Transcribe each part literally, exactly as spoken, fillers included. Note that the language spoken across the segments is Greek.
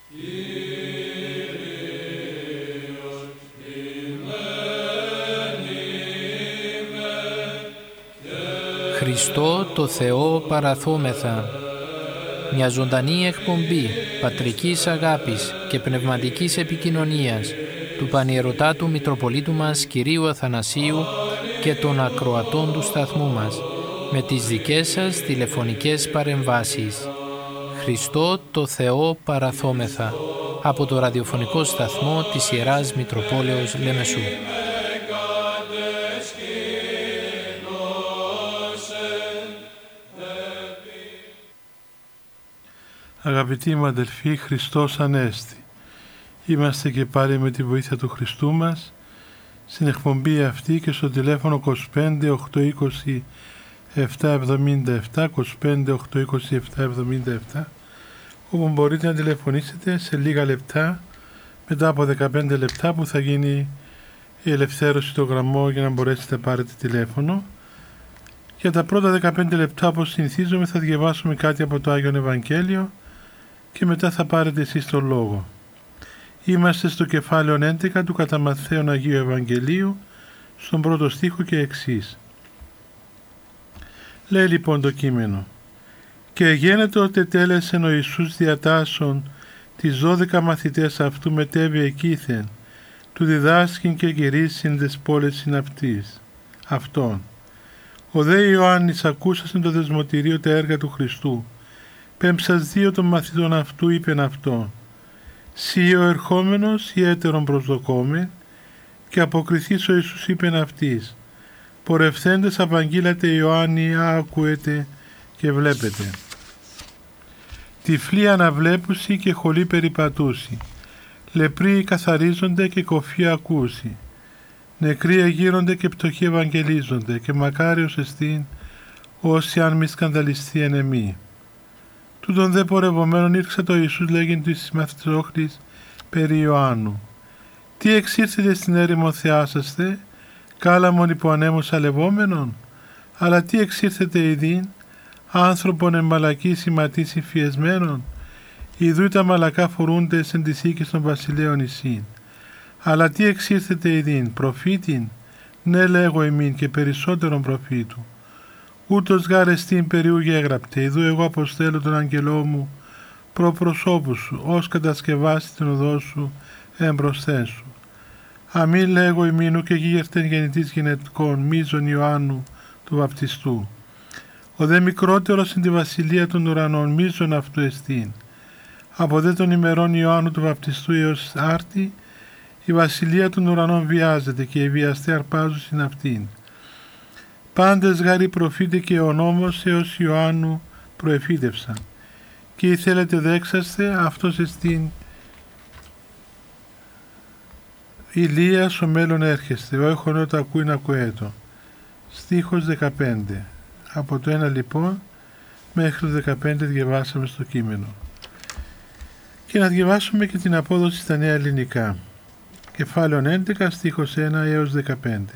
Χριστό το Θεό παραθόμεθα. Μια ζωντανή εκπομπή πατρικής αγάπης και πνευματικής επικοινωνίας του Πανιερωτάτου Μητροπολίτου μας Κυρίου Αθανασίου και των ακροατών του σταθμού μας, με τις δικές σας τηλεφωνικές παρεμβάσεις. Χριστό το Θεό παραθόμεθα, από το ραδιοφωνικό σταθμό της Ιεράς Μητροπόλεως Λεμεσού. Αγαπητοί μου αδελφοί, Χριστός Ανέστη. Είμαστε και πάλι με τη βοήθεια του Χριστού μας στην εκπομπή αυτή και στο τηλέφωνο είκοσι πέντε οκτακόσια είκοσι επτακόσια εβδομήντα επτά, είκοσι πέντε οκτακόσια είκοσι επτά εβδομήντα επτά, όπου μπορείτε να τηλεφωνήσετε σε λίγα λεπτά, μετά από δεκαπέντε λεπτά που θα γίνει η ελευθέρωση του γραμμού για να μπορέσετε να πάρετε τηλέφωνο. Για τα πρώτα δεκαπέντε λεπτά, όπως συνηθίζουμε, θα διαβάσουμε κάτι από το Άγιον Ευαγγέλιο και μετά θα πάρετε εσείς τον λόγο. Είμαστε στο κεφάλαιο έντεκα του κατά Ματθαίον Αγίου Ευαγγελίου, στον πρώτο στίχο και εξής. Λέει λοιπόν το κείμενο: «Και γένετο ότι τέλεσεν ο Ιησούς διατάσσον τις δώδεκα μαθητές αυτού μετέβη εκείθεν, του διδάσκην και γυρίσιν τες πόλεις συναυτής αυτών. Ο δε Ιωάννης ακούσασεν το δεσμοτηρίο τα έργα του Χριστού. Πέμψας δύο των μαθητών αυτού είπεν αυτόν: Σύ ο ερχόμενος ή έτερον προσδοκόμεν, και αποκριθείς ο Ιησούς είπεν αυτής: Πορευθέντες απαγγείλατε Ιωάννη, α ακούετε και βλέπετε. Τυφλοί αναβλέπουσι και χολοί περιπατούσι, λεπροί καθαρίζονται και κοφοί ακούσι, νεκροί εγείρονται και πτωχοί ευαγγελίζονται, και μακάριος εστίν όσοι αν μη σκανδαλιστεί εν εμεί. Τούτον δε πορευομένων ήρξα το Ιησούς λέγειν της μαθητόχλης περί Ιωάννου. Τι εξήρθετε στην έρημο θεάσαστε, κάλαμον υπό ανέμους αλευόμενον, αλλά τι εξήρθετε ειδήν, άνθρωπον εμπαλακή σηματής υφιεσμένων, ιδού τα μαλακά φορούνται εν της οίκης των βασιλέων εισήν. Αλλά τι εξήρθετε ειδήν, προφήτην, ναι λέγω ημίν και περισσότερον προφήτου. Ούτως γάρ εστίν περιού γέγραπτε, ιδού εγώ αποστέλω τον αγγελό μου προ προσώπου σου, ως κατασκευάσει την οδό σου εμπροσθέν σου. Αμήν λέγω ημίνου και γίγερτεν γεννητής γενετικών μίζων Ιωάννου του βαπτιστού. Ο δε μικρότερος εν τη βασιλεία των ουρανών μίζων αυτού εστίν. Από δε των ημερών Ιωάννου του βαπτιστού έως άρτη, η βασιλεία των ουρανών βιάζεται και οι βιαστέ αρπάζουν στην αυτήν. Πάντες γάρι προφήτε και ο νόμος έως Ιωάννου προεφήτευσαν. Και ήθελετε δέξαστε, αυτός εστίν Ηλίας ο μέλλον έρχεστε, ο έχων όταν ακούει να ακουέτο. Στίχος δεκαπέντε. Από το ένα λοιπόν μέχρι το δεκαπέντε διαβάσαμε στο κείμενο. Και να διαβάσουμε και την απόδοση στα νέα ελληνικά. Κεφάλαιο έντεκα, στίχος ένα έως δεκαπέντε.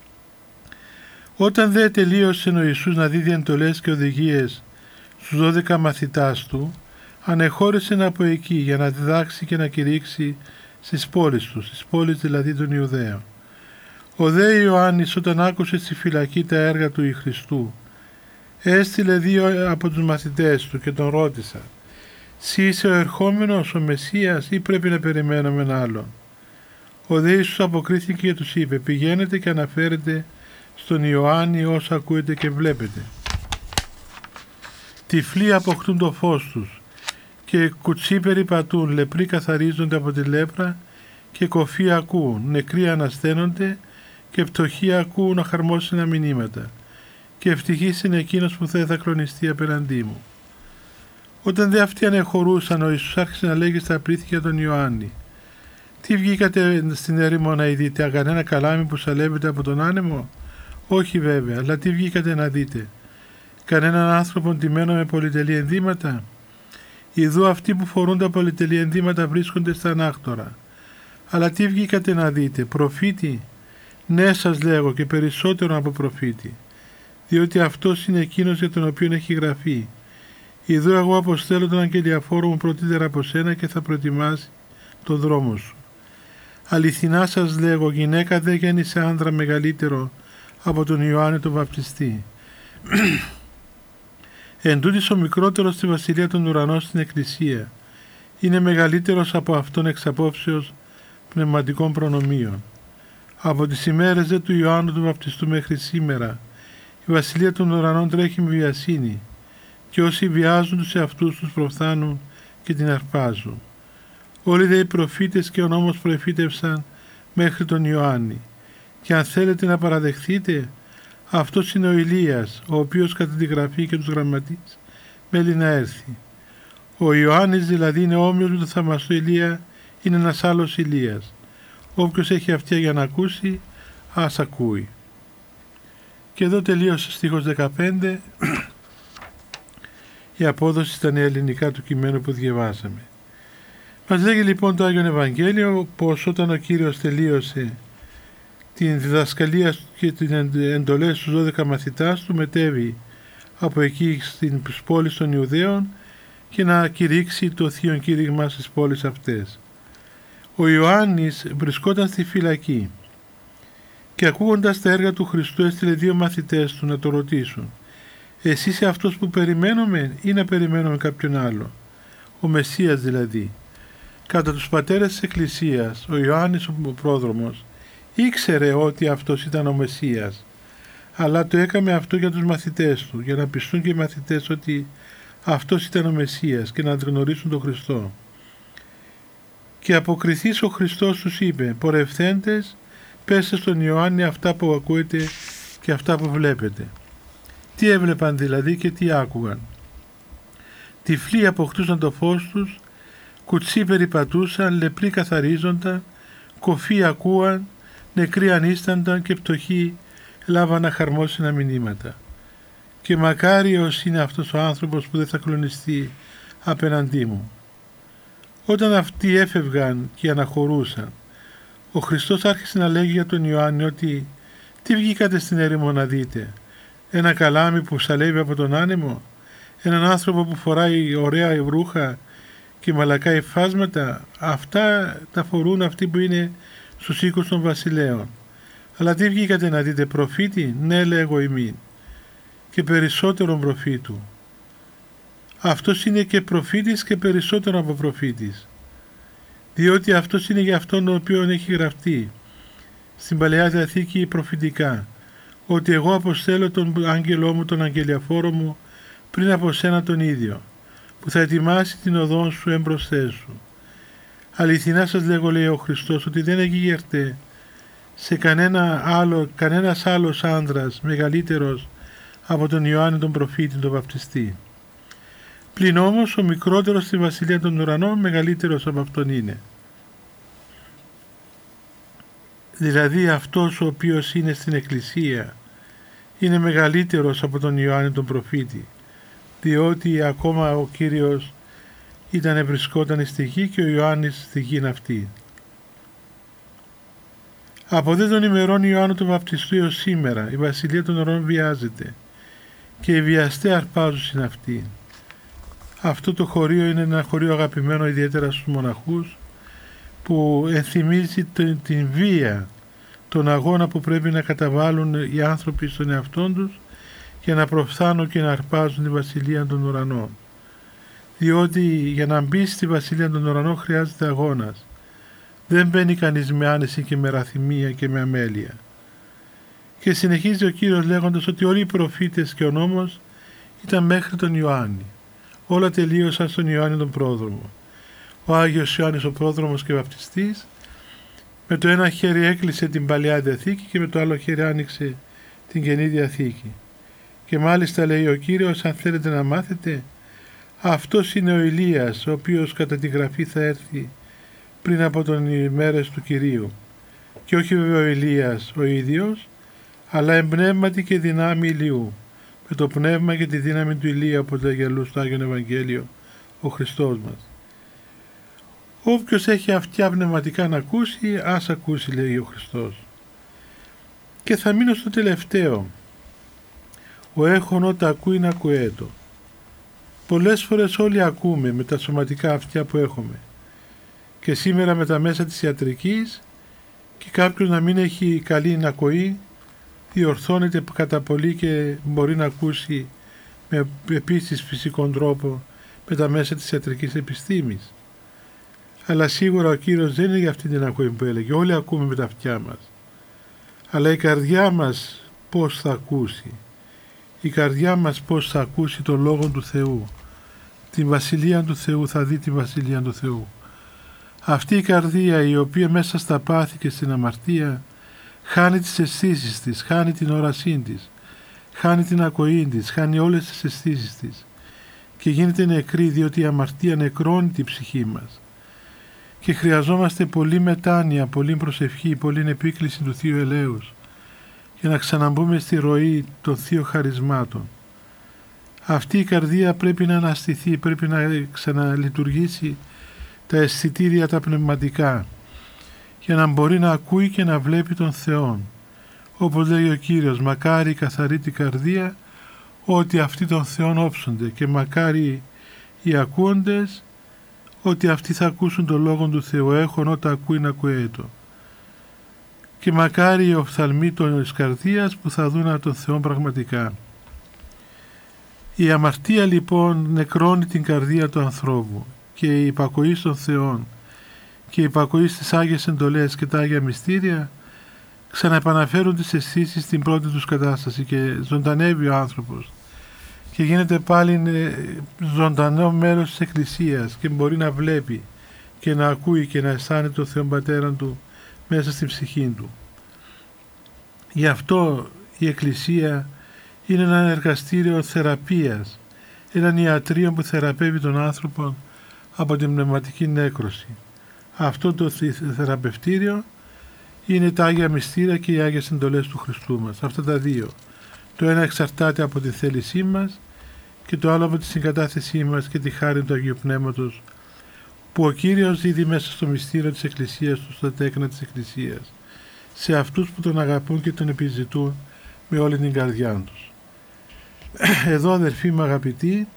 Όταν δε τελείωσε ο Ιησούς να δίδει εντολές και οδηγίες στους δώδεκα μαθητάς του, ανεχώρησε από εκεί για να διδάξει και να κηρύξει στις πόλεις του, στις πόλεις δηλαδή των Ιουδαίων. Ο δε Ιωάννης, όταν άκουσε στη φυλακή τα έργα του Χριστού, έστειλε δύο από τους μαθητές του και τον ρώτησαν: «Συ είσαι ο ερχόμενος, ο Μεσσίας, ή πρέπει να περιμένουμε έναν άλλον?» Ο δε Ιησούς αποκρίθηκε και τους είπε: «Πηγαίνετε και αναφέρετε στον Ιωάννη όσα ακούετε και βλέπετε. Τυφλοί αποκτούν το φως τους και κουτσοί περιπατούν, λεπροί καθαρίζονται από τη λέπρα και κοφοί ακούν, νεκροί ανασταίνονται και πτωχοί ακούν αχαρμόσυνα μηνύματα, και ευτυχής είναι εκείνος που δεν θα κλονιστεί απέναντί μου». Όταν δε αυτοί ανεχωρούσαν, ο Ιησούς άρχισε να λέγει στα πλήθη τον Ιωάννη: «Τι βγήκατε στην έρημο να ειδείτε, κανένα καλάμι που σαλεύεται από τον άνεμο? Όχι βέβαια, αλλά τι βγήκατε να δείτε, κανέναν άνθρωπο ντυμένο με πολυτελή ενδύματα? Ιδού αυτοί που φορούν τα πολυτελή ενδύματα βρίσκονται στα ανάκτορα. Αλλά τι βγήκατε να δείτε, προφήτη? Ναι, σας λέγω, και περισσότερο από προφήτη, διότι αυτός είναι εκείνος για τον οποίο έχει γραφεί: Ιδού εγώ αποστέλω τον αγγελιαφόρο μου πρωτύτερα από σένα και θα προετοιμάσει τον δρόμο σου. Αληθινά σας λέγω, γυναίκα δεν γέννησε άνδρα μεγαλύτερο από τον Ιωάννη τον Βαπτιστή. Εν τούτης ο μικρότερος στη βασιλεία των ουρανών στην Εκκλησία είναι μεγαλύτερος από αυτόν εξ απόψεως πνευματικών προνομίων. Από τις ημέρες δε του Ιωάννου του Βαπτιστού μέχρι σήμερα η βασιλεία των ουρανών τρέχει με βιασύνη και όσοι βιάζουν τους εαυτούς τους προφθάνουν και την αρπάζουν. Όλοι δε οι προφήτες και ο νόμος προεφήτευσαν μέχρι τον Ιωάννη και αν θέλετε να παραδεχθείτε, αυτός είναι ο Ηλίας, ο οποίος κατά τη γραφή και τους γραμματείς μέλει να έρθει. Ο Ιωάννης δηλαδή είναι όμοιος με τον θαυμαστό Ηλία, είναι ένας άλλος Ηλίας. Όποιος έχει αυτιά για να ακούσει, ας ακούει. Και εδώ τελείωσε στίχος δεκαπέντε, η απόδοση στα νέα ελληνικά του κειμένου που διαβάσαμε. Μας λέγει λοιπόν το Άγιον Ευαγγέλιο πως όταν ο Κύριος τελείωσε την διδασκαλία και την εντολές στους δώδεκα μαθητάς του, μετέβη από εκεί στην πόλη των Ιουδαίων και να κηρύξει το θείον κήρυγμα στις πόλεις αυτές. Ο Ιωάννης βρισκόταν στη φυλακή και ακούγοντας τα έργα του Χριστού έστειλε δύο μαθητές του να το ρωτήσουν: «Εσύ είσαι αυτός που περιμένουμε ή να περιμένουμε κάποιον άλλο?» Ο Μεσσίας δηλαδή. Κατά τους πατέρες της Εκκλησίας, ο Ιωάννης ο πρόδρομος ήξερε ότι αυτός ήταν ο Μεσσίας, αλλά το έκαμε αυτό για τους μαθητές του, για να πιστούν και οι μαθητές ότι αυτός ήταν ο Μεσσίας και να γνωρίσουν τον Χριστό. Και αποκριθείς ο Χριστός τους είπε: «Πορευθέντες, πέστε στον Ιωάννη αυτά που ακούετε και αυτά που βλέπετε». Τι έβλεπαν δηλαδή και τι άκουγαν? Τυφλοί αποκτούσαν το φως τους, κουτσοί περιπατούσαν, λεπροί καθαρίζονταν, κοφοί ακούαν, νεκροί ανίστανταν και πτωχοί λάβαν αχαρμόσυνα μηνύματα. Και μακάριος είναι αυτός ο άνθρωπος που δεν θα κλονιστεί απέναντί μου. Όταν αυτοί έφευγαν και αναχωρούσαν, ο Χριστός άρχισε να λέγει για τον Ιωάννη ότι «Τι βγήκατε στην έρημο να δείτε? Ένα καλάμι που ψαλεύει από τον άνεμο? Έναν άνθρωπο που φοράει ωραία ρούχα και μαλακά υφάσματα? Αυτά τα φορούν αυτοί που είναι στους οίκους των βασιλέων. Αλλά τι βγήκατε να δείτε? Προφήτη? Ναι, λέγω ημίν, και περισσότερον προφήτου». Αυτός είναι και προφήτης και περισσότερο από προφήτης, διότι αυτός είναι για αυτόν ο οποίον έχει γραφτεί στην Παλαιά Διαθήκη προφητικά, ότι εγώ αποστέλω τον άγγελό μου, τον αγγελιαφόρο μου, πριν από σένα τον ίδιο, που θα ετοιμάσει την οδόν σου έμπροσθέ σου. Αληθινά σας λέγω, λέει ο Χριστός, ότι δεν εγίγερτε σε κανένα άλλο, κανένας άλλος άνδρας μεγαλύτερος από τον Ιωάννη τον προφήτη, τον βαπτιστή. Πλην όμως ο μικρότερος στη βασιλεία των ουρανών μεγαλύτερος από αυτόν είναι. Δηλαδή αυτός ο οποίος είναι στην Εκκλησία είναι μεγαλύτερος από τον Ιωάννη τον προφήτη, διότι ακόμα ο Κύριος ήταν βρισκόταν στη γη και ο Ιωάννης στη γη αυτή. Από δε των ημερών Ιωάννου του Βαπτιστού έως σήμερα η βασιλεία των ουρανών βιάζεται και οι βιαστές αρπάζουν αυτή. Αυτό το χωρίο είναι ένα χωρίο αγαπημένο ιδιαίτερα στους μοναχούς, που ενθυμίζει την, την βία, τον αγώνα που πρέπει να καταβάλουν οι άνθρωποι στον εαυτόν τους για να προφθάνουν και να αρπάζουν τη βασιλεία των ουρανών. Διότι για να μπει στη βασιλεία των ουρανών χρειάζεται αγώνας. Δεν μπαίνει κανείς με άνεση και με ραθυμία και με αμέλεια. Και συνεχίζει ο Κύριος λέγοντας ότι όλοι οι προφήτες και ο νόμος ήταν μέχρι τον Ιωάννη. Όλα τελείωσαν στον Ιωάννη τον πρόδρομο. Ο Άγιος Ιωάννης ο πρόδρομος και βαπτιστής με το ένα χέρι έκλεισε την Παλαιά Διαθήκη και με το άλλο χέρι άνοιξε την Καινή Διαθήκη. Και μάλιστα λέει ο Κύριος, αν θέλετε να μάθετε, αυτός είναι ο Ηλίας, ο οποίος κατά τη γραφή θα έρθει πριν από τον ημέρες του Κυρίου. Και όχι βέβαια ο Ηλίας ο ίδιος, αλλά εμπνεύματι και δυνάμει Ηλίου, με το πνεύμα και τη δύναμη του Ηλία από το αγγελού στο Άγιον Ευαγγέλιο, ο Χριστός μας. Όποιος έχει αυτιά πνευματικά να ακούσει, ας ακούσει, λέει ο Χριστός. Και θα μείνω στο τελευταίο. Ο έχων ότα ακούει να ακουέτο. Πολλές φορές όλοι ακούμε με τα σωματικά αυτιά που έχουμε και σήμερα με τα μέσα της ιατρικής, και κάποιος να μην έχει καλή ακοή διορθώνεται κατά πολύ και μπορεί να ακούσει με επίσης φυσικόν τρόπο με τα μέσα της ιατρικής επιστήμης. Αλλά σίγουρα ο Κύριος δεν είναι για αυτή την ακοή που έλεγε. Όλοι ακούμε με τα αυτιά μας. Αλλά η καρδιά μας πώς θα ακούσει. Η καρδιά μας πώς θα ακούσει τον Λόγο του Θεού. Την Βασιλεία του Θεού, θα δει τη Βασιλεία του Θεού. Αυτή η καρδία η οποία μέσα στα πάθη και στην αμαρτία χάνει τις αισθήσεις της, χάνει την όρασή της, χάνει την ακοή της, χάνει όλες τις αισθήσεις της και γίνεται νεκρή, διότι η αμαρτία νεκρώνει την ψυχή μας. Και χρειαζόμαστε πολύ μετάνοια, πολύ προσευχή, πολύ επίκληση του Θείου Ελέους για να ξαναμπούμε στη ροή των Θείων χαρισμάτων. Αυτή η καρδία πρέπει να αναστηθεί, πρέπει να ξαναλειτουργήσει τα αισθητήρια τα πνευματικά για να μπορεί να ακούει και να βλέπει τον Θεό. Όπως λέει ο Κύριος, μακάρι η καθαρή την καρδία, ότι αυτοί τον Θεόν όψονται, και μακάρι οι ακούοντες, ότι αυτοί θα ακούσουν τον Λόγο του Θεού, έχουν όταν ακούει να ακούετο. Και μακάρι οι οφθαλμοί της καρδίας που θα δουν τον Θεό πραγματικά. Η αμαρτία λοιπόν νεκρώνει την καρδία του ανθρώπου, και η υπακοή στον Θεό και η υπακοή στις Άγιες Εντολές και τα Άγια Μυστήρια ξαναεπαναφέρουν τις αισθήσεις στην πρώτη τους κατάσταση και ζωντανεύει ο άνθρωπος και γίνεται πάλι ζωντανό μέλος της Εκκλησίας και μπορεί να βλέπει και να ακούει και να αισθάνεται τον Θεό Πατέρα του μέσα στην ψυχή του. Γι' αυτό η Εκκλησία είναι ένα εργαστήριο θεραπείας, έναν ιατρείο που θεραπεύει τον άνθρωπο από την πνευματική νέκρωση. Αυτό το θεραπευτήριο είναι τα Άγια Μυστήρια και οι Άγιες Εντολές του Χριστού μας. Αυτά τα δύο. Το ένα εξαρτάται από τη θέλησή μας και το άλλο από τη συγκατάθεσή μας και τη χάρη του Αγίου Πνεύματος που ο Κύριος δίδει μέσα στο μυστήριο της Εκκλησίας του, στα τέκνα της Εκκλησίας, σε αυτούς που τον αγαπούν και τον επιζητούν με όλη την καρδιά τους. Εδώ, αδερφοί μου αγαπητοί,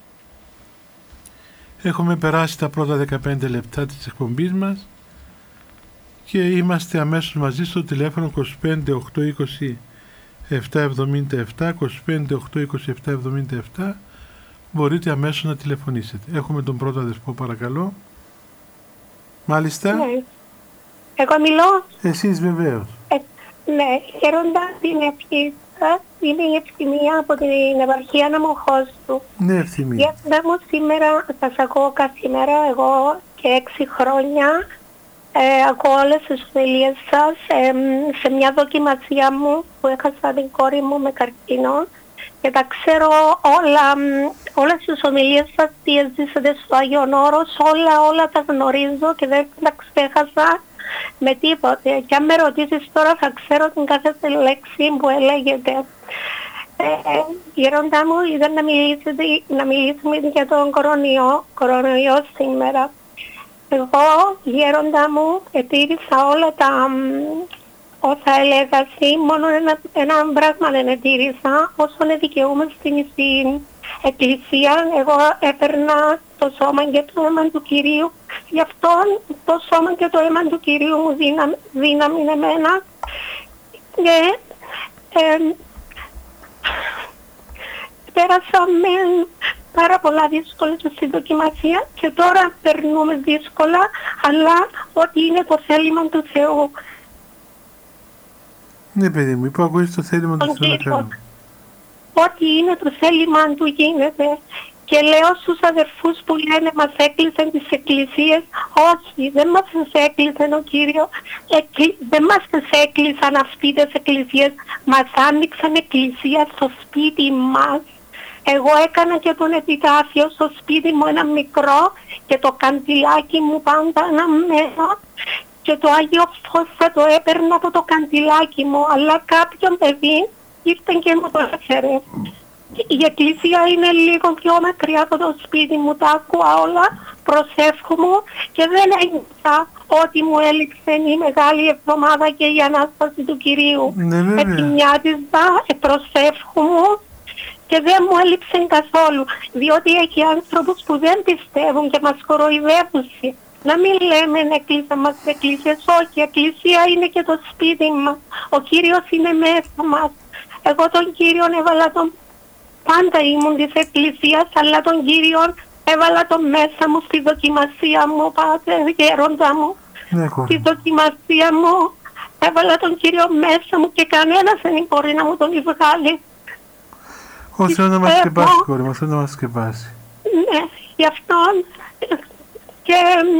έχουμε περάσει τα πρώτα δεκαπέντε λεπτά της εκπομπής μας και είμαστε αμέσως μαζί στο τηλέφωνο είκοσι πέντε οκτακόσια είκοσι επτακόσια εβδομήντα επτά, είκοσι πέντε οκτακόσια είκοσι επτά εβδομήντα επτά. Μπορείτε αμέσως να τηλεφωνήσετε. Έχουμε τον πρώτο αδερφό, παρακαλώ. Μάλιστα. Ναι. Εγώ μιλώ. Εσείς βεβαίως. Ε, ναι, χαίροντα την ευχή σας, είναι η Ευθυμία από την επαρχία Αναμοχώστου. Ναι, Ευθυμία. Για μου σήμερα, σας ακούω καθημερινά εγώ και έξι χρόνια. Ε, ακούω όλες τις ομιλίες σας. Ε, σε μια δοκιμασία μου που έχασα την κόρη μου με καρκίνο και τα ξέρω όλα, όλες τις ομιλίες σας, τι έζησατε στο Άγιον Όρος, όλα όλα τα γνωρίζω και δεν τα ξέχασα με τίποτε. Και αν με ρωτήσεις τώρα θα ξέρω την κάθε λέξη που έλεγετε. Ε, γέροντα μου, ήταν να, μιλήσετε, να μιλήσουμε για τον κορονοϊό, κορονοϊό σήμερα. Εγώ, γέροντα μου, ετήρησα όλα τα όσα έλεγα εσύ, μόνο ένα, ένα πράγμα δεν ετήρησα, όσον δικαιούμαι στην, στην Εκκλησία. Εγώ έπαιρνα το σώμα και το αίμα του Κυρίου, γι' αυτό το σώμα και το αίμα του Κυρίου μου δύναμη εμένα. Και ε, πέρασα με πάρα πολλά δύσκολα στη δοκιμασία και τώρα περνούμε δύσκολα, αλλά ότι είναι το θέλημα του Θεού. Ναι, παιδί μου, είπα ακούεις το θέλημα του Θεού να κάνουμε. Ό,τι είναι το θέλημα του γίνεται. Και λέω στους αδερφούς που λένε μας έκλεισαν τις εκκλησίες, όχι, δεν μας έκλεισαν ο Κύριος, Εκκλη... δεν μας έκλεισαν αυτοί τις εκκλησίες, μας άνοιξαν εκκλησία στο σπίτι μας. Εγώ έκανα και τον επιτάφιο στο σπίτι μου ένα μικρό και το καντιλάκι μου πάντα αναμένο και το Άγιο Φως θα το έπαιρνα από το καντιλάκι μου, αλλά κάποιον παιδί ήρθε και μου το έφερε. Η εκκλησία είναι λίγο πιο μακριά από το σπίτι μου, τα άκουα όλα, προσεύχομαι και δεν ένιωσα ότι μου έλειξε η Μεγάλη Εβδομάδα και η Ανάσταση του Κυρίου. Ναι, Ετοιμιάτιζα, προσεύχομαι και δεν μου έλειψε καθόλου, διότι έχει άνθρωπους που δεν πιστεύουν και μας κοροϊδεύουν. Να μην λέμε εκκλησία μας, εκκλησίες, όχι, η εκκλησία είναι και το σπίτι μας, ο Κύριος είναι μέσα μας. Εγώ τον Κύριον έβαλα τον, πάντα ήμουν της εκκλησίας, αλλά τον Κύριον έβαλα τον μέσα μου στη δοκιμασία μου, πάτε γέροντα μου, ναι, στη δοκιμασία μου, έβαλα τον Κύριο μέσα μου και κανένας δεν μπορεί να μου τον βγάλει. Όσο να μας σκεπάσει, κόρη μας, να μας σκεπάσει. Ναι, γι' αυτό και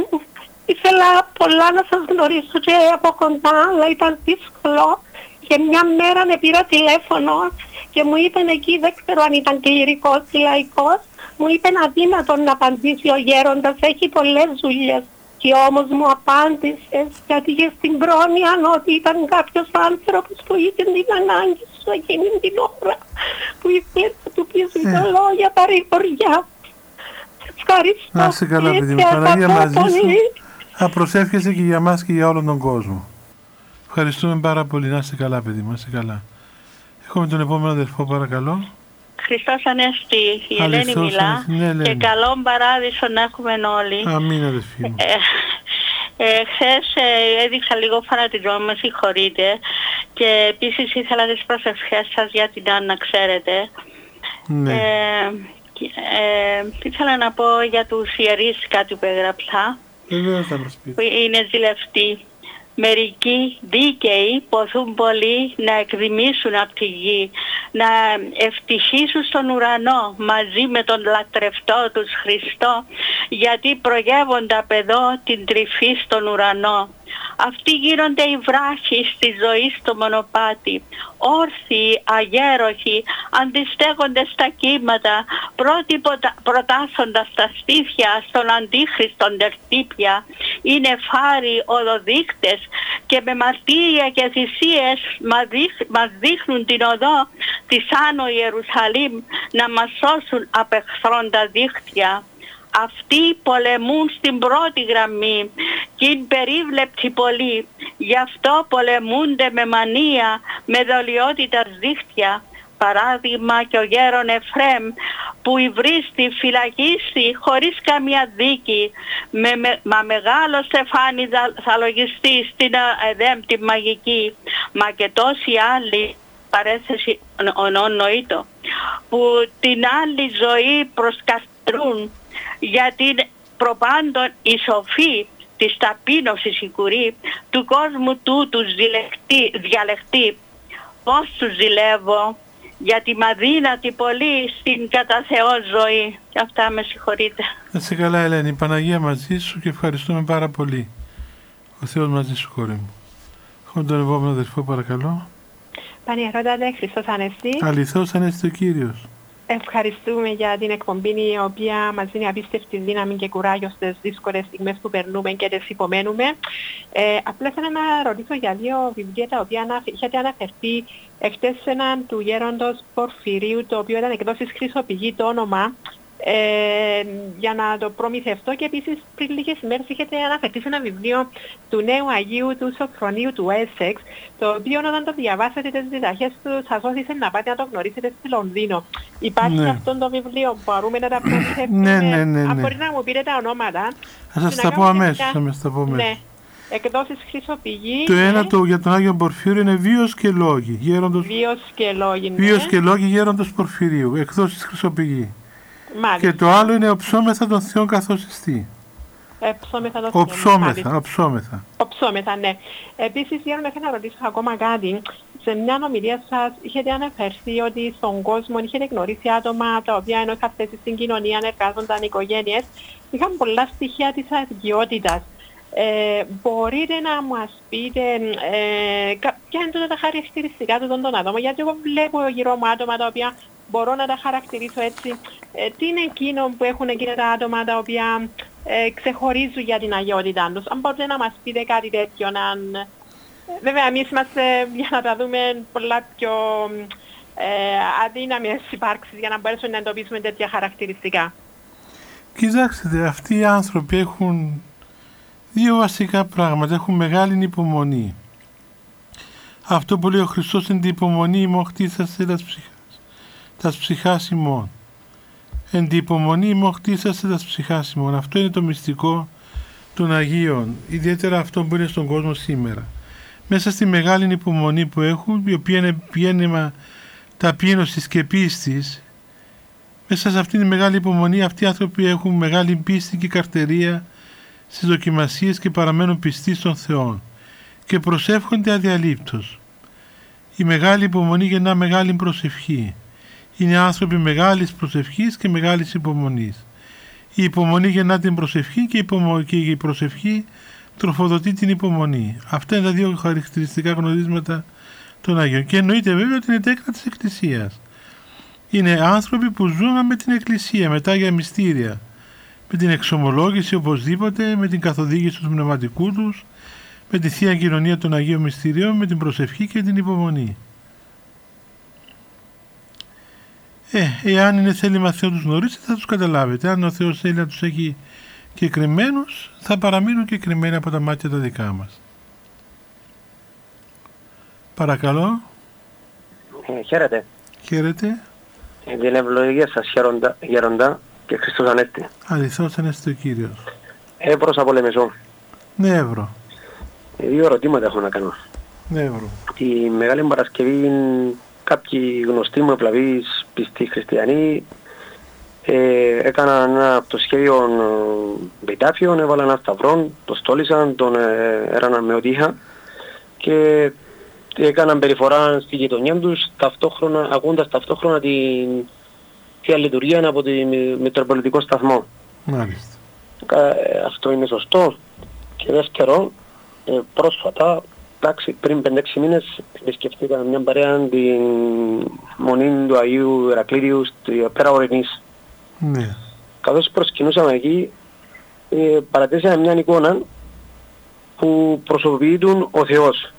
ήθελα πολλά να σας γνωρίσω και από κοντά, αλλά ήταν δύσκολο. Και μια μέρα με πήρα τηλέφωνο και μου είπαν εκεί, δεν ξέρω αν ήταν κληρικός ή λαϊκός, μου είπαν αδύνατον να απαντήσει ο γέροντας, έχει πολλές δουλειές. Και όμως μου απάντησες, γιατί είχε στην πρόνοια ότι ήταν κάποιος άνθρωπος που είχε την ανάγκη σου εκείνη την ώρα, που ήθελε να του πεις τα λόγια παρηγοριά. Ευχαριστώ. Να είσαι καλά, παιδί μου. Παναγία μαζί σου. Θα προσεύχεσαι και για μας και για όλον τον κόσμο. Ευχαριστούμε πάρα πολύ. Να είσαι καλά, παιδί μου. Να είσαι καλά. Έχουμε τον επόμενο αδελφό, παρακαλώ. Χριστός Ανέστη, η Ελένη μιλά, ναι, Ελένη. Και καλό παράδεισο να έχουμε όλοι. Αμήν, αδελφοί μου. Ε, ε, χθες ε, έδειξα λίγο φανατισμό, με συγχωρείτε, και επίσης ήθελα τις προσευχές σας για την Άννα, ξέρετε. Ναι. Ε, ε, ήθελα να πω για τους ιερείς κάτι που έγραψα. Βεβαίως θα μας πείτε. Που είναι ζηλευτοί. Μερικοί δίκαιοι ποθούν πολύ να εκδημήσουν από τη γη, να ευτυχήσουν στον ουρανό μαζί με τον λατρευτό τους Χριστό, γιατί προγεύονται απ' εδώ την τρυφή στον ουρανό. Αυτοί γίνονται οι βράχοι στη ζωή στο μονοπάτι, όρθιοι, αγέροχοι, αντιστέκονται στα κύματα, πρώτοι προτάσσοντας τα στήθια στον αντίχριστον τερτύπια, είναι φάροι οδοδείκτες και με μαρτύρια και θυσίες μας δείχνουν την οδό της Άνω Ιερουσαλήμ να μας σώσουν απ' εχθρών τα δίχτυα. Αυτοί πολεμούν στην πρώτη γραμμή και είναι περίβλεπτοι πολύ. Γι' αυτό πολεμούνται με μανία, με δολιότητα δίχτυα. Παράδειγμα και ο γέρον Εφρέμ που υβρίστη, φυλακίστη χωρίς καμία δίκη, με, με, μα μεγάλο στεφάνι θα λογιστεί στην εδέμπτη μαγική, μα και τόσοι άλλοι, παρέθεση ονοήτο, που την άλλη ζωή προσκαστερούν, γιατί προπάντων η σοφή της ταπείνωσης η κουρή του κόσμου του τους διαλεχτεί. Πώς τους ζηλεύω, γιατί μ' αδύνατη πολύ στην κατά Θεό ζωή. Και αυτά, με συγχωρείτε. Να είσαι καλά, Ελένη. Η Παναγία μαζί σου και ευχαριστούμε πάρα πολύ. Ο Θεός μαζί σου, κόρη μου. Έχουμε τον επόμενο αδελφό, παρακαλώ. Πανιερότατε, Χριστός Ανέστη. Αληθώς Ανέστη ο Κύριος. Ευχαριστούμε για την εκπομπή, η οποία μας δίνει απίστευτη δύναμη και κουράγιο στις δύσκολες στιγμές που περνούμε και τις υπομένουμε. Ε, απλά θέλω να ρωτήσω για δύο βιβλία τα οποία ανα... είχατε αναφερθεί εχθές σε έναν του γέροντος Πορφυρίου, το οποίο ήταν εκδόσεις Χρυσοπηγή το όνομα, ε, για να το προμηθευτώ, και επίσης πριν λίγες ημέρες είχατε αναφερθεί σε ένα βιβλίο του νέου Αγίου του Σοφρονίου του Έσεξ, το οποίο όταν το διαβάσατε τις διδαχές του σας όθησε να πάτε να το γνωρίσετε στη Λονδίνο. Υπάρχει ναι. αυτό το βιβλίο, μπορούμε να τα προσθέσουμε? Ναι, ναι, ναι, ναι. Αν μπορεί να μου πείτε τα ονόματα. Θα σας τα πω αμέσως. Θα σας τα πω αμέσως. Ναι. Εκδόσεις Χρυσοπηγή. Το ναι. ένα το, για τον Άγιο Πορφύριο είναι Βίος και Λόγοι. Γέροντος... Βίος και Λόγοι. Ναι. Βίος και Λόγοι γέροντος Πορφυρίου. Εκδόσεις Χρυσοπηγή. Μάλιστα. Και το άλλο είναι Οψόμεθα των Θεών καθώς εστί. Οψόμεθα των Θεών. Οψόμεθα, οψόμεθα. Οψόμεθα, ναι. Επίσης, για να θέλω να ρωτήσω ακόμα κάτι. Σε μια ομιλία σας είχατε αναφερθεί ότι στον κόσμο είχατε γνωρίσει άτομα τα οποία ενώ είχαν θέσει στην κοινωνία, εργάζονταν οικογένειες, είχαν πολλά στοιχεία της αδικιότητας. Ε, μπορείτε να μας πείτε ε, ποια είναι τότε τα χαρακτηριστικά του των ατόμων, γιατί εγώ βλέπω γύρω μου άτομα τα οποία μπορώ να τα χαρακτηρίσω έτσι. Ε, τι είναι εκείνο που έχουν εκείνα τα άτομα τα οποία ε, ξεχωρίζουν για την αγιότητά τους? Αν μπορείτε να μας πείτε κάτι τέτοιο. Αν... Βέβαια, εμείς είμαστε για να τα δούμε πολλά πιο ε, αδύναμες υπάρξεις για να μπορέσουμε να εντοπίσουμε τέτοια χαρακτηριστικά. Κοιτάξτε, αυτοί οι άνθρωποι έχουν δύο βασικά πράγματα. Έχουν μεγάλη υπομονή. Αυτό που λέει ο Χριστός είναι την υπομονή ημών χτίσας έλας ψυχάς. τας ψυχάς ημών. Εν τη υπομονή ημών χτίσαστε τας ψυχάς ημών. Αυτό είναι το μυστικό των Αγίων, ιδιαίτερα αυτό που είναι στον κόσμο σήμερα. Μέσα στη μεγάλη υπομονή που έχουν, η οποία είναι πιένεμα ταπείνωσης και πίστης, μέσα σε αυτήν τη μεγάλη υπομονή αυτοί οι άνθρωποι έχουν μεγάλη πίστη και καρτερία στις δοκιμασίες και παραμένουν πιστοί στον Θεό και προσεύχονται αδιαλείπτως. Η μεγάλη υπομονή γεννά μεγάλη προσευχή. Είναι άνθρωποι μεγάλης προσευχής και μεγάλης υπομονής. Η υπομονή γεννά την προσευχή και η, υπομο... και η προσευχή τροφοδοτεί την υπομονή. Αυτά είναι τα δύο χαρακτηριστικά γνωρίσματα των Αγίων. Και εννοείται βέβαια ότι είναι τέκνα της Εκκλησίας. Είναι άνθρωποι που ζουν με την Εκκλησία, με τα Άγια Μυστήρια, με την εξομολόγηση οπωσδήποτε, με την καθοδήγηση του πνευματικού τους, με τη Θεία Κοινωνία των Αγίων Μυστηριών, με την προσευχή και την υπομονή. Ε, εάν είναι θέλημα Θεό τους γνωρίσετε, θα τους καταλάβετε. Αν ο Θεός θέλει να τους έχει και κρυμμένους, θα παραμείνουν και κρυμμένοι από τα μάτια τα δικά μας. Παρακαλώ. Ε, χαίρετε. Χαίρετε. Ε, την ευλογία σας γέροντα, γέροντα και Χριστός Ανέστη. Αληθώς Ανέστη ο Κύριος. Εύρος από Λεμεσό. Ναι, Εύρω. Ε, δύο ερωτήματα έχω να κάνω. Ναι, Εύρω. Τη Μεγάλη Παρασκευή κάποιοι γνωστοί μου ευλαβείς πιστοί χριστιανοί ε, έκαναν ένα από το σχέδιο επιτάφιων, έβαλαν ένα σταυρό, το στόλισαν, τον ε, έραναν με ό,τι είχα και έκαναν περιφορά στη γειτονιά τους, ταυτόχρονα, ακούγοντας ταυτόχρονα την Θεία Λειτουργία από τη Μητροπολιτικό Σταθμό. Μάλιστα. Ε, αυτό είναι σωστό. Και δεύτερο, ε, πρόσφατα, εντάξει, πριν πέντε έξι μήνες επισκεφτήκα μια παρέα την μονή του Αγίου Ηρακλήδιου στη Πέρα Ορεινής. Ναι. Καθώς προσκυνούσαμε εκεί, ε, παρατήρησαμε μια εικόνα που προσωποποιείται ο Θεός.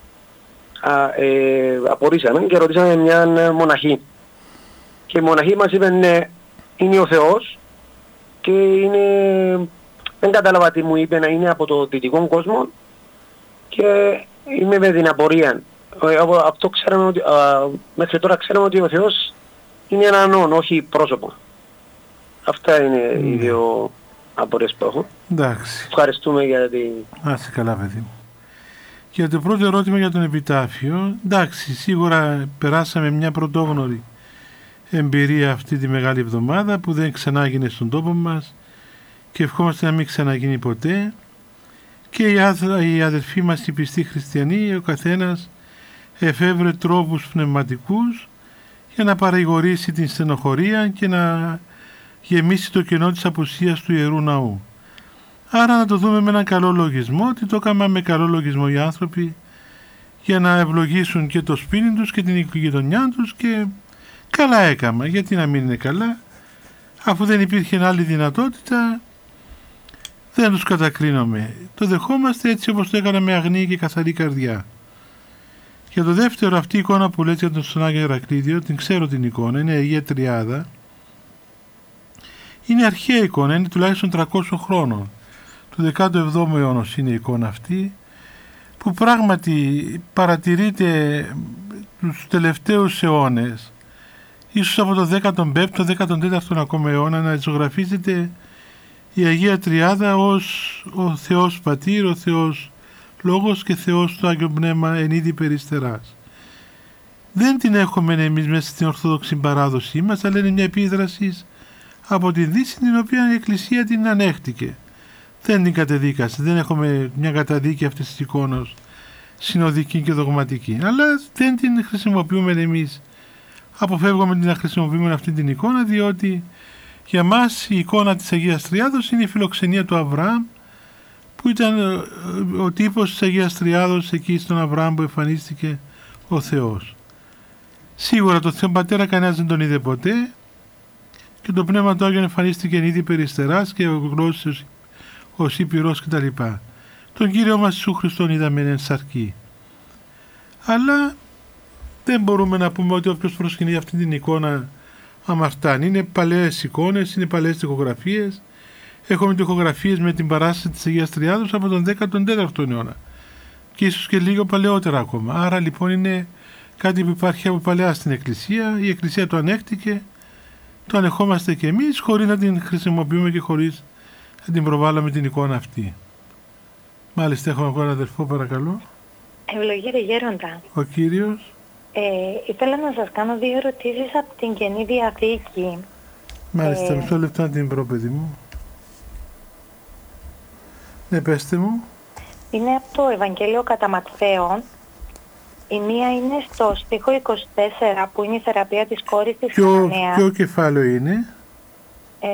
Α, ε, απορρίσαμε και ρωτήσαμε μια μοναχή. Και η μοναχή μας είπε ναι, είναι ο Θεός και είναι... δεν κατάλαβα τι μου είπε, να είναι από το δυτικό κόσμο και είμαι με την απορία. Ε, από αυτό ξέραμε ότι, α, μέχρι τώρα ξέραμε ότι ο Θεός είναι έναν όν, όχι πρόσωπο. Αυτά είναι mm. οι δύο απορίες που έχω. Εντάξει. Ευχαριστούμε για την... Άσε καλά παιδί μου. Για το πρώτο ερώτημα για τον επιτάφιο, εντάξει, σίγουρα περάσαμε μια πρωτόγνωρη εμπειρία αυτή τη μεγάλη εβδομάδα που δεν ξανάγινε στον τόπο μας και ευχόμαστε να μην ξαναγίνει ποτέ. Και οι αδελφοί μας οι πιστοί χριστιανοί, ο καθένας εφεύρε τρόπους πνευματικούς για να παρηγορήσει την στενοχωρία και να γεμίσει το κενό της απουσίας του Ιερού Ναού. Άρα να το δούμε με έναν καλό λογισμό, ότι το έκανα με καλό λογισμό οι άνθρωποι για να ευλογήσουν και το σπίτι τους και την οικογένειά τους και καλά έκαμα. Γιατί να μην είναι καλά, αφού δεν υπήρχε άλλη δυνατότητα, δεν τους κατακρίνομαι. Το δεχόμαστε έτσι όπως το έκανα με αγνή και καθαρή καρδιά. Για το δεύτερο, αυτή η εικόνα που λέτε για τον Άγιο Ηρακλήδιο, την ξέρω την εικόνα, είναι η Αγία Τριάδα. Είναι αρχαία εικόνα, είναι τουλάχιστον τριακόσιων χρόνων. Του δέκατου εβδόμου αιώνα είναι η εικόνα αυτή, που πράγματι παρατηρείται τους τελευταίους αιώνες, ίσως από το δέκατον πέμπτο, δέκατον τέταρτο ακόμα αιώνα, να ζωγραφίζεται η Αγία Τριάδα ως ο Θεός Πατήρ, ο Θεός Λόγος και Θεός του Άγιο Πνεύμα εν είδη περιστεράς. Δεν την έχουμε εμείς μέσα στην Ορθόδοξη παράδοσή μας, αλλά είναι μια επίδραση από την Δύση, την οποία η Εκκλησία την ανέχτηκε. Δεν την κατεδίκασε, δεν έχουμε μια καταδίκη αυτής της εικόνας συνοδική και δογματική, αλλά δεν την χρησιμοποιούμε εμείς. Αποφεύγουμε την να χρησιμοποιούμε αυτή την εικόνα, διότι για μας η εικόνα της Αγίας Τριάδος είναι η φιλοξενία του Αβραάμ, που ήταν ο τύπος της Αγίας Τριάδος εκεί στον Αβραάμ που εμφανίστηκε ο Θεός. Σίγουρα το Θεό Πατέρα κανένας δεν τον είδε ποτέ και το Πνεύμα του Άγιον εμφανίστηκε εν είδη περιστεράς και ο γλώσσος ο Ήπειρος κτλ. Τον Κύριο μας Ιησού Χριστόν είδαμε εν σαρκή. Αλλά δεν μπορούμε να πούμε ότι όποιος προσκυνεί αυτή την εικόνα αμαρτάνει. Είναι παλαιές εικόνες, είναι παλαιές τοιχογραφίες. Έχουμε τοιχογραφίες με την παράσταση της Αγίας Τριάδος από τον δέκατον τέταρτο αιώνα και ίσως και λίγο παλαιότερα ακόμα. Άρα λοιπόν είναι κάτι που υπάρχει από παλιά στην Εκκλησία. Η Εκκλησία το ανέχτηκε, το ανεχόμαστε και εμείς χωρίς να την χρησιμοποιούμε και χωρίς να την προβάλλουμε την εικόνα αυτή. Μάλιστα, έχω ακόμα ένα αδερφό, παρακαλώ. Ευλογία ρε γέροντα. Ο Κύριος. Ε, ήθελα να σας κάνω δύο ερωτήσεις από την Καινή Διαθήκη. Μάλιστα, ε... μισό λεπτό να την βρω, παιδί μου. Ναι, πέστε μου. Είναι από το Ευαγγέλιο κατά Ματθαίον. Η μία είναι στο στίχο είκοσι τέσσερα που είναι η θεραπεία της κόρης της Χαναναίας. Ποιο κεφάλαιο είναι? Ε,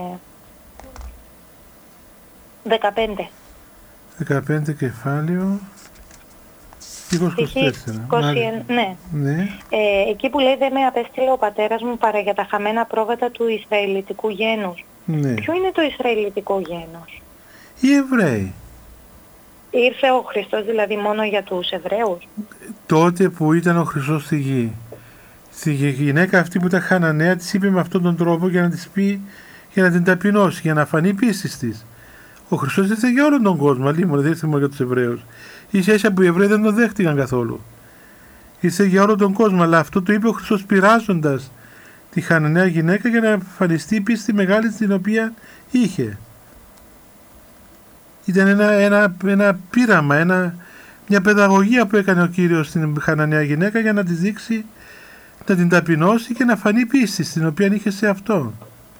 δεκαπέντε. δεκαπέντε κεφάλαιο. είκοσι τέσσερα. είκοσι ένα, ναι. ναι. Ε, εκεί που λέει «Δεν με απέστειλε ο πατέρας μου παρά για τα χαμένα πρόβατα του Ισραηλιτικού γένους». Ναι. Ποιο είναι το Ισραηλιτικό γένος? Οι Εβραίοι. Ήρθε ο Χριστός δηλαδή μόνο για τους Εβραίους? Τότε που ήταν ο Χριστός στη γη, στη γυναίκα αυτή που ήταν Χαναναία, της είπε με αυτόν τον τρόπο για να της πει, για να την ταπεινώσει, για να φανεί πίστης της. Ο Χριστός ήρθε για όλον τον κόσμο, αλλήμον, δεν ήρθε μόνο για τους Εβραίους. Ίσα ίσα που οι Εβραίοι δεν τον δέχτηκαν καθόλου. Ήρθε για όλον τον κόσμο, αλλά αυτό το είπε ο Χριστός πειράζοντας τη Χαναναία γυναίκα για να εμφανιστεί η πίστη μεγάλη την οποία είχε. Ήταν ένα, ένα, ένα πείραμα, ένα, μια παιδαγωγία που έκανε ο Κύριος στην Χαναναία γυναίκα για να της δείξει, να την ταπεινώσει και να φανεί πίστη στην οποία είχε σε αυτό.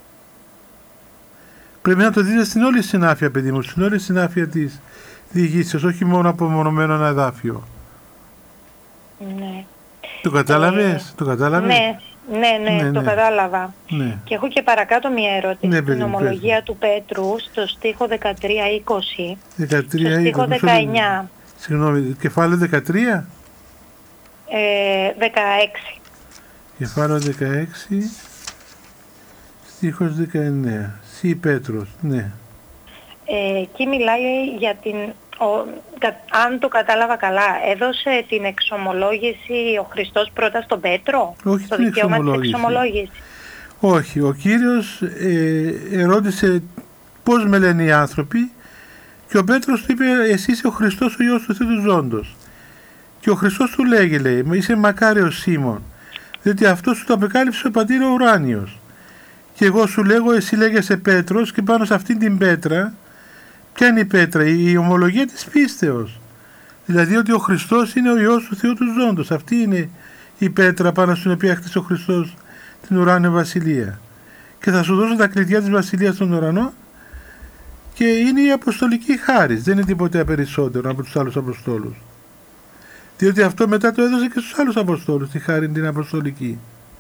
Πρέπει να το δείτε στην όλη συνάφεια, παιδί μου, στην όλη συνάφεια της διηγήσεως, όχι μόνο απομονωμένο ένα εδάφιο. Ναι. Το κατάλαβες, ε, το κατάλαβες. Ναι, ναι, ναι, ναι, το ναι. κατάλαβα. Ναι. Και έχω και παρακάτω μια ερώτηση. Ναι, στην παιδί, ομολογία πες. του Πέτρου, στο στίχο δεκατρία είκοσι, δεκατρία, στο στίχο είκοσι, δεκαεννιά. Συγγνώμη, κεφάλαιο δεκατρία. Ε, δεκαέξι. Κεφάλαιο δεκαέξι, στίχος δεκαεννιά. Σι Πέτρος, ναι. Ε, εκεί μιλάει για την... Ο, κα, αν το κατάλαβα καλά, έδωσε την εξομολόγηση ο Χριστός πρώτα στον Πέτρο? Όχι το την δικαίωμα εξομολόγηση. της εξομολόγησης. Όχι, ο Κύριος ε, ερώτησε πώς με λένε οι άνθρωποι και ο Πέτρος του είπε εσύ είσαι ο Χριστός ο Υιός του Θεού του Ζώντος. Και ο Χριστός του λέγει, λέει, είσαι μακάριος Σίμων, διότι αυτό σου το απεκάλυψε ο Πατήρ ο ουράνιος. Και εγώ σου λέγω, εσύ λέγεσαι Πέτρος και πάνω σε αυτήν την πέτρα, ποια είναι η πέτρα? Η ομολογία της πίστεως. Δηλαδή ότι ο Χριστός είναι ο Υιός του Θεού του Ζώντος. Αυτή είναι η πέτρα πάνω στην οποία χτίσε ο Χριστός την ουράνια βασιλεία. Και θα σου δώσω τα κλειδιά της βασιλείας στον ουρανό και είναι η αποστολική χάρις. Δεν είναι τίποτε περισσότερο από τους άλλους αποστόλους. Διότι αυτό μετά το έδωσε και στους άλλους αποστόλους, τη χάρη την αποστολική.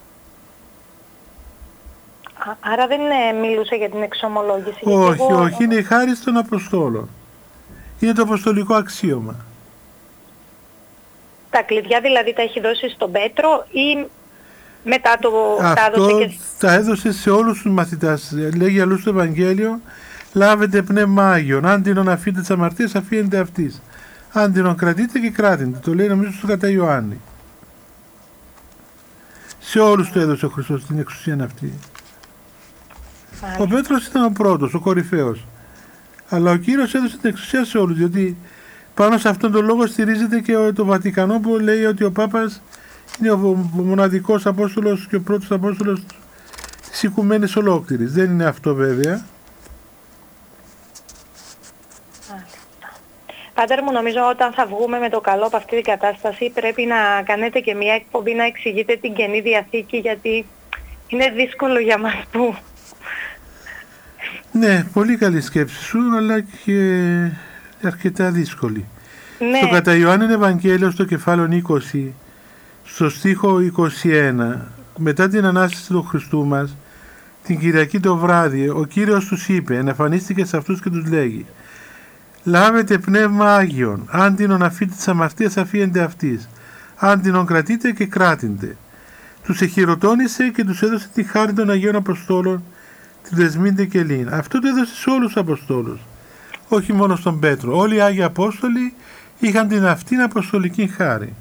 Άρα δεν ε, μιλούσε για την εξομολόγηση? Όχι, εγώ... όχι, είναι η χάρη των αποστόλων. Είναι το αποστολικό αξίωμα. Τα κλειδιά δηλαδή τα έχει δώσει στον Πέτρο ή μετά το Αυτό τα έδωσε και... τα έδωσε σε όλους τους μαθητάς. Λέγει αλλού στο Ευαγγέλιο, λάβετε πνεύμα Άγιον, αν την αφήνετε τις αμαρτίες αφήνετε αυτής. Αν την κρατείτε και κράτηντε. Το λέει νομίζω στο κατά Ιωάννη. Σε όλους το έδωσε ο Χριστός την εξουσία αυτή. Μάλιστα. Ο Πέτρος ήταν ο πρώτος, ο κορυφαίος. Αλλά ο Κύριος έδωσε την εξουσία σε όλους, διότι πάνω σε αυτόν τον λόγο στηρίζεται και το Βατικανό που λέει ότι ο Πάπας είναι ο μοναδικός Απόστολος και ο πρώτος Απόστολος της οικουμένης ολόκληρης. Δεν είναι αυτό βέβαια. Πάτερ μου, νομίζω όταν θα βγούμε με το καλό από αυτή την κατάσταση πρέπει να κάνετε και μια εκπομπή να εξηγείτε την Καινή Διαθήκη, γιατί είναι δύσκολο για μας που... Ναι, πολύ καλή σκέψη σου, αλλά και αρκετά δύσκολη. Ναι. Στο κατά Ιωάννη Ευαγγέλιο στο κεφάλαιο είκοσι, στο στίχο είκοσι ένα, μετά την Ανάσταση του Χριστού μας, την Κυριακή το βράδυ, ο Κύριος τους είπε, εμφανίστηκε σε αυτούς και τους λέγει, λάβετε πνεύμα Άγιον, αν την αφήνετε τις αμαρτίες αφήνετε αυτής, αν την κρατείτε και κράτηντε. Τους εχειροτώνησε και τους έδωσε τη χάρη των Αγίων Αποστόλων, τη δεσμήντε και λύν. Αυτό το έδωσε σε όλους τους Αποστόλους, όχι μόνο στον Πέτρο. Όλοι οι Άγιοι Απόστολοι είχαν την αυτήν αποστολική χάρη.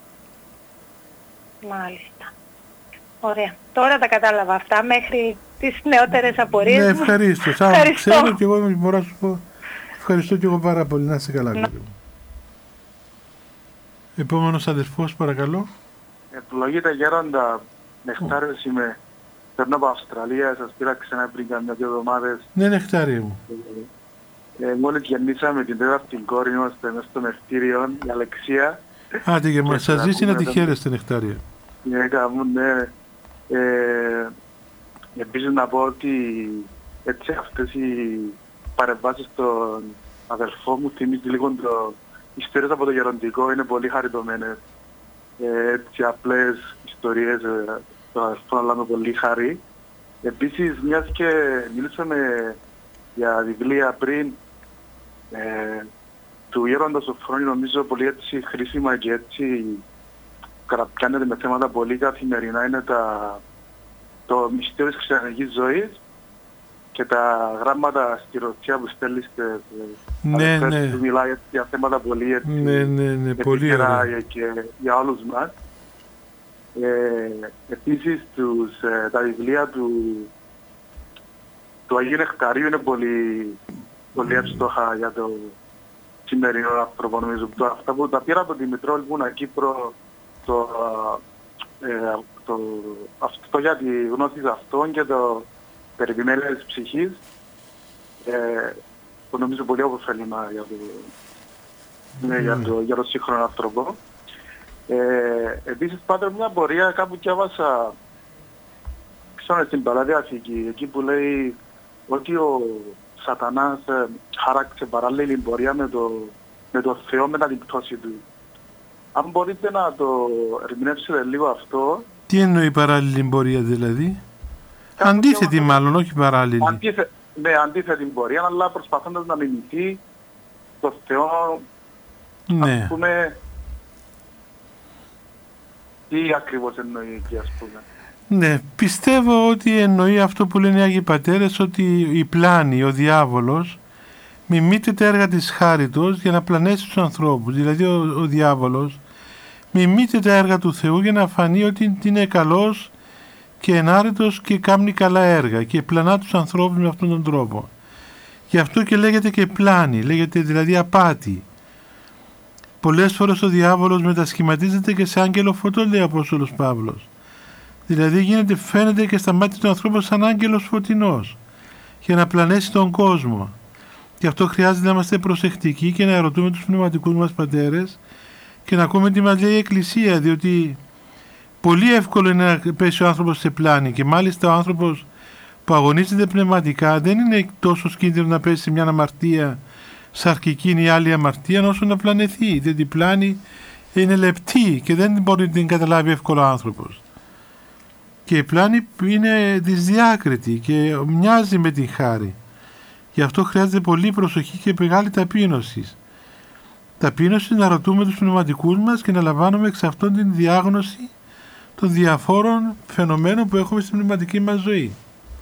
Μάλιστα. Ωραία. Τώρα τα κατάλαβα αυτά μέχρι τις νεότερες απορίες. Ναι, ευχαρίστω. Σαν ξέρω και εγώ μπορώ να σου πω. Ευχαριστώ και εγώ πάρα πολύ. Να είσαι καλά. Να. Επόμενος αδερφός, παρακαλώ. Ευλογείτε γέροντα, νεκτάριος είμαι. Παίρνω από Αυστραλία, σας πήρα ξανά πριν καμιά δύο εβδομάδες. Ναι, νεκτάριο μου. Ε, μόλις γεννήσαμε την τέταρτη κόρη, είμαστε μέσα στο νευτήριο, η Αλεξία. Άντε και μας σας ζήσει να τη χαίρεστε, νεκτάρια. Ναι, καμούν, ναι. Ε, επίσης να πω ότι έτσι αυτές οι παρεμβάσεις των αδελφών μου θυμίζει λίγο το ιστορίες από το γεροντικό, είναι πολύ χαριτωμένες. Ε, έτσι απλές ιστορίες ε, των αδελφών, αλλά με πολύ χαρή. Επίσης, μιας και μιλήσαμε για βιβλία πριν, ε, του Γέροντα Σοφρόνη, νομίζω πολύ έτσι χρήσιμα και έτσι καταπιάνεται με θέματα πολύ καθημερινά, είναι τα, το μυστήριο της χριστιανικής ζωής και τα γράμματα στη ρωτιά που στέλνει στις ναι, ναι. που μιλάει για θέματα πολύ έτσι, ναι, ναι, ναι, πολύ ωραία. Και για όλους μας. Ε, επίσης τους, ε, τα βιβλία του, του Αγίου Νεκταρίου είναι πολύ, πολύ εύστοχα για το σημερινό άνθρωπο, νομίζω. Το, αυτά που τα πήρα από τη Μητρόλη Βούνα Κύπρο, το, ε, το, αυτό για τη γνώση αυτών και το περιμέλεια της ψυχής, ε, το νομίζω πολύ ωφέλιμα για το, mm. ναι, για το, για το σύγχρονο άνθρωπο. Ε, επίσης, πάτε μια πορεία, κάπου διάβασα, ξέρω στην Παλαιά Διαθήκη, εκεί που λέει ότι ο Σατανάς ε, χάραξε παράλληλη πορεία με το, με το Θεό μετά την πτώση του. Αν μπορείτε να το ερμηνεύσετε λίγο αυτό. Τι εννοεί παράλληλη πορεία δηλαδή? Αντίθετη όμως, μάλλον, όχι παράλληλη. Αντίθε, ναι, αντίθετη πορεία, αλλά προσπαθώντας να μιμηθεί το Θεό, ναι. Ας πούμε, τι ακριβώς εννοεί εκεί, ας πούμε. Ναι, πιστεύω ότι εννοεί αυτό που λένε οι Άγιοι Πατέρες, ότι η πλάνη, ο διάβολος, μιμείται τα έργα της χάριτος για να πλανέσει τους ανθρώπους. Δηλαδή ο, ο διάβολος μιμείται τα έργα του Θεού για να φανεί ότι είναι καλός και ενάρετος και κάνει καλά έργα και πλανά τους ανθρώπους με αυτόν τον τρόπο. Γι' αυτό και λέγεται και πλάνη, λέγεται δηλαδή απάτη. Πολλές φορές ο διάβολος μετασχηματίζεται και σε άγγελο φωτό, λέει ο Απόστολος Παύλος. Δηλαδή γίνεται, φαίνεται και στα μάτια του ανθρώπου σαν άγγελος φωτεινός για να πλανέσει τον κόσμο. Γι' αυτό χρειάζεται να είμαστε προσεκτικοί και να ερωτούμε τους πνευματικούς μας πατέρες και να ακούμε τι μας λέει η Εκκλησία, διότι πολύ εύκολο είναι να πέσει ο άνθρωπος σε πλάνη και μάλιστα ο άνθρωπος που αγωνίζεται πνευματικά δεν είναι τόσο κίνδυνο να πέσει σε μια αμαρτία σαρκική ή άλλη αμαρτία όσο να πλανεθεί, διότι η πλάνη είναι λεπτή και δεν μπορεί να την καταλάβει εύκολα ο άνθρωπος. Και η πλάνη είναι δυσδιάκριτη και μοιάζει με την χάρη. Γι' αυτό χρειάζεται πολύ προσοχή και μεγάλη ταπείνωση. Ταπείνωση να ρωτούμε τους πνευματικούς μας και να λαμβάνουμε εξ αυτών την διάγνωση των διαφόρων φαινομένων που έχουμε στην πνευματική μας ζωή.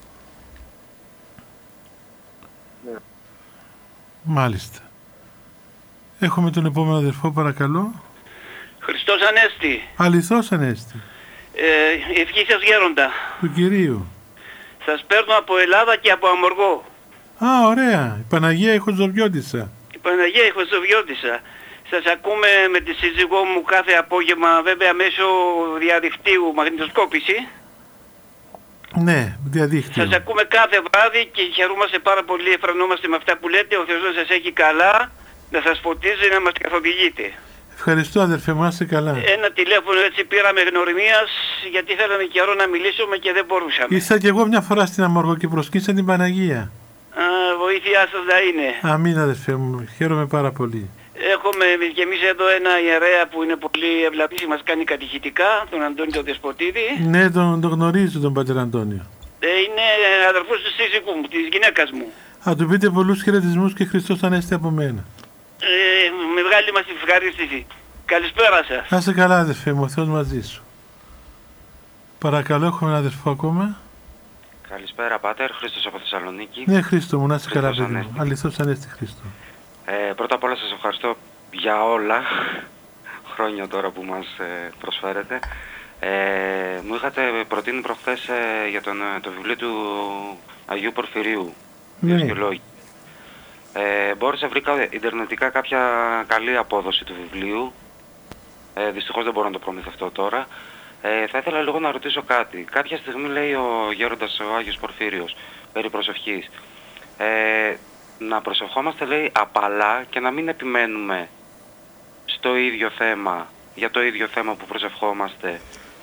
Yeah. Μάλιστα. Έχουμε τον επόμενο αδερφό, παρακαλώ. Χριστός Ανέστη. Αληθώς Ανέστη. Ε, ευχή σας γέροντα. Του Κυρίου. Σας παίρνω από Ελλάδα και από Αμοργό. Α, ωραία. Η Παναγία η Χοζοβιώτισσα. Η Παναγία η Χοζοβιώτισσα. Σας ακούμε με τη σύζυγό μου κάθε απόγευμα, βέβαια μέσω διαδικτύου, μαγνητοσκόπηση. Ναι, διαδίκτυο. Σας ακούμε κάθε βράδυ και χαιρούμαστε πάρα πολύ, εφρανόμαστε με αυτά που λέτε. Ο Θεός να σας έχει καλά, να σας φωτίζει, να μας καθοδηγείτε. Ευχαριστώ αδερφέ μου, είστε καλά. Ένα τηλέφωνο έτσι πήραμε γνωριμίας, γιατί θέλαμε καιρό να μιλήσουμε και δεν μπορούσαμε. Ήρθα και εγώ μια φορά στην Αμοργό και προσκύσα την Παναγία. Α, βοήθειά σας να είναι. Αμήν αδερφέ μου, χαίρομαι πάρα πολύ. Έχουμε και εμείς εδώ ένα ιερέα που είναι πολύ ευλαβής, μας κάνει κατηχητικά, τον Αντώνη τον Δεσποτίδη. Ναι, τον, τον γνωρίζω τον Πατέρα Αντώνιο. Ε, είναι αδερφός του σύζυγού μου, της γυναίκας μου. Α, του πείτε πολλούς χαιρετισμούς και Χριστός Ανέστη από μένα. Ε, με μεγάλη μας ευχαρίστηση. Καλησπέρα σας. Να είστε καλά αδερφέ μου, ο Θεός μαζί σου. Παρακαλώ, έχουμε ένα αδερφό ακόμα. Καλησπέρα Πάτερ, Χρήστος από Θεσσαλονίκη. Ναι Χρήστο μου, να είστε καλά παιδί μου. Αληθώς Ανέστη Χρήστο. Ε, πρώτα απ' όλα σας ευχαριστώ για όλα χρόνια τώρα που μας ε, προσφέρετε. Ε, μου είχατε προτείνει προχθές ε, για τον, το βιβλίο του Αγίου Πορφυρίου, ναι. και λόγοι. Ε, μπόρεσα βρήκα ιντερνετικά κάποια καλή απόδοση του βιβλίου. Ε, δυστυχώς δεν μπορώ να το προμηθευτώ τώρα. Ε, θα ήθελα λίγο να ρωτήσω κάτι. Κάποια στιγμή λέει ο γέροντας ο Άγιος Πορφύριος περί προσευχής. Ε, να προσευχόμαστε, λέει, απαλά και να μην επιμένουμε στο ίδιο θέμα, για το ίδιο θέμα που προσευχόμαστε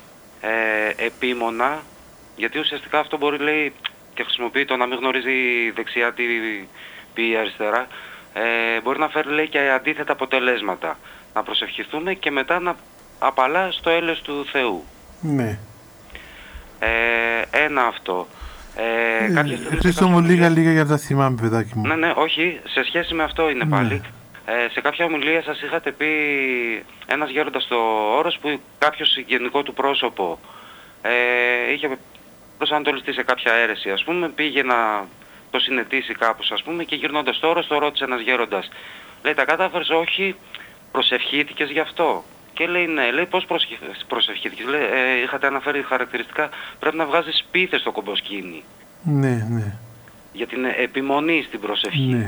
ε, επίμονα, γιατί ουσιαστικά αυτό μπορεί, λέει, και χρησιμοποιεί το να μην γνωρίζει δεξιά τι πει αριστερά, ε, μπορεί να φέρει, λέει, και αντίθετα αποτελέσματα. Να προσευχηθούμε και μετά να απαλά στο έλεος του Θεού. Ναι. Ε, ένα αυτό. Ε, ε, Χρήστο μου, λίγα λίγα για τα θυμάμαι, παιδάκι μου. Ναι, ναι, όχι, σε σχέση με αυτό είναι πάλι. Ναι. Ε, σε κάποια ομιλία σας είχατε πει ένας γέροντας στο Όρος που κάποιο συγγενικό του πρόσωπο ε, είχε προσανατολιστεί σε κάποια αίρεση, ας πούμε, πήγε να το συνετίσει κάπως, ας πούμε, και γυρνώντας στο Όρος το ρώτησε ένας γέροντας. Λέει, τα κατάφερες? Όχι, προσευχήθηκες γι' αυτό? Και λέει, ναι. Λέει, πώς προσευχήθηκες? Λέει, ε, είχατε αναφέρει χαρακτηριστικά, πρέπει να βγάζεις σπίθες στο κομποσκήνι. Ναι, ναι. Για την επιμονή στην προσευχή. Ναι.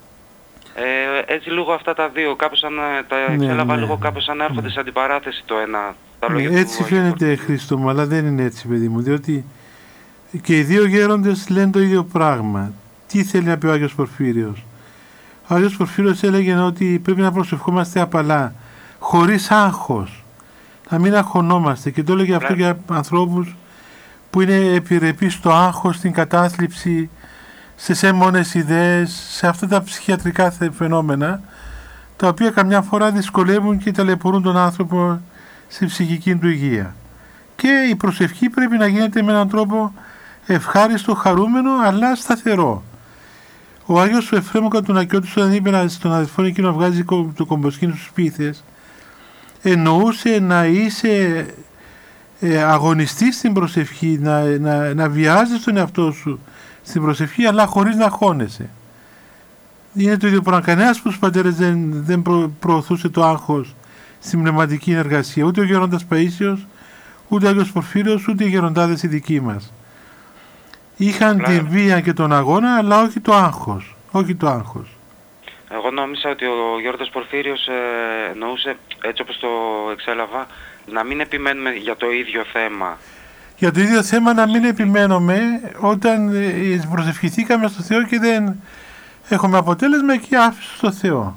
Ε, έτσι λίγο αυτά τα δύο, κάπως σαν, τα ναι, εξέλαβα ναι, λίγο κάπως σαν έρχονται ναι. σε αντιπαράθεση το ένα. Τα ναι, λόγια έτσι του φαίνεται, Χρήστο μου, αλλά δεν είναι έτσι, παιδί μου, διότι και οι δύο γέροντες λένε το ίδιο πράγμα. Τι θέλει να πει ο Άγιος Πορφύριος? Ο Άγιος Πορφύριος έλεγε ότι πρέπει να προσευχόμαστε απαλά, χωρίς άγχος, να μην αγχωνόμαστε, και το έλεγε αυτό για ανθρώπους που είναι επιρρεπείς στο άγχος, στην κατάθλιψη, στις έμμονες ιδέες, σε αυτά τα ψυχιατρικά φαινόμενα, τα οποία καμιά φορά δυσκολεύουν και ταλαιπωρούν τον άνθρωπο στη ψυχική του υγεία. Και η προσευχή πρέπει να γίνεται με έναν τρόπο ευχάριστο, χαρούμενο, αλλά σταθερό. Ο Άγιος Εφραίμ Κατουνακιώτης, όταν είπε στον αδελφό εκείνο να βγάζει το κομποσκήνι στους σπίθες, εννοούσε να είσαι ε, αγωνιστής στην προσευχή, να, να, να βιάζεις τον εαυτό σου στην προσευχή, αλλά χωρίς να χώνεσαι. Είναι το ίδιο πράγμα. Κανένας από τους πατέρες δεν, δεν προ, προωθούσε το άγχος στην πνευματική εργασία. Ούτε ο γέροντας Παΐσιος, ούτε ο Άγιος Πορφύριος, ούτε οι γεροντάδες οι δικοί μας. Είχαν Λά. την βία και τον αγώνα, αλλά όχι το άγχος. Όχι το άγχος. Εγώ νόμιζα ότι ο γέροντας Πορφύριος ε, εννοούσε, έτσι όπως το εξέλαβα, να μην επιμένουμε για το ίδιο θέμα. Για το ίδιο θέμα να μην επιμένουμε όταν ε, προσευχηθήκαμε στο Θεό και δεν έχουμε αποτέλεσμα, και άφησε στο Θεό.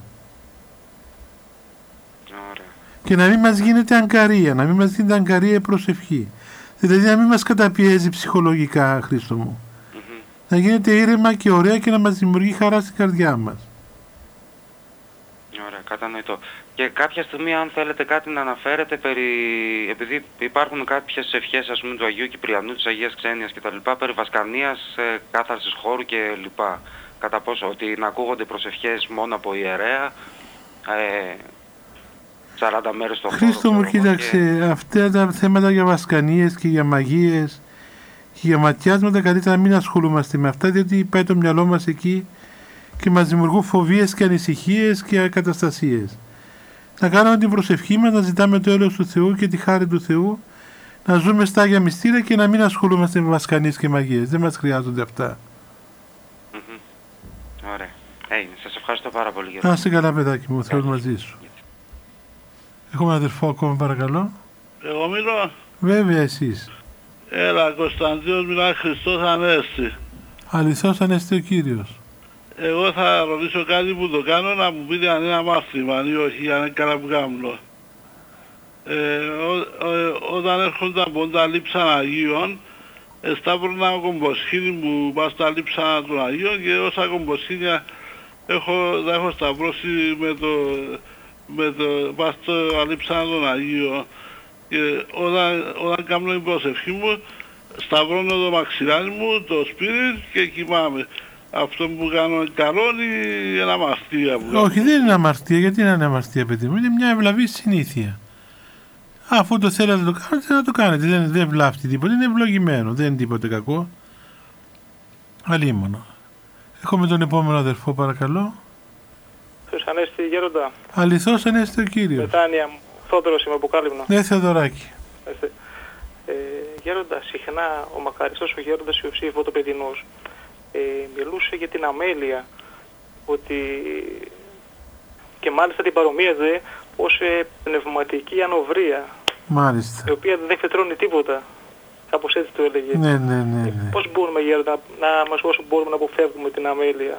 Ωραία. Και να μην μας γίνεται αγκαρία, να μην μας γίνεται αγκαρία προσευχή. Δηλαδή να μην μας καταπιέζει ψυχολογικά, Χρήστο μου. Mm-hmm. Να γίνεται ήρεμα και ωραία και να μας δημιουργεί χαρά στην καρδιά μας. Ωραία, κατανοητό. Και κάποια στιγμή, αν θέλετε κάτι να αναφέρετε περί, επειδή υπάρχουν κάποιες ευχές, ας πούμε, του Αγίου Κυπριανού, της Αγίας Ξένιας κτλ., περί βασκανίας, ε, κάθαρσης χώρου κλπ. Κατά πόσο, ότι να ακούγονται προσευχές μόνο από ιερέα, ε, σαράντα μέρες το χώρο. Χρήστο μου, κοίταξε, και... αυτά τα θέματα για βασκανίες και για μαγείες και για ματιάσματα, καλύτερα να μην ασχολούμαστε με αυτά, διότι πάει το μυαλό μας εκεί και μας δημιουργούν φοβίες και ανησυχίες και καταστασίες. Να κάνουμε την προσευχή μας, να ζητάμε το έλεος του Θεού και τη χάρη του Θεού, να ζούμε στα Άγια Μυστήρια και να μην ασχολούμαστε με βασκανίες και μαγείες. Δεν μας χρειάζονται αυτά. Mm-hmm. Ωραία. Έγινε. Σας ευχαριστώ πάρα πολύ. Να είστε καλά, παιδάκι μου. Θεός μαζί σου. Έχουμε ένα αδερφό ακόμα, παρακαλώ. Εγώ μιλώ. Βέβαια, εσείς. Έλα, Κωνσταντίνος μιλά, Χριστός Ανέστη. Αληθώς Ανέστη ο Κύριος. Εγώ θα ρωτήσω κάτι που το κάνω, να μου πείτε αν είναι αμάρτημα ή όχι, αν είναι καλά που κάνω. Ε, ό, ό, όταν έρχονται από τα λείψανα Αγίων, εσταύρωνα κομποσχήνι που πας στα λείψανα των Αγίων, και όσα κομποσχήνια έχω, τα έχω σταυρώσει με το, με το πας στα λείψανα των Αγίων. Και όταν, όταν κάνω την προσευχή μου, σταυρώνω το μαξιλάρι μου, το σπίτι, και κοιμάμαι. Αυτό που κάνω είναι καλό ή είναι αμαρτία που κάνω? Όχι, δεν είναι αμαρτία. Γιατί να είναι αμαρτία, παιδί μου? Είναι μια ευλαβή συνήθεια. Αφού το θέλετε να το κάνετε, να το κάνετε. Δεν, δεν βλάφτει τίποτα. Είναι ευλογημένο. Δεν είναι τίποτα κακό. Αλίμονο. Έχουμε τον επόμενο αδερφό, παρακαλώ. Θεός Ανέστη, γέροντα. Αληθώς Ανέστη ο Κύριος. Μετάνοια μου. Θόδωρος είμαι από Κάλυμνο. Ναι, Θεοδωράκη. Ε, γέροντα, συχνά ο μακαριστός ο γέροντας Ιωσήφ Βοτοπεδινός ε, μιλούσε για την αμέλεια, ότι και μάλιστα την παρομοίαζε ως ε, πνευματική ανοβρία. Μάλιστα. Η οποία δεν φετρώνει τίποτα. Κάπως έτσι το έλεγε. Ναι, ναι, ναι, ναι. Πώς μπορούμε, γέροντα, να, να μας όσο μπορούμε να αποφεύγουμε την αμέλεια?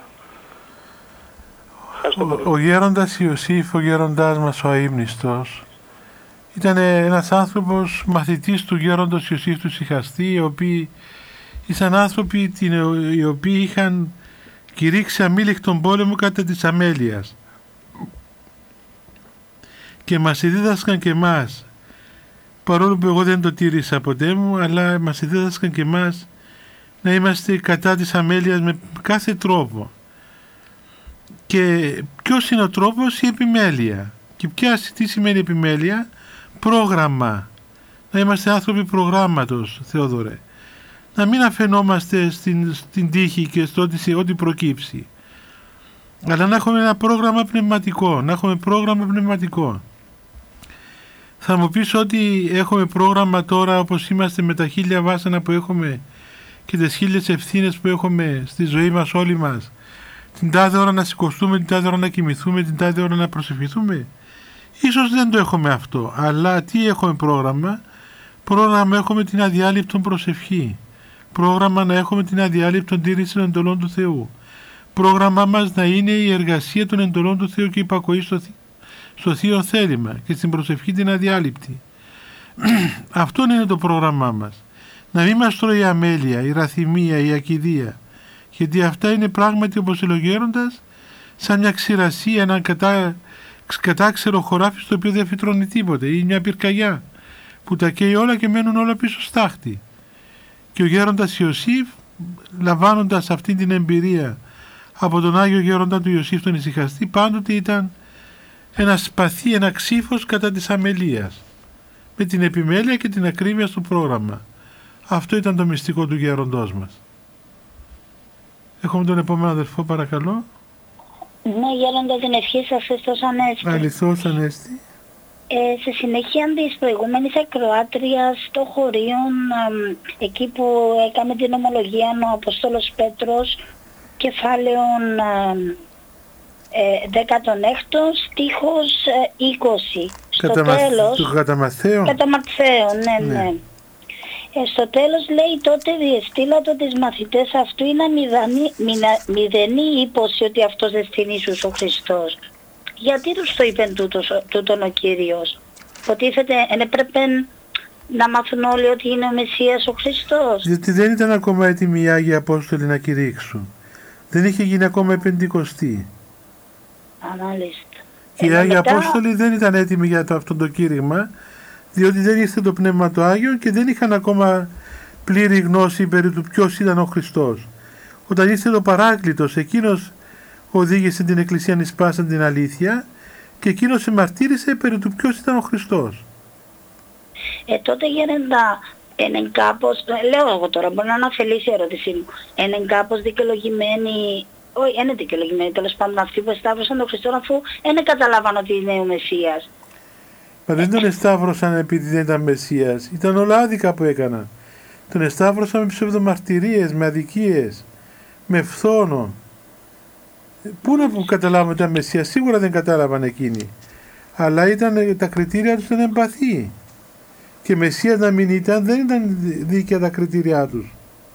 Ο, ο γέροντας Ιωσήφ, ο γέροντάς μας ο αείμνηστος, ήταν ένας άνθρωπος μαθητής του γέροντος Ιωσήφ του Σιχαστή, οι οποίοι ήταν άνθρωποι οι οποίοι είχαν κηρύξει αμήλικτον πόλεμο κατά της αμέλειας και μας δίδασκαν και εμάς, παρόλο που εγώ δεν το τήρησα ποτέ μου, αλλά μας δίδασκαν και εμάς να είμαστε κατά της αμέλειας με κάθε τρόπο. Και ποιος είναι ο τρόπος? Η επιμέλεια. Και ποια, τι σημαίνει επιμέλεια? Πρόγραμμα. Να είμαστε άνθρωποι προγράμματος, Θεόδωρε. Να μην αφαινόμαστε στην, στην τύχη και στο ότι, ό,τι προκύψει. Αλλά να έχουμε ένα πρόγραμμα πνευματικό. Να έχουμε πρόγραμμα πνευματικό. Θα μου πεις ότι έχουμε πρόγραμμα τώρα, όπως είμαστε, με τα χίλια βάσανα που έχουμε και τις χίλιες ευθύνες που έχουμε στη ζωή μας όλοι μας. Την τάδε ώρα να σηκωστούμε, την τάδε ώρα να κοιμηθούμε, την τάδε ώρα να προσευχηθούμε. Ίσως δεν το έχουμε αυτό, αλλά τι έχουμε πρόγραμμα? Πρόγραμμα έχουμε την αδιάλειπτον προσευχή. Πρόγραμμα να έχουμε την αδιάλειπτον τήρηση των εντολών του Θεού. Πρόγραμμά μας να είναι η εργασία των εντολών του Θεού και η υπακοή στο, στο θείο θέλημα και στην προσευχή την αδιάλειπτη. Αυτό είναι το πρόγραμμά μας. Να μην μας τρώει η αμέλεια, η ραθυμία, η ακηδία. Γιατί αυτά είναι πράγματι, όπως ελογέροντας, σαν μια ξηρασία, ένα κατά, κατάξερο χωράφι στο οποίο δεν φυτρώνει τίποτε, ή μια πυρκαγιά που τα καίει όλα και μένουν όλα πίσω στάχτη. Και ο γέροντας Ιωσήφ, λαμβάνοντας αυτή την εμπειρία από τον Άγιο Γέροντα του Ιωσήφ τον Ησυχαστή, πάντοτε ήταν ένα σπαθί, ένα ξύφος κατά της αμελίας, με την επιμέλεια και την ακρίβεια στο πρόγραμμα. Αυτό ήταν το μυστικό του γέροντός μας. Έχουμε τον επόμενο αδελφό, παρακαλώ. Ναι, γέροντα, την ευχή σας, Χριστός Ανέστη. Αληθώς Ανέστη. Ε, σε συνέχεια της προηγούμενης ακροάτριας στο χωρίο, ε, εκεί που έκαμε την ομολογία ο Απόστολος Πέτρος, κεφάλαιον ε, δέκατον έκτο, στίχος ε, είκοσι. Στο Κατα τέλος... Του κατά Ματθαίο. Κατά Ματθαίο, ναι, ναι. ναι. Ε, στο τέλος λέει, τότε διεστήλατο τις μαθητές αυτού είναι μηδανή, μηδα, μηδενή ύποση ότι αυτός εστιν Ιησούς ο Χριστός. Γιατί τους το είπε τούτος, τούτον ο Κύριος? Υποτίθεται εν έπρεπε να μάθουν όλοι ότι είναι ο Μεσσίας ο Χριστός. Διότι δεν ήταν ακόμα έτοιμοι οι Άγιοι Απόστολοι να κηρύξουν. Δεν είχε γίνει ακόμα η Πεντηκοστή. Μάλιστα. Και οι Άγιοι μετά... Απόστολοι δεν ήταν έτοιμοι για το, αυτό το κήρυγμα, διότι δεν ήρθε το Πνεύμα το Άγιο και δεν είχαν ακόμα πλήρη γνώση περί του ποιος ήταν ο Χριστός. Όταν ήρθε το Παράκλητος, εκείνος οδήγησε την Εκκλησία εις πάσαν την αλήθεια και εκείνος εμαρτύρησε περί του ποιος ήταν ο Χριστός. Ε, τότε γέροντα, είναι κάπως, λέω εγώ τώρα, μπορεί να είναι αφελής η ερώτησή μου, είναι κάπως δικαιολογημένη, όχι, είναι δικαιολογημένη, τέλος πάντων αυτοί που εσταύρωσαν τον Χριστό, αφού δεν καταλάβαν ότι είναι ο Μεσσίας. Μα δεν τον εσταύρωσαν επειδή δεν ήταν Μεσσίας, ήταν όλα άδικα που έκαναν. Τον εσταύρωσαν με ψευδομαρτυρίες, με αδικίες, με φθόνο. Πού να που καταλάβουν ότι ήταν Μεσσίας, σίγουρα δεν κατάλαβαν εκείνοι. Αλλά ήταν, τα κριτήρια τους ήταν εμπαθή. Και Μεσσίας να μην ήταν, δεν ήταν δίκαια τα κριτήριά τους.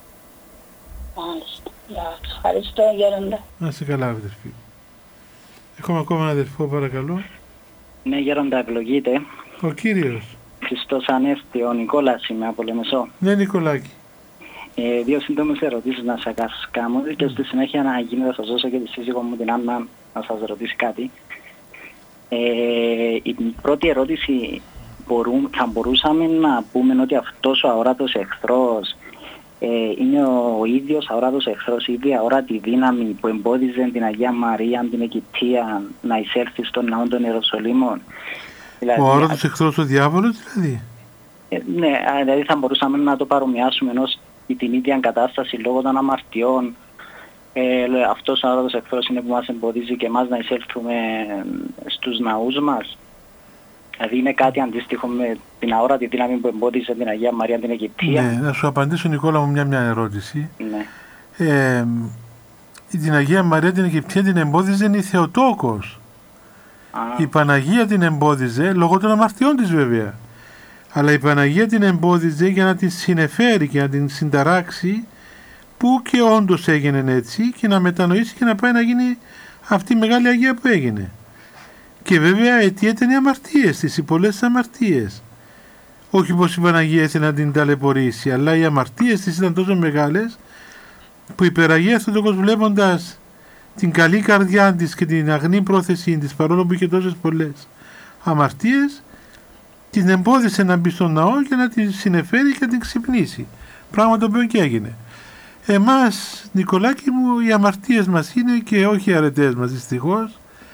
Μάλιστα. Ευχαριστώ, γέροντα. Να είσαι καλά, αδερφή. Έχουμε ακόμα ένα αδερφό, παρακαλώ. Ναι, γέροντα, ευλογείτε. Ο Κύριος. Χριστός Ανέστη, ο Νικόλας είμαι από Λεμεσό. Ναι, Νικολάκη. Ε, δύο σύντομες ερωτήσεις να σας κάνω και στη συνέχεια να γίνει θα σας δώσω και τη σύζυγό μου την Άννα να σας ρωτήσει κάτι. Ε, η πρώτη ερώτηση, μπορούμε, θα μπορούσαμε να πούμε ότι αυτός ο αόρατος εχθρός ε, είναι ο ίδιος αόρατος εχθρός, η ίδια αόρατη δύναμη που εμπόδιζε την Αγία Μαρία, την Αιγυπτία, να εισέλθει στον ναό των Ιεροσολύμων. Δηλαδή, ο αόρατος εχθρός ο διάβολος δηλαδή. Ε, ναι, δηλαδή θα μπορούσαμε να το παρομοιάσουμε ενός την ίδια κατάσταση λόγω των αμαρτιών. Ε, αυτός ο αόρατος εχθρός είναι που μας εμποδίζει και εμάς να εισέλθουμε στους ναούς μας. Δηλαδή είναι κάτι αντίστοιχο με την αόρατη δύναμη που εμπόδιζε την Αγία Μαρία την Αιγυπτία. Ναι, να σου απαντήσω, Νικόλα μου, μια, μια ερώτηση. Ναι. Ε, την Αγία Μαρία την Αιγυπτία την εμπόδιζε η Θεοτόκος. Α. Η Παναγία την εμπόδιζε λόγω των αμαρτιών της βέβαια. Αλλά η Παναγία την εμπόδιζε για να την συνεφέρει και να την συνταράξει, που και όντως έγινε έτσι, και να μετανοήσει και να πάει να γίνει αυτή η μεγάλη Αγία που έγινε. Και βέβαια αιτία ήταν οι αμαρτίες της, οι πολλές αμαρτίες. Όχι πως η Παναγία ήθελε να την ταλαιπωρήσει, αλλά οι αμαρτίες της ήταν τόσο μεγάλες που η Περαγία Θεοτόκος, βλέποντας την καλή καρδιά της και την αγνή πρόθεσή της, παρόλο που είχε τόσες πολλές αμαρτίες, την εμπόδισε να μπει στον ναό και να την συνεφέρει και να την ξυπνήσει. Πράγμα το οποίο και έγινε. Εμάς, Νικολάκη μου, οι αμαρτίες μας είναι και όχι οι αρετές μας, δυστυχώς,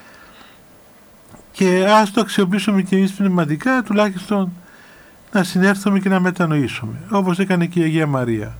και ας το αξιοποιήσουμε και εμείς πνευματικά, τουλάχιστον να συνέρθουμε και να μετανοήσουμε, όπως έκανε και η Αγία Μαρία.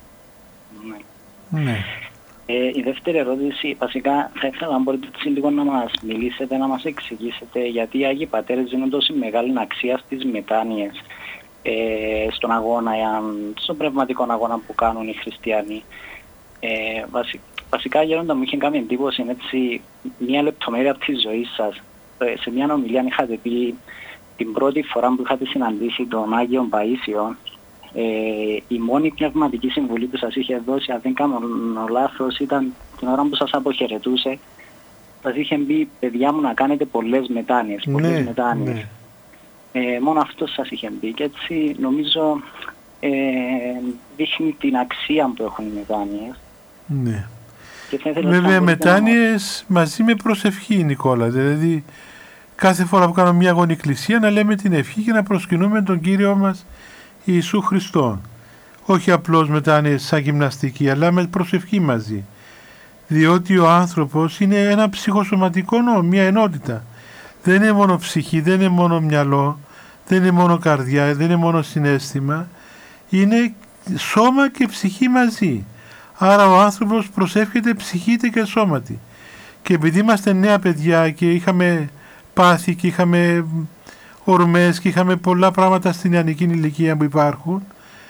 Ναι. Ναι. Ε, η δεύτερη ερώτηση, βασικά θα ήθελα να μπορείτε λίγο να μας μιλήσετε, να μας εξηγήσετε γιατί οι Άγιοι Πατέρες δίνουν τόση μεγάλη αξία στις μετάνοιες, ε, στον αγώνα, στον πνευματικό αγώνα που κάνουν οι χριστιανοί. Ε, βασι, βασικά, Γέροντα, μου είχε κάνει εντύπωση έτσι, μια λεπτομέρεια από τη ζωή σας. Ε, σε μια ομιλία είχατε πει την πρώτη φορά που είχατε συναντήσει τον Άγιο Παΐσιο, Ε, η μόνη πνευματική συμβουλή που σας είχε δώσει, αν δεν κάνω λάθος, ήταν την ώρα που σας αποχαιρετούσε. Σας είχε πει, παιδιά μου, να κάνετε πολλές μετάνοιες. Πολλές ναι, μετάνοιες. Ναι. Ε, μόνο αυτό σας είχε πει και έτσι νομίζω ε, δείχνει την αξία που έχουν οι μετάνοιες. Ναι. Βέβαια μετάνοιες να... μαζί με προσευχή, Νικόλα. Δηλαδή κάθε φορά που κάνω μια αγώνη εκκλησία να λέμε την ευχή και να προσκυνούμε τον Κύριο μας Ιησού Χριστό. Όχι απλώς μετάνοιες σαν γυμναστική, αλλά με προσευχή μαζί. Διότι ο άνθρωπος είναι ένα ψυχοσωματικό νόμο, μια ενότητα. Δεν είναι μόνο ψυχή, δεν είναι μόνο μυαλό, δεν είναι μόνο καρδιά, δεν είναι μόνο συναίσθημα. Είναι σώμα και ψυχή μαζί. Άρα ο άνθρωπος προσεύχεται ψυχήτε και σώματι. Και επειδή είμαστε νέα παιδιά και είχαμε πάθη και είχαμε ορμές και είχαμε πολλά πράγματα στην νεανική ηλικία που υπάρχουν,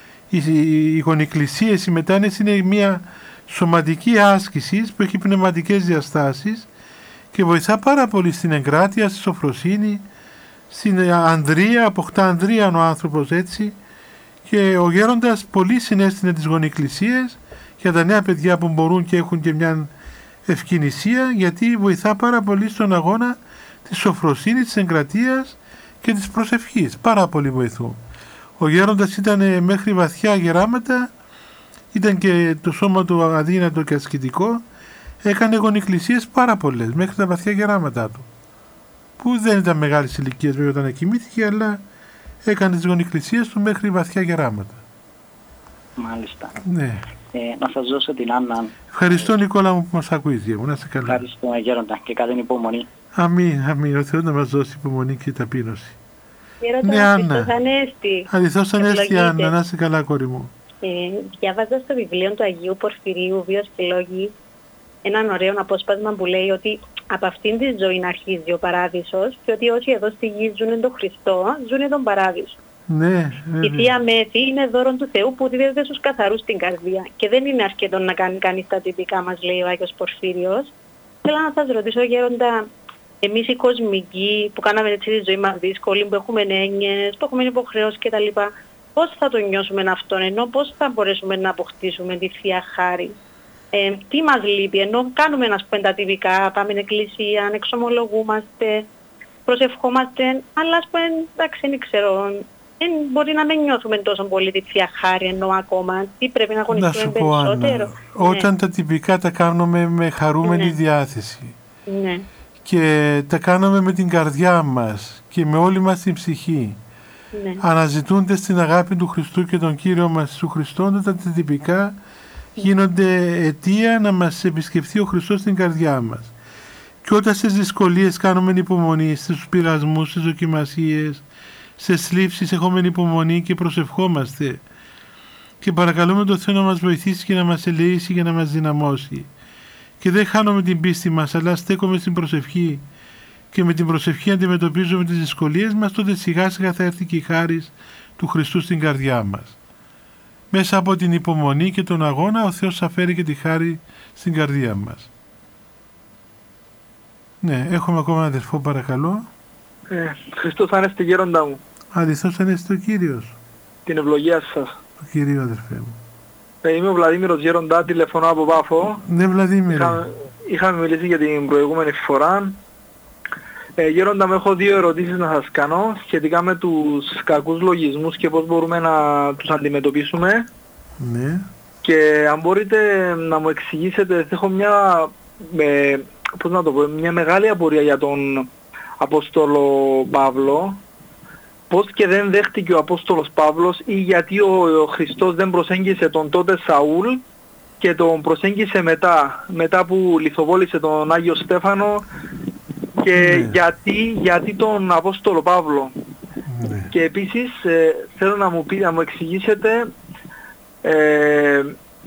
οι γονικλησίες, οι μετάνοιες είναι μια σωματική άσκηση που έχει πνευματικές διαστάσεις και βοηθά πάρα πολύ στην εγκράτεια, στη σοφροσύνη, στην ανδρεία, αποκτά ανδρεία ο άνθρωπος έτσι, και ο γέροντας πολύ συνέστηνε τις γονικλησίες για τα νέα παιδιά που μπορούν και έχουν και μια ευκαινησία, γιατί βοηθά πάρα πολύ στον αγώνα της σοφροσύνης, της εγκρατείας και της προσευχής. Πάρα πολύ βοηθούν. Ο γέροντας ήταν μέχρι βαθιά γεράματα, ήταν και το σώμα του αδύνατο και ασκητικό, έκανε γονικλησίες πάρα πολλές, μέχρι τα βαθιά γεράματά του. Που δεν ήταν μεγάλης ηλικίας βέβαια όταν εκοιμήθηκε, αλλά έκανε τις γονικλησίες του μέχρι βαθιά γεράματα. Μάλιστα. Ναι. Ε, να σας δώσω την Άννα. Ευχαριστώ Νικόλα μου που μας ακούεις, Διέ μου, να είσαι καλά. Ευχαριστώ γέροντα και καλή υπομονή. Αμήν, αμήν, ο Θεός να μας δώσει υπομονή και ταπείνωση. Γέροντα, ναι, Άννα. Ανέστη. Αληθώς Ανέστη, Άννα, να είσαι καλά κόρη μου. Ε, διάβαζα στο βιβλίο του Αγίου Πορφυρίου, Βίος και Λόγοι, έναν ωραίο απόσπασμα που λέει ότι από αυτήν τη ζωή να αρχίζει ο παράδεισος και ότι όσοι εδώ στη γη ζουν τον Χριστό, ζουν τον παράδεισο. Ναι, η Θεία Μέθη είναι δώρο του Θεού που δίδεται στους καθαρούς στην καρδία και δεν είναι αρκετό να κάνει κανείς τα τυπικά μας, λέει ο Άγιος Πορφύριος. Θέλω να σας ρωτήσω, Γέροντα, εμείς οι κοσμικοί που κάναμε έτσι τη ζωή μας δύσκολη, που έχουμε έννοιες, που έχουμε υποχρεώσεις κτλ., πώς θα το νιώσουμε αυτόν, ενώ πώς θα μπορέσουμε να αποκτήσουμε τη Θεία Χάρη. Ε, τι μας λείπει, ενώ κάνουμε ας πούμε τα τυπικά, πάμε στην εκκλησία, εξομολογούμαστε, προσευχόμαστε, αλλά ας πούμε, εντάξει, δεν ξέρω, δεν μπορεί να μην νιώθουμε τόσο πολύ τη Θεία Χάρη, ενώ ακόμα τι πρέπει να αγωνιστούμε περισσότερο. Άννα, όταν ναι. τα τυπικά τα κάνουμε με χαρούμενη ναι. διάθεση ναι. και τα κάνουμε με την καρδιά μας και με όλη μας την ψυχή, ναι. αναζητούνται στην αγάπη του Χριστού και τον Κύριο μας του Χριστού, όταν τα τυπικά γίνονται αιτία να μας επισκεφθεί ο Χριστός στην καρδιά μας. Και όταν στις δυσκολίες κάνουμε υπομονή, στους πειρασμούς, στις δοκιμασίες, σε θλίψεις έχουμε υπομονή και προσευχόμαστε και παρακαλούμε τον Θεό να μας βοηθήσει και να μας ελεήσει και να μας δυναμώσει. Και δεν χάνουμε την πίστη μας, αλλά στέκομαι στην προσευχή και με την προσευχή αντιμετωπίζουμε τις δυσκολίες μας, τότε σιγά σιγά θα έρθει και η χάρις του Χριστού στην καρδιά μας. Μέσα από την υπομονή και τον αγώνα ο Θεός θα φέρει και τη χάρη στην καρδία μας. Ναι, έχουμε ακόμα ένα αδελφό, παρακαλώ. Ε, Χριστός Ανέστη, Γέροντα μου. Αληθώς ανέστη ο Κύριος. Την ευλογία σας. Το Κύριο, αδερφέ μου. Ε, είμαι ο Βλαδίμηρος Γέροντα, τηλεφωνώ από Πάφο. Ναι, Βλαδίμηρε. Είχα, είχαμε μιλήσει για την προηγούμενη φορά. Ε, Γέροντα, με έχω δύο ερωτήσεις να σας κάνω σχετικά με τους κακούς λογισμούς και πώς μπορούμε να τους αντιμετωπίσουμε. Ναι. Και αν μπορείτε να μου εξηγήσετε, έχω μια, ε, πώς να το πω, μια μεγάλη απορία για τον Απόστολο Παύλο. Πώς και δεν δέχτηκε ο Απόστολος Παύλος ή γιατί ο, ο Χριστός δεν προσέγγισε τον τότε Σαούλ και τον προσέγγισε μετά, μετά που λιθοβόλησε τον Άγιο Στέφανο και ναι. γιατί, γιατί τον Απόστολο Παύλο. Ναι. Και επίσης ε, θέλω να μου, πει, να μου εξηγήσετε ε,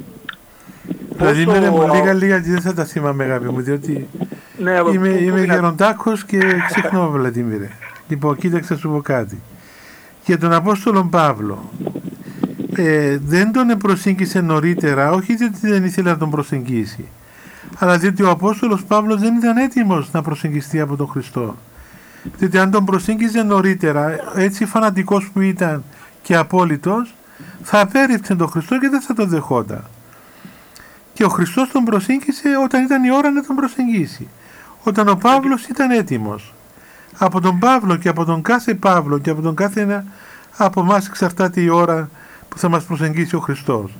δηλαδή πόσο... με μου λίγα λίγα γιατί δεν θα τα θυμάμαι αγάπη μου, διότι ναι, είμαι, που, είμαι που γεροντάκος και ξεχνώ Βλαντίμηρε. Λοιπόν, κοίταξε να σου πω κάτι. Για τον Απόστολο Παύλο, ε, δεν τον προσήγγισε νωρίτερα, όχι διότι δεν ήθελε να τον προσεγγίσει, αλλά διότι ο Απόστολος Παύλος δεν ήταν έτοιμος να προσεγγιστεί από τον Χριστό. Διότι αν τον προσήγγιζε νωρίτερα, έτσι φανατικός που ήταν και απόλυτος, θα απέρριψε τον Χριστό και δεν θα τον δεχόταν. Και ο Χριστός τον προσήγγισε όταν ήταν η ώρα να τον προσεγγίσει. Όταν ο Παύλος ήταν έτοιμος. Από τον Παύλο και από τον κάθε Παύλο και από τον κάθε ένα από εμάς εξαρτάται η ώρα που θα μας προσεγγίσει ο Χριστός.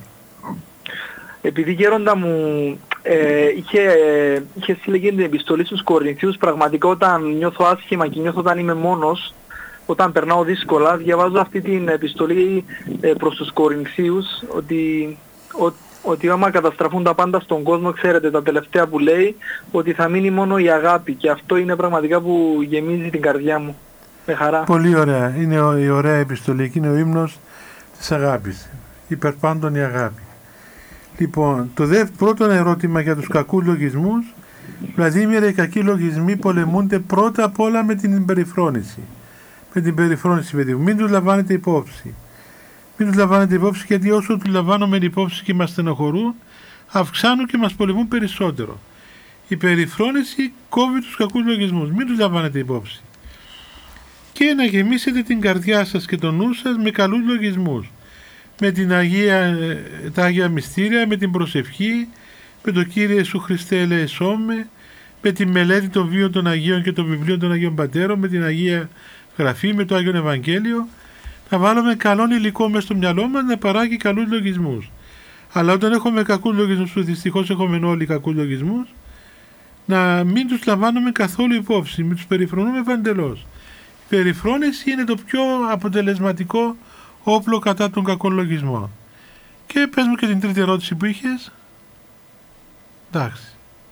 Επειδή Γέροντα μου ε, είχε, ε, είχε συλλεγεί την επιστολή στους Κορινθίους, πραγματικά όταν νιώθω άσχημα και νιώθω όταν είμαι μόνος, όταν περνάω δύσκολα, διαβάζω αυτή την επιστολή ε, προς τους Κορινθίους ότι, ο, ότι άμα καταστραφούν τα πάντα στον κόσμο, ξέρετε τα τελευταία που λέει, ότι θα μείνει μόνο η αγάπη και αυτό είναι πραγματικά που γεμίζει την καρδιά μου με χαρά. Πολύ ωραία. Είναι η ωραία επιστολή και είναι ο ύμνος της αγάπης. Υπερπάντων η αγάπη. Λοιπόν, το δε, πρώτο ερώτημα για τους κακούς λογισμούς. Βλαδίμηρε, οι κακοί λογισμοί πολεμούνται πρώτα απ' όλα με την περιφρόνηση. Με την περιφρόνηση, παιδί μου. Μην τους λαμβάνετε υπόψη. Μην τους λαμβάνετε υπόψη, γιατί όσο τους λαμβάνουμε υπόψη και μας στενοχωρούν, αυξάνουν και μας πολεμούν περισσότερο. Η περιφρόνηση κόβει τους κακούς λογισμούς. Μην τους λαμβάνετε υπόψη. Και να γεμίσετε την καρδιά σας και τον νου σας με καλούς λογισμούς. Με την Αγία, τα Άγια Μυστήρια, με την προσευχή, με το Κύριε Ιησού Χριστέ ελεησόμε, με τη μελέτη των βίων των Αγίων και των βιβλίων των Αγίων Πατέρων, με την Αγία Γραφή, με το Άγιο Ευαγγέλιο, να βάλουμε καλόν υλικό μέσα στο μυαλό μας να παράγει καλούς λογισμούς. Αλλά όταν έχουμε κακούς λογισμούς, που δυστυχώς έχουμε όλοι κακούς λογισμούς, να μην τους λαμβάνουμε καθόλου υπόψη, μην τους περιφρονούμε παντελώς. Η περιφρόνηση είναι το πιο αποτελεσματικό όπλο κατά τον κακό λογισμό. Και πες μου και την τρίτη ερώτηση που είχες. Εντάξει.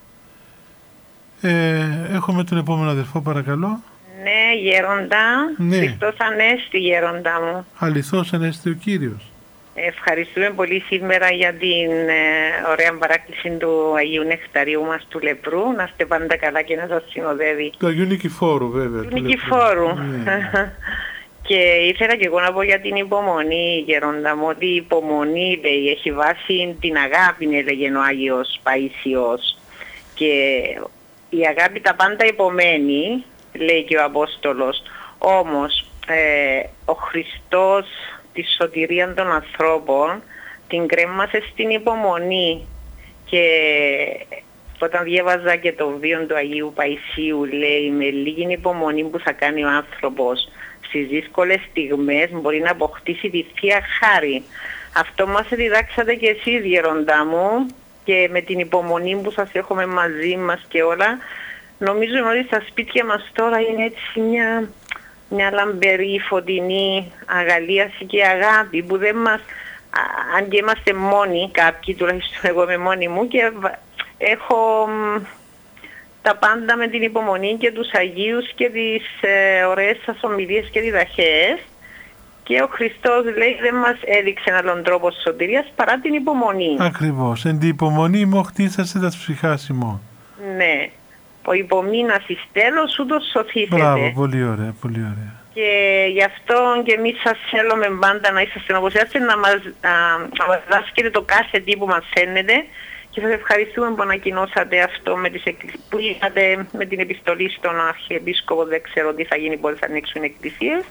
Ε, έχουμε τον επόμενο αδερφό, παρακαλώ. Ναι, Γέροντα. Ναι. Χριστός Ανέστη, Γέροντα μου. Αληθώς Ανέστη ο Κύριος. Ευχαριστούμε πολύ σήμερα για την ε, ωραία παράκληση του Αγίου Νεκταρίου μας του Λεπρού. Να είστε πάντα καλά και να σας συνοδεύει. Του Αγίου Νικηφόρου, βέβαια. Του Νικηφόρου. Ναι. Και ήθελα και εγώ να πω για την υπομονή, Γέροντα μου, ότι η υπομονή, λέει, έχει βάση την αγάπη, έλεγε ο Άγιος Παΐσιος. Και η αγάπη τα πάντα υπομένει, λέει και ο Απόστολος. Όμως ε, ο Χριστός τη σωτηρία των ανθρώπων την κρέμασε στην υπομονή. Και όταν διάβαζα και το βίο του Αγίου Παϊσίου, λέει, με λίγη υπομονή που θα κάνει ο άνθρωπος στις δύσκολες στιγμές μπορεί να αποκτήσει τη Θεία Χάρη. Αυτό μας διδάξατε και εσείς, Γέροντά μου, και με την υπομονή που σας έχουμε μαζί μας και όλα, νομίζω ότι στα σπίτια μας τώρα είναι έτσι μια, μια λαμπερή, φωτεινή αγαλίαση και αγάπη που δεν μας, α, αν και είμαστε μόνοι, κάποιοι, τουλάχιστον εγώ είμαι μόνη μου, και έχω τα πάντα με την υπομονή και τους Αγίους και τις ε, ωραίες σας ομιλίες και διδαχές. Και ο Χριστός, λέει, δεν μας έδειξε άλλον τρόπο σωτηρίας παρά την υπομονή. Ακριβώς. Εν την υπομονή μου χτίσασε τα ψυχάς ημών. Ναι. Ο υπομείνας εις τέλος ούτως σωθήσετε. Μπράβο, πολύ ωραία, πολύ ωραία. Και γι' αυτό και εμείς σας θέλουμε πάντα να είσαστε ενωπωσιάστε, να μας, α, να μας δάσκετε το κάθε τι που μας φαίνεται. Και σας ευχαριστούμε που ανακοινώσατε αυτό με, τις εκκλη... που είχατε με την επιστολή στον Αρχιεπίσκοπο. Δεν ξέρω τι θα γίνει, πότε θα ανοίξουν εκκλησίες.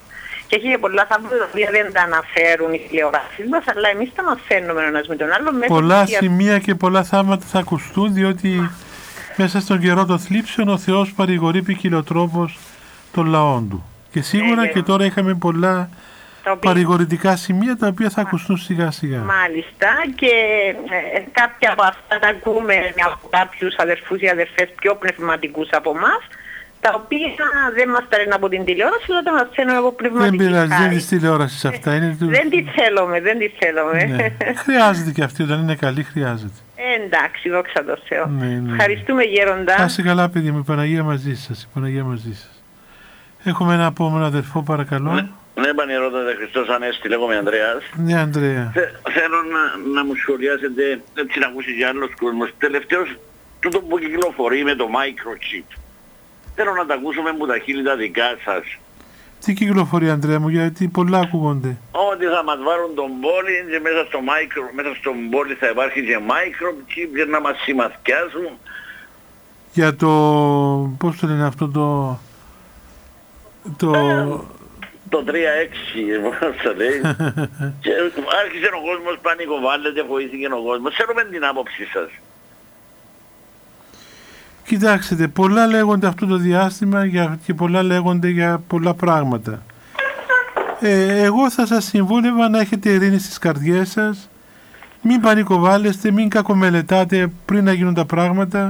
Και έχει και πολλά θαύματα τα οποία δεν τα αναφέρουν οι τηλεοράσεις μας, αλλά εμείς τα μαθαίνουμε ένας με τον άλλο. Πολλά σημεία και πολλά θαύματα θα ακουστούν, διότι μέσα στον καιρό των θλίψεων ο Θεός παρηγορεί ποικιλοτρόπως των λαών του. Και σίγουρα ε, και τώρα είχαμε πολλά οποία... παρηγορητικά σημεία τα οποία θα ακουστούν σιγά σιγά. Μάλιστα, και ε, κάποια από αυτά τα ακούμε από κάποιους αδερφούς ή αδερφές πιο πνευματικούς από εμάς, τα οποία δεν μας τα λένε από την τηλεόραση, αλλά τα μαθαίνουν από πνευματική χάρη. Δεν πειράζει, δεν της τηλεόρασης αυτά. Είναι του... Δεν τη θέλουμε, δεν τη θέλουμε. Ναι. Χρειάζεται και αυτή, όταν είναι καλή χρειάζεται. Ε, εντάξει, δόξα τω Θεώ. Ναι, ναι. Ευχαριστούμε γέροντα. Άσε καλά παιδί μου, η Παναγία μαζί σας, η Παναγία μαζί σας. Έχουμε ένα επόμενο αδερφό, παρακαλώ. Ναι, ναι, Πανιερότατε Χριστός Ανέστη, λέγομαι Ανδρέας. Ναι, Ανδρέα. Θε, θέλω να, να μου σχολιάσετε, έτσι να ακούσει για άλλος κόσμος. Τελευταίος, τούτο που κυκλοφορεί με το microchip. Θέλω να τα ακούσουμε από τα χείλη τα δικά σας. Τι κυκλοφορεί, Ανδρέα μου, γιατί πολλά ακούγονται. Ότι θα μας βάλουν τον πόλη και μέσα, στο micro, μέσα στον πόλη θα υπάρχει και microchip για να μας συμμαθιάσουν. Για το... πώς το λένε αυτό το... Το... Ε, το τρία έξι, πώς το λέει. Και άρχισε ο κόσμος, πανικοβάλλεται, βοήθηκε ο κόσμος. Θέλουμε την άποψη σας. Κοιτάξτε, πολλά λέγονται αυτό το διάστημα και πολλά λέγονται για πολλά πράγματα. Ε, εγώ θα σας συμβούλευα να έχετε ειρήνη στις καρδιές σας, μην πανικοβάλλεστε, μην κακομελετάτε πριν να γίνουν τα πράγματα,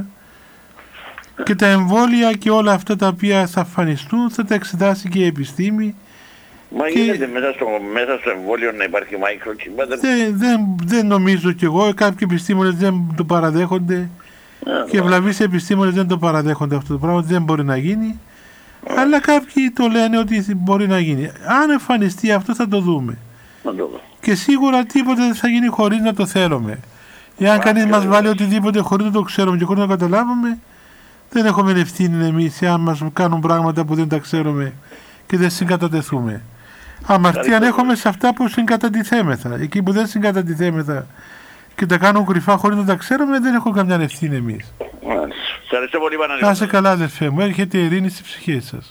και τα εμβόλια και όλα αυτά τα οποία θα εμφανιστούν θα τα εξετάσει και η επιστήμη. Μα και... γίνεται μέσα στο, μέσα στο εμβόλιο να υπάρχει microchip. Δεν, δεν, δεν νομίζω κι εγώ, κάποιοι επιστήμονες δεν το παραδέχονται. Yeah, και ευλαβείς επιστήμονες δεν το παραδέχονται αυτό το πράγμα, δεν μπορεί να γίνει. Yeah. Αλλά κάποιοι το λένε ότι μπορεί να γίνει. Αν εμφανιστεί αυτό θα το δούμε. Yeah. Και σίγουρα τίποτα δεν θα γίνει χωρίς να το θέλουμε. Εάν yeah, κανείς yeah. μας βάλει οτιδήποτε χωρίς να το ξέρουμε και χωρίς να το καταλάβουμε, δεν έχουμε ευθύνη εμείς εάν μας κάνουν πράγματα που δεν τα ξέρουμε και δεν συγκατατεθούμε. Αμαρτία έχουμε σε αυτά που συγκατατιθέμεθα. Εκεί που δεν συγκατατιθέμεθα και τα κάνουν κρυφά χωρίς να τα ξέρουμε, δεν έχω καμιά ευθύνη εμείς. Ευχαριστώ πολύ, Παναγιώτη. Να είστε καλά, αδερφέ μου. Έρχεται ειρήνη στις ψυχές σας.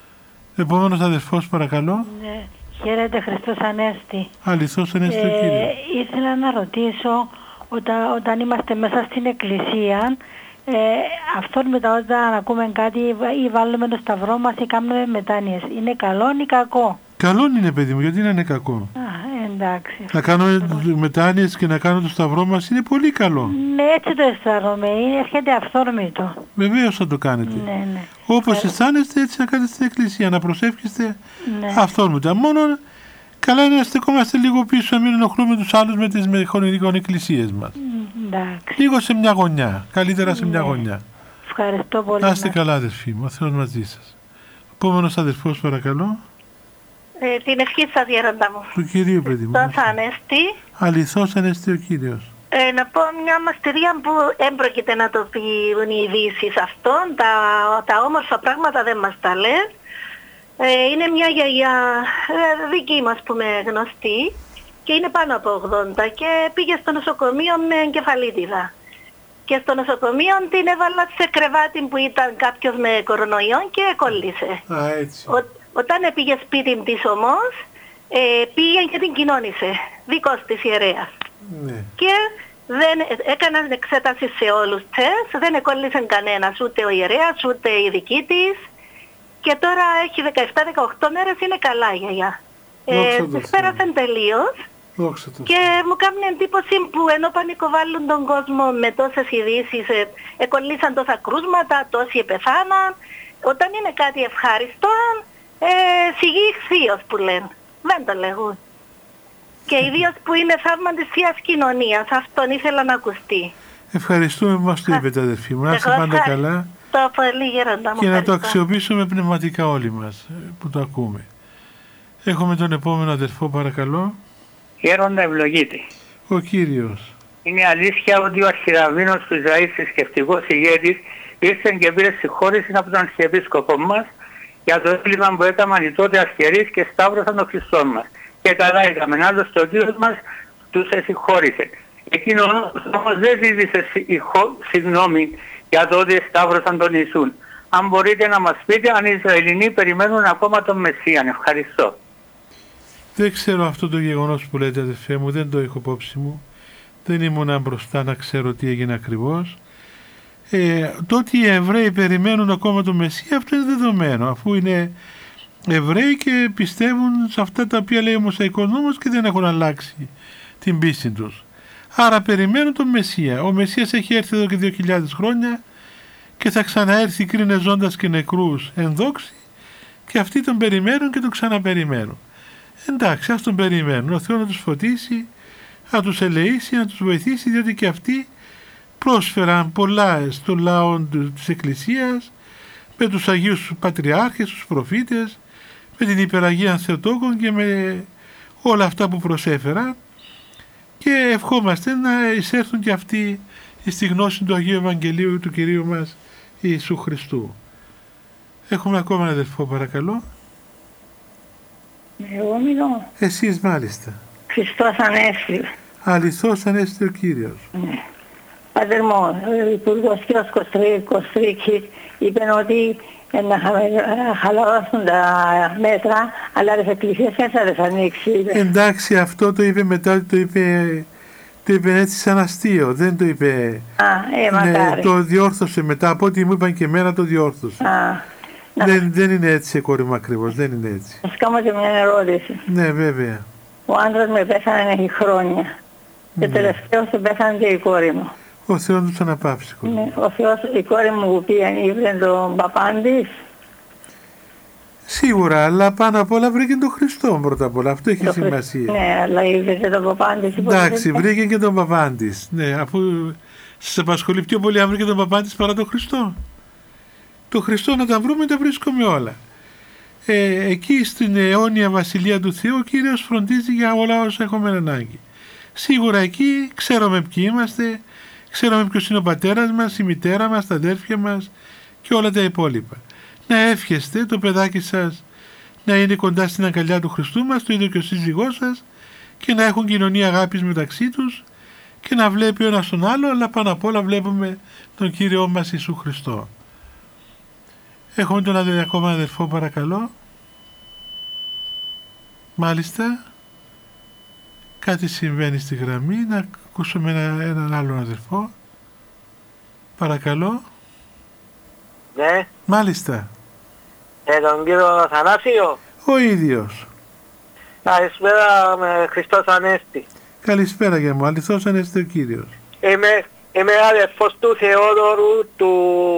Επόμενος αδερφός, παρακαλώ. Ναι. Χαίρετε, Χριστός Ανέστη. Αληθώς Ανέστη, ε, Κύριε. Ήθελα να ρωτήσω, όταν, όταν είμαστε μέσα στην εκκλησία, ε, αυτό μετά όταν ακούμε κάτι ή βάλουμε το σταυρό μας ή κάνουμε μετάνοιες, είναι καλό ή κακό? Καλό είναι, παιδί μου, γιατί να είναι κακό? Α, εντάξει. Να κάνουμε μετάνοιες και να κάνουμε το σταυρό μας είναι πολύ καλό. Ναι, έτσι το αισθάνομαι. Είναι, έρχεται αυθόρμητο. Βεβαίως θα το κάνετε. Ναι, ναι. Όπως αισθάνεστε, έτσι να κάνετε στην εκκλησία, να προσεύχεστε ναι. αυθόρμητα. Μόνο καλά είναι να στεκόμαστε λίγο πίσω, να μην ενοχλούμε τους άλλους με τις εκκλησίες μας. Εντάξει. Λίγο σε μια γωνιά. Καλύτερα σε μια ναι. γωνιά. Ευχαριστώ πολύ. Να είστε καλά, αδερφοί μου. Ο Θεός μαζί σας. Επόμενος αδερφός, παρακαλώ. Ε, την ευχή σας, γέροντα μου. Του Κυρίου, παιδί μου. Χριστός Ανέστη. Αληθώς Ανέστη ο Κύριος. Ε, να πω μια μαστηρία που έμπροκειται να το πούν οι ειδήσεις αυτών. Τα, τα όμορφα πράγματα δεν μας τα λένε. Ε, είναι μια γιαγιά ε, δική μας που με γνωστή και είναι πάνω από ογδόντα και πήγε στο νοσοκομείο με εγκεφαλίτιδα. Και στο νοσοκομείο την έβαλα σε κρεβάτι που ήταν κάποιος με κορονοϊό και κόλλησε. Α, έτσι. Ο, όταν πήγε σπίτι της όμως, ε, πήγε και την κοινώνησε, δικός της ιερέας. Ναι. Και δεν έκαναν εξέταση σε όλους τες, δεν εκόλλησε κανένας, ούτε ο ιερέας, ούτε η δική της. Και τώρα έχει δεκαεπτά δεκαοκτώ μέρες, είναι καλά η γιαγιά. Ε, τις πέρασαν τελείως. Και μου κάνει εντύπωση που ενώ πανικοβάλλουν τον κόσμο με τόσες ειδήσεις, ε, εκολλήσαν τόσα κρούσματα, τόσοι επεθάναν, όταν είναι κάτι ευχάριστο, ε, σιγή ηχθείος που λένε. Δεν το λέγουν. Και ιδίως που είναι θαύμα της Θείας Κοινωνίας, αυτόν ήθελα να ακουστεί. Ευχαριστούμε που μας το είπετε, αδερφοί μου. Να είστε πάντα καλά. Το πολύ γέροντα μου. Και να το αξιοποιήσουμε πνευματικά όλοι μας που το ακούμε. Έχουμε τον επόμενο αδερφό, παρακαλώ. Γέροντα ευλογείται. Ο Κύριος. Είναι αλήθεια ότι ο αρχιραβίνος του Ισραήλ, θρησκευτικός ηγέτης, ήρθε και πήρε συγχώρηση από τον αρχιεπίσκοπο μας για το έγκλημα που έκαναν οι τότε ασχερείς και σταύρωσαν τον Χριστό μας. Και καλά έκαμε, άλλωστε ο Κύριος μας τους συγχώρησε. Εκείνο όμως δεν ζήτησε συγγνώμη για το ότι σταύρωσαν τον Ιησούν. Αν μπορείτε να μας πείτε αν οι Ισραηλινοί περιμένουν ακόμα τον Μεσσίαν. Ευχαριστώ. Δεν ξέρω αυτό το γεγονός που λέτε, αδερφέ μου, δεν το έχω υπόψη μου. Δεν ήμουν μπροστά να ξέρω τι έγινε ακριβώς. Ε, το ότι οι Εβραίοι περιμένουν ακόμα τον Μεσσία, αυτό είναι δεδομένο, αφού είναι Εβραίοι και πιστεύουν σε αυτά τα οποία λέει ο Μωσαϊκός νόμος και δεν έχουν αλλάξει την πίστη τους. Άρα περιμένουν τον Μεσσία. Ο Μεσσίας έχει έρθει εδώ και δύο χιλιάδες χρόνια και θα ξαναέρθει κρίνε ζώντας και νεκρούς εν δόξη, και αυτοί τον περιμένουν και τον ξαναπεριμένουν. Εντάξει, ας τον περιμένουν. Ο Θεός να τους φωτίσει, να τους ελεήσει, να τους βοηθήσει, διότι και αυτοί πρόσφεραν πολλά στο λαό της Εκκλησίας, με τους Αγίους Πατριάρχες, τους προφήτες, με την Υπεραγία Θεοτόκων και με όλα αυτά που προσέφεραν, και ευχόμαστε να εισέρθουν και αυτοί στη γνώση του Αγίου Ευαγγελίου του Κυρίου μας Ιησού Χριστού. Έχουμε ακόμα ένα αδελφό, παρακαλώ. Εγώ μιλώ. Εσείς μάλιστα. Χριστός Ανέστη. Αληθώς Ανέστη ο Κύριος. Ναι. Πάτερ μου, ο Υπουργός κ. Κωστρίκης είπε ότι να χαλαρώσουν τα μέτρα, αλλά τις εκκλησίες δεν θα τις ανοίξει. Εντάξει, αυτό το είπε μετά, το είπε, το είπε έτσι σαν αστείο, δεν το είπε. Α, ε, μακάρι. Ναι, το διόρθωσε μετά, από ό,τι μου είπαν και εμένα το διόρθωσε. Α, δεν, δεν είναι έτσι, κόρη μου, ακριβώς, δεν είναι έτσι. Θα κάνω και μια ερώτηση. Ναι, βέβαια. Ο άντρας με πέθανε έχει χρόνια. Ναι. Και τελευταίως πέθανε και η κόρη μου. Ο Θεός τους αναπαύσει. Ναι, ο Θεός, η κόρη μου που πήγαινε ήβρε τον παπάν της. Σίγουρα, αλλά πάνω απ' όλα βρήκε τον Χριστό πρώτα απ' όλα. Αυτό έχει το σημασία. Ναι, αλλά ήβρε τον παπάν της. Εντάξει, βρήκε και τον παπάν της. Ναι, αφού σας απασχολεί πιο πολύ αν βρήκε τον παπάν της παρά τον Χριστό. Το Χριστό να τα βρούμε, τα βρίσκουμε όλα. Ε, εκεί στην αιώνια βασιλεία του Θεού ο Κύριος φροντίζει για όλα όσα έχουμε ανάγκη. Σίγουρα εκεί ξέρουμε ποιοι είμαστε, ξέρουμε ποιος είναι ο πατέρας μας, η μητέρα μας, τα αδέρφια μας και όλα τα υπόλοιπα. Να εύχεστε το παιδάκι σας να είναι κοντά στην αγκαλιά του Χριστού μας, το ίδιο και ο σύζυγός σας, και να έχουν κοινωνία αγάπης μεταξύ τους και να βλέπει ο ένας τον άλλο, αλλά πάνω απ' όλα βλέπουμε τον Κύριό μας Ιησού Χριστό. Έχουμε τον αδε, ακόμα αδερφό, παρακαλώ. Μάλιστα. Κάτι συμβαίνει στη γραμμή. Να ακούσουμε ένα, έναν άλλον αδερφό. Παρακαλώ. Ναι. Μάλιστα. Ε, τον κύριο Θανάσιο. Ο ίδιος. Καλησπέρα, με Χριστός Ανέστη. Καλησπέρα για μου. Αληθώς Ανέστη ο Κύριος. Είμαι, είμαι αδερφός του Θεόδωρου, του,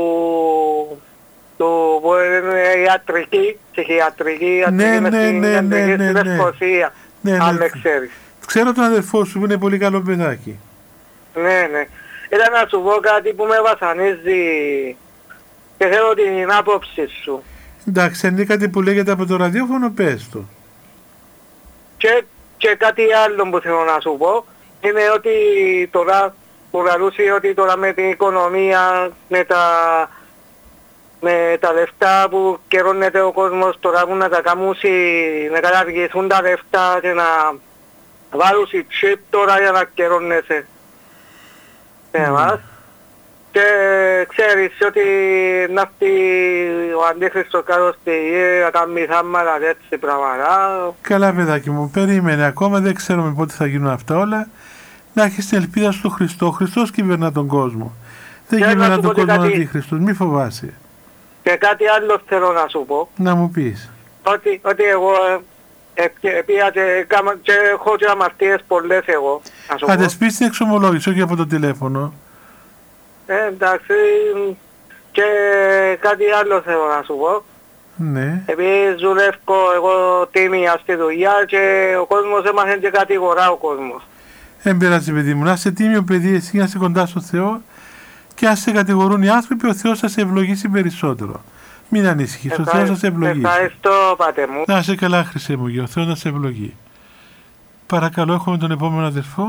του που είναι ιατρική, ψυχιατρική, ιατρική, ναι, ναι, ναι, ναι, ναι, ναι, στην Λευκοσία, ναι, ναι, αν ναι. με ξέρεις. Ξέρω τον αδερφό σου που είναι πολύ καλό παιδάκι. Ναι, ναι. Ήταν να σου πω κάτι που με βασανίζει και θέλω την άποψη σου. Εντάξει, αν είναι κάτι που λέγεται από το ραδιόφωνο, πες το. Και, και κάτι άλλο που θέλω να σου πω είναι ότι τώρα που λαλούσε ότι τώρα με την οικονομία, με τα, με τα λεφτά που καιρώνεται ο κόσμος, τώρα που να τα καμούσει, να καταργηθούν τα λεφτά και να βάλουν chip τώρα για να καιρώνεσαι. Mm. Και ξέρεις ότι να έρθει ο Αντίχριστος κάτω στη γη, να κάνει θάματα έτσι πράγματα. Καλά παιδάκι μου, περίμενε ακόμα, δεν ξέρουμε πότε θα γίνουν αυτά όλα. Να έχεις την ελπίδα στο Χριστό. Ο Χριστός κυβερνά τον κόσμο. Δεν κυβερνά τον κόσμο ο Αντίχριστος, μη φοβάσαι. Και κάτι άλλο θέλω να σου πω. Να μου πεις. Ότι, ότι εγώ ε, ε, πήγα και, και έχω και αμαρτίες πολλές εγώ. Θα τις πεις στην εξομολόγηση, όχι από το τηλέφωνο. Ε, εντάξει, και κάτι άλλο θέλω να σου πω. Ναι. Επειδή δουλεύω εγώ τίμια στη δουλειά και ο κόσμος έμαθε και κατηγορά ο κόσμος. Δεν πειράζει παιδί μου, να είσαι τίμιο παιδί, εσύ να είσαι κοντά στο Θεό και αν σε κατηγορούν οι άνθρωποι, ο Θεός θα σε ευλογήσει περισσότερο. Μην ανησυχείς, ο Θεός θα σε ευλογήσει. Ευχαριστώ πάτε μου. Να είσαι καλά Χρυσέ μου, ο Θεός να σε ευλογεί. Παρακαλώ, έχουμε τον επόμενο αδερφό.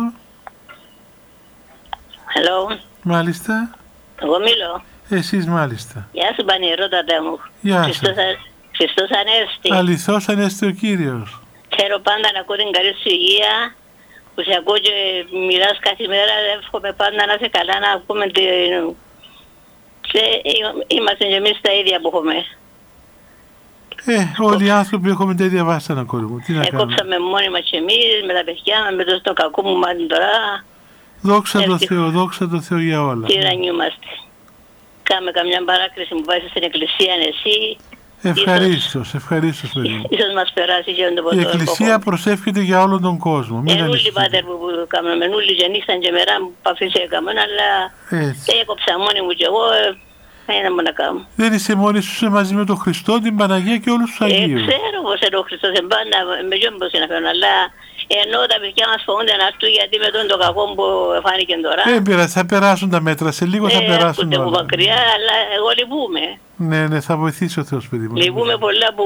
Hello. Μάλιστα. Εγώ μιλώ. Εσείς μάλιστα. Γεια σου πανηρότατα μου. Γεια Χριστός, σας. Χριστός Ανέστη. Αληθώς Ανέστη ο Κύριος. Ξέρω πάντα να ακούω την καλή σου υγεία, που σε ακούω και μιλάς κάθε μέρα, εύχομαι πάντα να είσαι καλά, να ακούμε την... Και είμαστε και εμείς τα ίδια που έχουμε. Ε, όλοι οι άνθρωποι έχουμε τέτοια βάσανα, κόρη μου. Τι να κάνουμε. Έκοψαμε μόνοι μας και εμείς, με τα παιδιά μας, με το στο κακό μου μάτι τώρα. Δόξα τω Θεώ, δόξα τω Θεώ για όλα. Τυραννιούμαστε. Κάμε καμιά παράκριση που βάζεις στην εκκλησία εσύ. Ευχαρίστως, ευχαρίστως παιδί μου. Ίσως μας περάσει και το ποτό. Η εκκλησία προσεύχεται για όλον τον κόσμο. Μην ενούλοι ανησυχείτε. πάτερ που κάνουμε, ενούλοι και νύχταν και μερά που παφής έκαμε, αλλά έκοψα μόνη μου και εγώ, δεν μου να κάνω. Δεν είσαι μόνη σου, είσαι μαζί με τον Χριστό, την Παναγία και όλους τους Ε, Αγίους. ξέρω πως είναι ο Χριστός εμπάντα, με ποιον πως είναι αυτό, αλλά ενώ τα παιδιά μας φοβούνται να έρθουν γιατί με τον το κακό που φάνηκε τώρα. Δεν πειράζει, θα περάσουν τα μέτρα, σε λίγο θα ε, περάσουν ακούτε από όλα. μακριά, αλλά εγώ λυπούμαι. Ναι, ναι, θα βοηθήσει ο Θεός, παιδί μου. Λυπούμαι πολλά που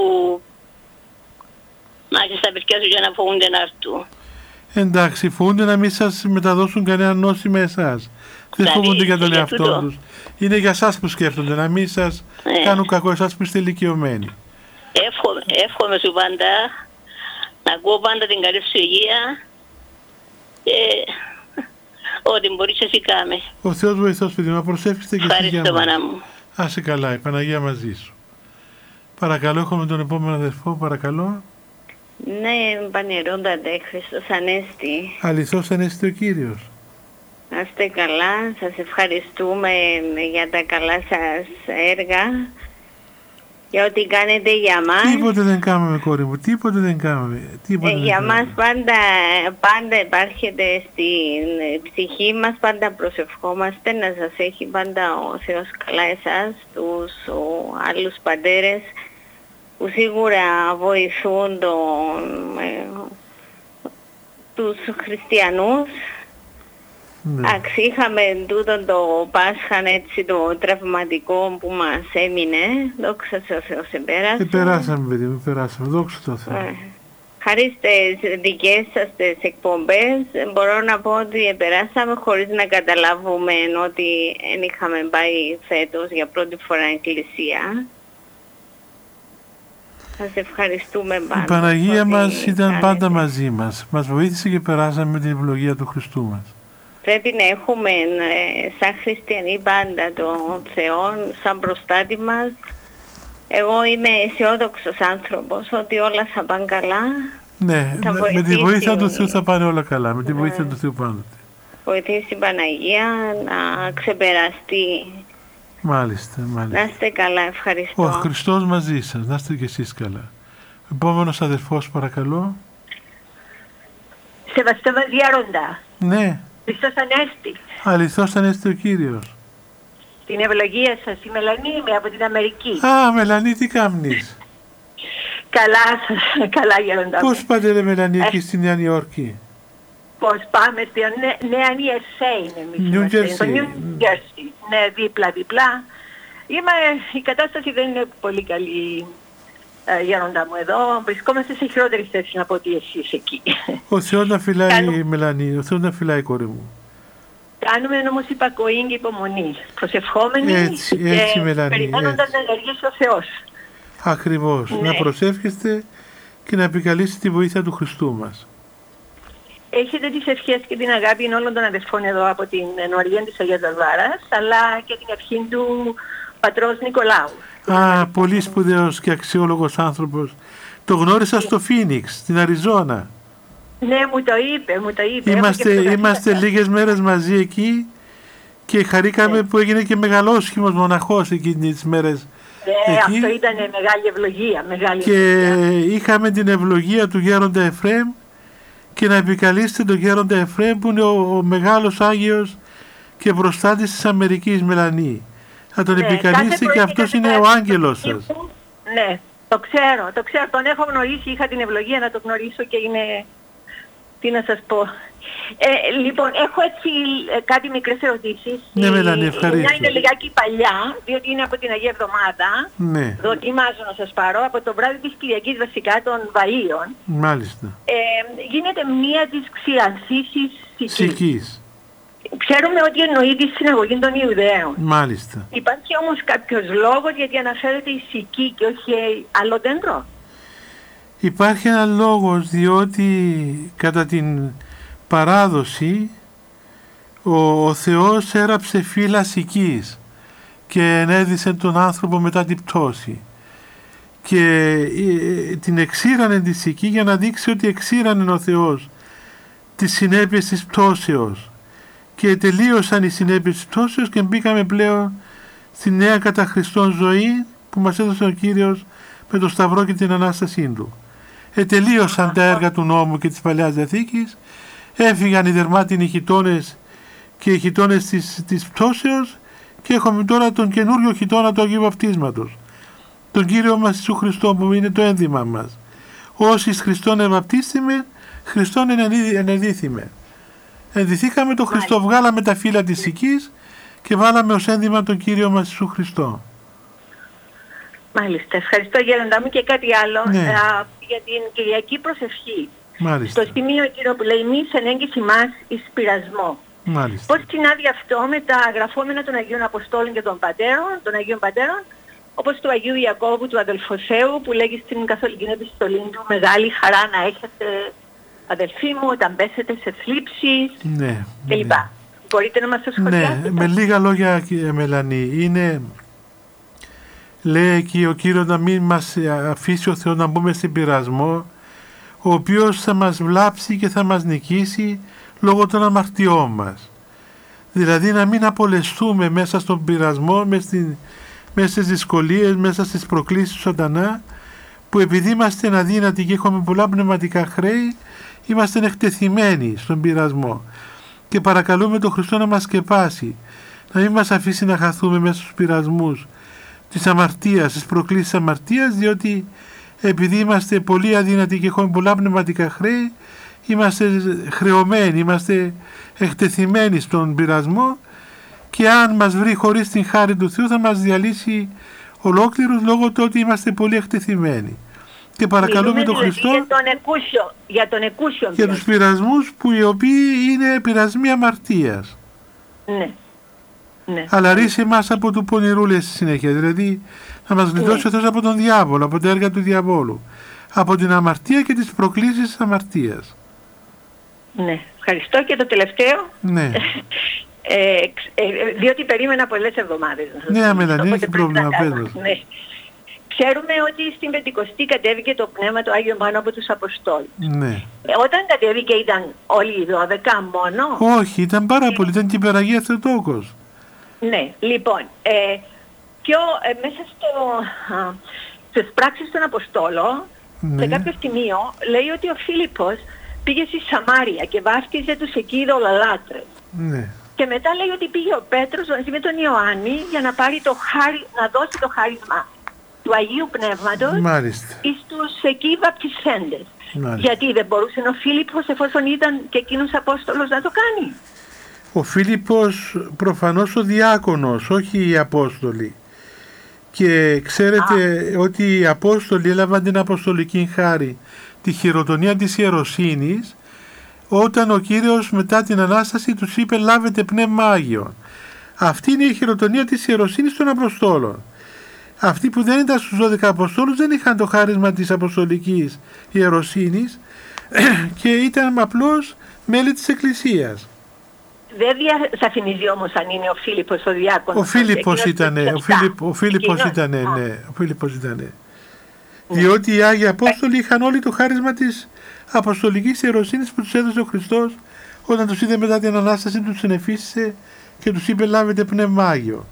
να έχεις τα παιδιά σου για να φοβούνται να έρθουν. Εντάξει, φοβούνται να μην σας μεταδώσουν κανένα νόσημα εσάς. Δεν Δηλαδή, φοβούνται για τον για εαυτό τούτο. τους. Είναι για εσάς που σκέφτονται, να μην σας Ναι. κάνουν κακό εσάς που είστε ηλικιωμένοι. Εύχομαι, εύχομαι σου πάντα να ακούω πάντα την καλή σου υγεία και ό,τι μπορείς εσύ κάμε. Ο Θεός βοηθός, παιδί μου, να προσεύχεστε και εσείς για Ευχαριστώ, μας. μάνα μου. Άσε καλά, η Παναγία μαζί σου. Παρακαλώ, έχουμε τον επόμενο αδερφό, παρακαλώ. Ναι, πανερόντατε, Χριστός Ανέστη. Αληθώς ανέστη ο Κύριος. Να είστε καλά, σας ευχαριστούμε για τα καλά σας έργα, για ό,τι κάνετε για μας. Τίποτε δεν κάναμε, κόρη μου, τίποτε δεν κάναμε. Τίποτε Ε, δεν για κάναμε. μας πάντα, πάντα υπάρχετε στην ψυχή μας, πάντα προσευχόμαστε να σας έχει πάντα ο Θεός καλά εσάς, τους ο, άλλους πατέρες που σίγουρα βοηθούν τον, ε, τους χριστιανούς. Ναι. Αξίχαμε τούτο το Πάσχαν έτσι το τραυματικό που μας έμεινε. Δόξα σε ο Θεός επέρασε. Ε, περάσαμε, παιδί μου, περάσαμε. Δόξα τω Θεώ. Ε, Χάρη στις δικές σας τις εκπομπές μπορώ να πω ότι περάσαμε χωρίς να καταλάβουμε ότι δεν είχαμε πάει φέτος για πρώτη φορά εκκλησία. Σας ευχαριστούμε πάντα. Η Παναγία ότι μας ήταν κάνετε. πάντα μαζί μας. Μας βοήθησε και περάσαμε με την ευλογία του Χριστού μας. Πρέπει να έχουμε ε, σαν χριστιανοί πάντα τον Θεό σαν προστάτη μας. Εγώ είμαι αισιόδοξος άνθρωπος ότι όλα θα πάνε καλά. Ναι, Θα με- με τη βοηθήσει- βοήθεια του Θεού θα πάνε όλα καλά. Με τη Ναι. βοήθεια του Θεού πάντοτε. Βοηθήσει η Παναγία να ξεπεραστεί. Μάλιστα, Να μάλιστα. είστε καλά, ευχαριστώ. Ο Χριστός μαζί σας. Να είστε και εσείς καλά. Επόμενος αδερφός, παρακαλώ. Σεβαστό μας Γέροντα, Ναι, Χριστός Ανέστη, αληθώς ανέστη ο Κύριος. την ευλογία σας, η Μελανή είμαι από την Αμερική. Α, Μελανή, τι κάμνεις. Καλά σας, καλά Γέροντα. Πώς μου. πάτε ρε Μελανή Ε, εκεί στη Νέα Υόρκη. Πώς πάμε στη Νέ- Νέα Νιερσέη εμείς New είμαστε, Jersey. στο New Jersey. Ναι, δίπλα-δίπλα. Είμαι, η κατάσταση δεν είναι πολύ καλή, ε, Γέροντα μου εδώ. Βρισκόμαστε σε χειρότερη θέση από ότι εσείς εκεί. Ο Θεός να φυλάει, Μελανή, ο Θεός να φυλάει, κόρη μου. Κάνουμε όμως υπακοή και υπομονή. Προσευχόμενοι Έτσι, και έτσι, Μελανή, περιμένοντας έτσι. να ενεργήσει ο Θεός. Ακριβώς. Ναι. Να προσεύχεστε και να επικαλείστε τη βοήθεια του Χριστού μας. Έχετε τις ευχές και την αγάπη όλων των αδερφών εδώ από την ενορία της Αγίας Δαρβάρας, αλλά και την ευχή του πατρός Νικολάου. Α, πολύ σπουδαίος και αξιόλογος άνθρωπος. Το γνώρισα στο Φίνιξ, στην Αριζόνα. Ναι, μου το είπε, μου το είπε. Έχω Είμαστε, και φωτογραφία. είμαστε λίγες μέρες μαζί εκεί και χαρήκαμε που έγινε και μεγαλόσχημος μοναχός εκείνες τις μέρες Ναι, εκεί. αυτό ήταν μεγάλη ευλογία, μεγάλη Και ευλογία. είχαμε την ευλογία του Γέροντα Εφραίμ και να επικαλείστε τον Γέροντα Εφραίμ που είναι ο, ο μεγάλος Άγιος και προστάτης της Αμερικής, Μελανή. Να τον Ναι, επικαλείστε κάθε και πρωί αυτός και είναι κάθε ο βράδυ άγγελος στο σας. σπίτι μου. Ναι, το ξέρω, το ξέρω. Τον έχω γνωρίσει, είχα την ευλογία να τον γνωρίσω και είναι... Τι να σας πω. Ε, λοιπόν, έχω έτσι ε, κάτι μικρές ερωτήσεις. Ναι, Μελανή, Η- ευχαρίστω. Μια είναι λιγάκι παλιά, διότι είναι από την Αγία Εβδομάδα. Ναι, Δοκιμάζω να σας πάρω από το βράδυ της Κυριακής βασικά των Βαΐων. μάλιστα. Ε, γίνεται μία της ξιανθήσης σικής. Σικής, Ξέρουμε ότι εννοεί τη συναγωγή των Ιουδαίων. μάλιστα. Υπάρχει όμως κάποιος λόγος γιατί αναφέρεται η σική και όχι άλλο δέντρο. Υπάρχει ένα λόγος διότι κατά την παράδοση ο, ο Θεός έραψε φύλλα σικής και ενέδισε τον άνθρωπο μετά την πτώση. και την εξήρανε τη Σική για να δείξει ότι εξήρανε ο Θεός τις συνέπειες της πτώσεως, και τελείωσαν οι συνέπειες της πτώσεως και μπήκαμε πλέον στη νέα κατά Χριστόν ζωή που μας έδωσε ο Κύριος με το Σταυρό και την Ανάστασή Του. Ετελείωσαν τα έργα του νόμου και της Παλαιάς Διαθήκης, έφυγαν οι δερμάτινοι χιτώνες και οι χιτώνες της, της πτώσεως, και έχουμε τώρα τον καινούριο χιτώνα του Αγίου Βαπτίσματος, τον Κύριο μας Ιησού Χριστό, που είναι το ένδυμα μας. Όσοι Χριστόν ευαπτίστημεν, Χριστόν ενεδίθημεν. Ενδυθήκαμε τον Χριστό, βγάλαμε τα φύλλα της Σικής και βάλαμε ως ένδυμα τον Κύριο μας Ιησού Χριστό. Μάλιστα. Ευχαριστώ γέροντα μου. Και κάτι άλλο, ναι. α, για την Κυριακή προσευχή. Μάλιστα. Στο σημείο εκείνο που λέει μη σε ενέγγιση μας εις πειρασμό. Μάλιστα. Πώς συνάδει αυτό με τα γραφόμενα των Αγίων Αποστόλων και των Πατέρων, των Αγίων Πατέρων, όπως του Αγίου Ιακώβου του Αδελφοθέου, που λέγει στην Καθολική Επιστολή του, μεγάλη χαρά να έχετε, αδελφοί μου, όταν πέσετε σε θλίψεις, ναι, κλπ. Ναι. Μπορείτε να μας το σχολιάσετε? Ναι, με λίγα λόγια, κύριε Μελανή, είναι, λέει εκεί ο Κύριος, να μην μας αφήσει ο Θεός να μπούμε στην πειρασμό, ο οποίος θα μας βλάψει και θα μας νικήσει λόγω των αμαρτιών μας. Δηλαδή να μην απολεσθούμε μέσα στον πειρασμό, μέσα, στην, μέσα στις δυσκολίες, μέσα στις προκλήσεις του σατανά, που επειδή είμαστε αδύνατοι και έχουμε πολλά πνευματικά χρέη, είμαστε εκτεθειμένοι στον πειρασμό. Και παρακαλούμε τον Χριστό να μας σκεπάσει, να μην μας αφήσει να χαθούμε μέσα στους πειρασμούς της αμαρτίας, της προκλήσεις της αμαρτίας, διότι επειδή είμαστε πολύ αδύνατοι και έχουμε πολλά πνευματικά χρέη, είμαστε χρεωμένοι, είμαστε εκτεθειμένοι στον πειρασμό, και αν μας βρει χωρίς την χάρη του Θεού θα μας διαλύσει ολόκληρους, λόγω του ότι είμαστε πολύ εκτεθειμένοι. Και παρακαλούμε τον Χριστό για τον εκούσιο, για, τον εκούσιο για τους πειρασμούς, που οι οποίοι είναι πειρασμοί αμαρτίας. Ναι. Ναι. Αλλά ρίσε εμάς από του πονηρού, λέει στη συνέχεια, δηλαδή να μας γλιτώσει ναι. ο Θεός από τον διάβολο, από τα έργα του διαβόλου, από την αμαρτία και τις προκλήσεις της αμαρτίας. Ναι, ευχαριστώ. Και το τελευταίο, ναι. ε, ε, διότι περίμενα πολλές εβδομάδες. Ναι, Αμελανή, έχει πρόβλημα, πέτρος. Ναι. Ξέρουμε ότι στην Πεντηκοστή κατέβηκε το Πνεύμα το Άγιο πάνω από τους Αποστόλους. Ναι. Ε, όταν κατέβηκε ήταν όλοι οι δώδεκα μόνο? Όχι, ήταν πάρα πολύ, ήταν και η Υπεραγία Θεοτόκος. Ναι, λοιπόν, ε, πιο ε, μέσα στο, α, στις πράξεις των Αποστόλων, ναι. σε κάποιο σημείο λέει ότι ο Φίλιππος πήγε στη Σαμάρια και βάφτιζε τους εκεί ειδωλολάτρες. Ναι. Και μετά λέει ότι πήγε ο Πέτρος μαζί με τον Ιωάννη για να πάρει το χάρι, να δώσει το χάρισμα του Αγίου Πνεύματος εις τους εκεί βαπτισέντες. Γιατί δεν μπορούσε ο Φίλιππος, εφόσον ήταν και εκείνος Απόστολος, να το κάνει? Ο Φίλιππος προφανώς ο διάκονος, όχι οι Απόστολοι. Και ξέρετε Α. ότι οι Απόστολοι έλαβαν την Αποστολική χάρη, τη χειροτονία της ιεροσύνης, όταν ο Κύριος μετά την Ανάσταση τους είπε λάβετε Πνεύμα Άγιον. Αυτή είναι η χειροτονία της ιεροσύνης των Αποστόλων. Αυτοί που δεν ήταν στους δώδεκα Αποστόλους δεν είχαν το χάρισμα της Αποστολικής ιεροσύνης και ήταν απλώς μέλη της Εκκλησίας. Δεν διασαφηνίζει όμως αν είναι ο Φίλιππος ο διάκονος. Ο Φίλιππος ήταν, ο Φίλιππος, ο Φίλιππος ήταν, ναι, ο Φίλιππος ήταν. Ναι. Διότι οι Άγιοι Απόστολοι είχαν όλοι το χάρισμα της Αποστολικής ιεροσύνης που τους έδωσε ο Χριστός, όταν τους είδε μετά την Ανάσταση, τους συνεφίσισε και τους είπε λάβετε Πνεύμα Άγιο.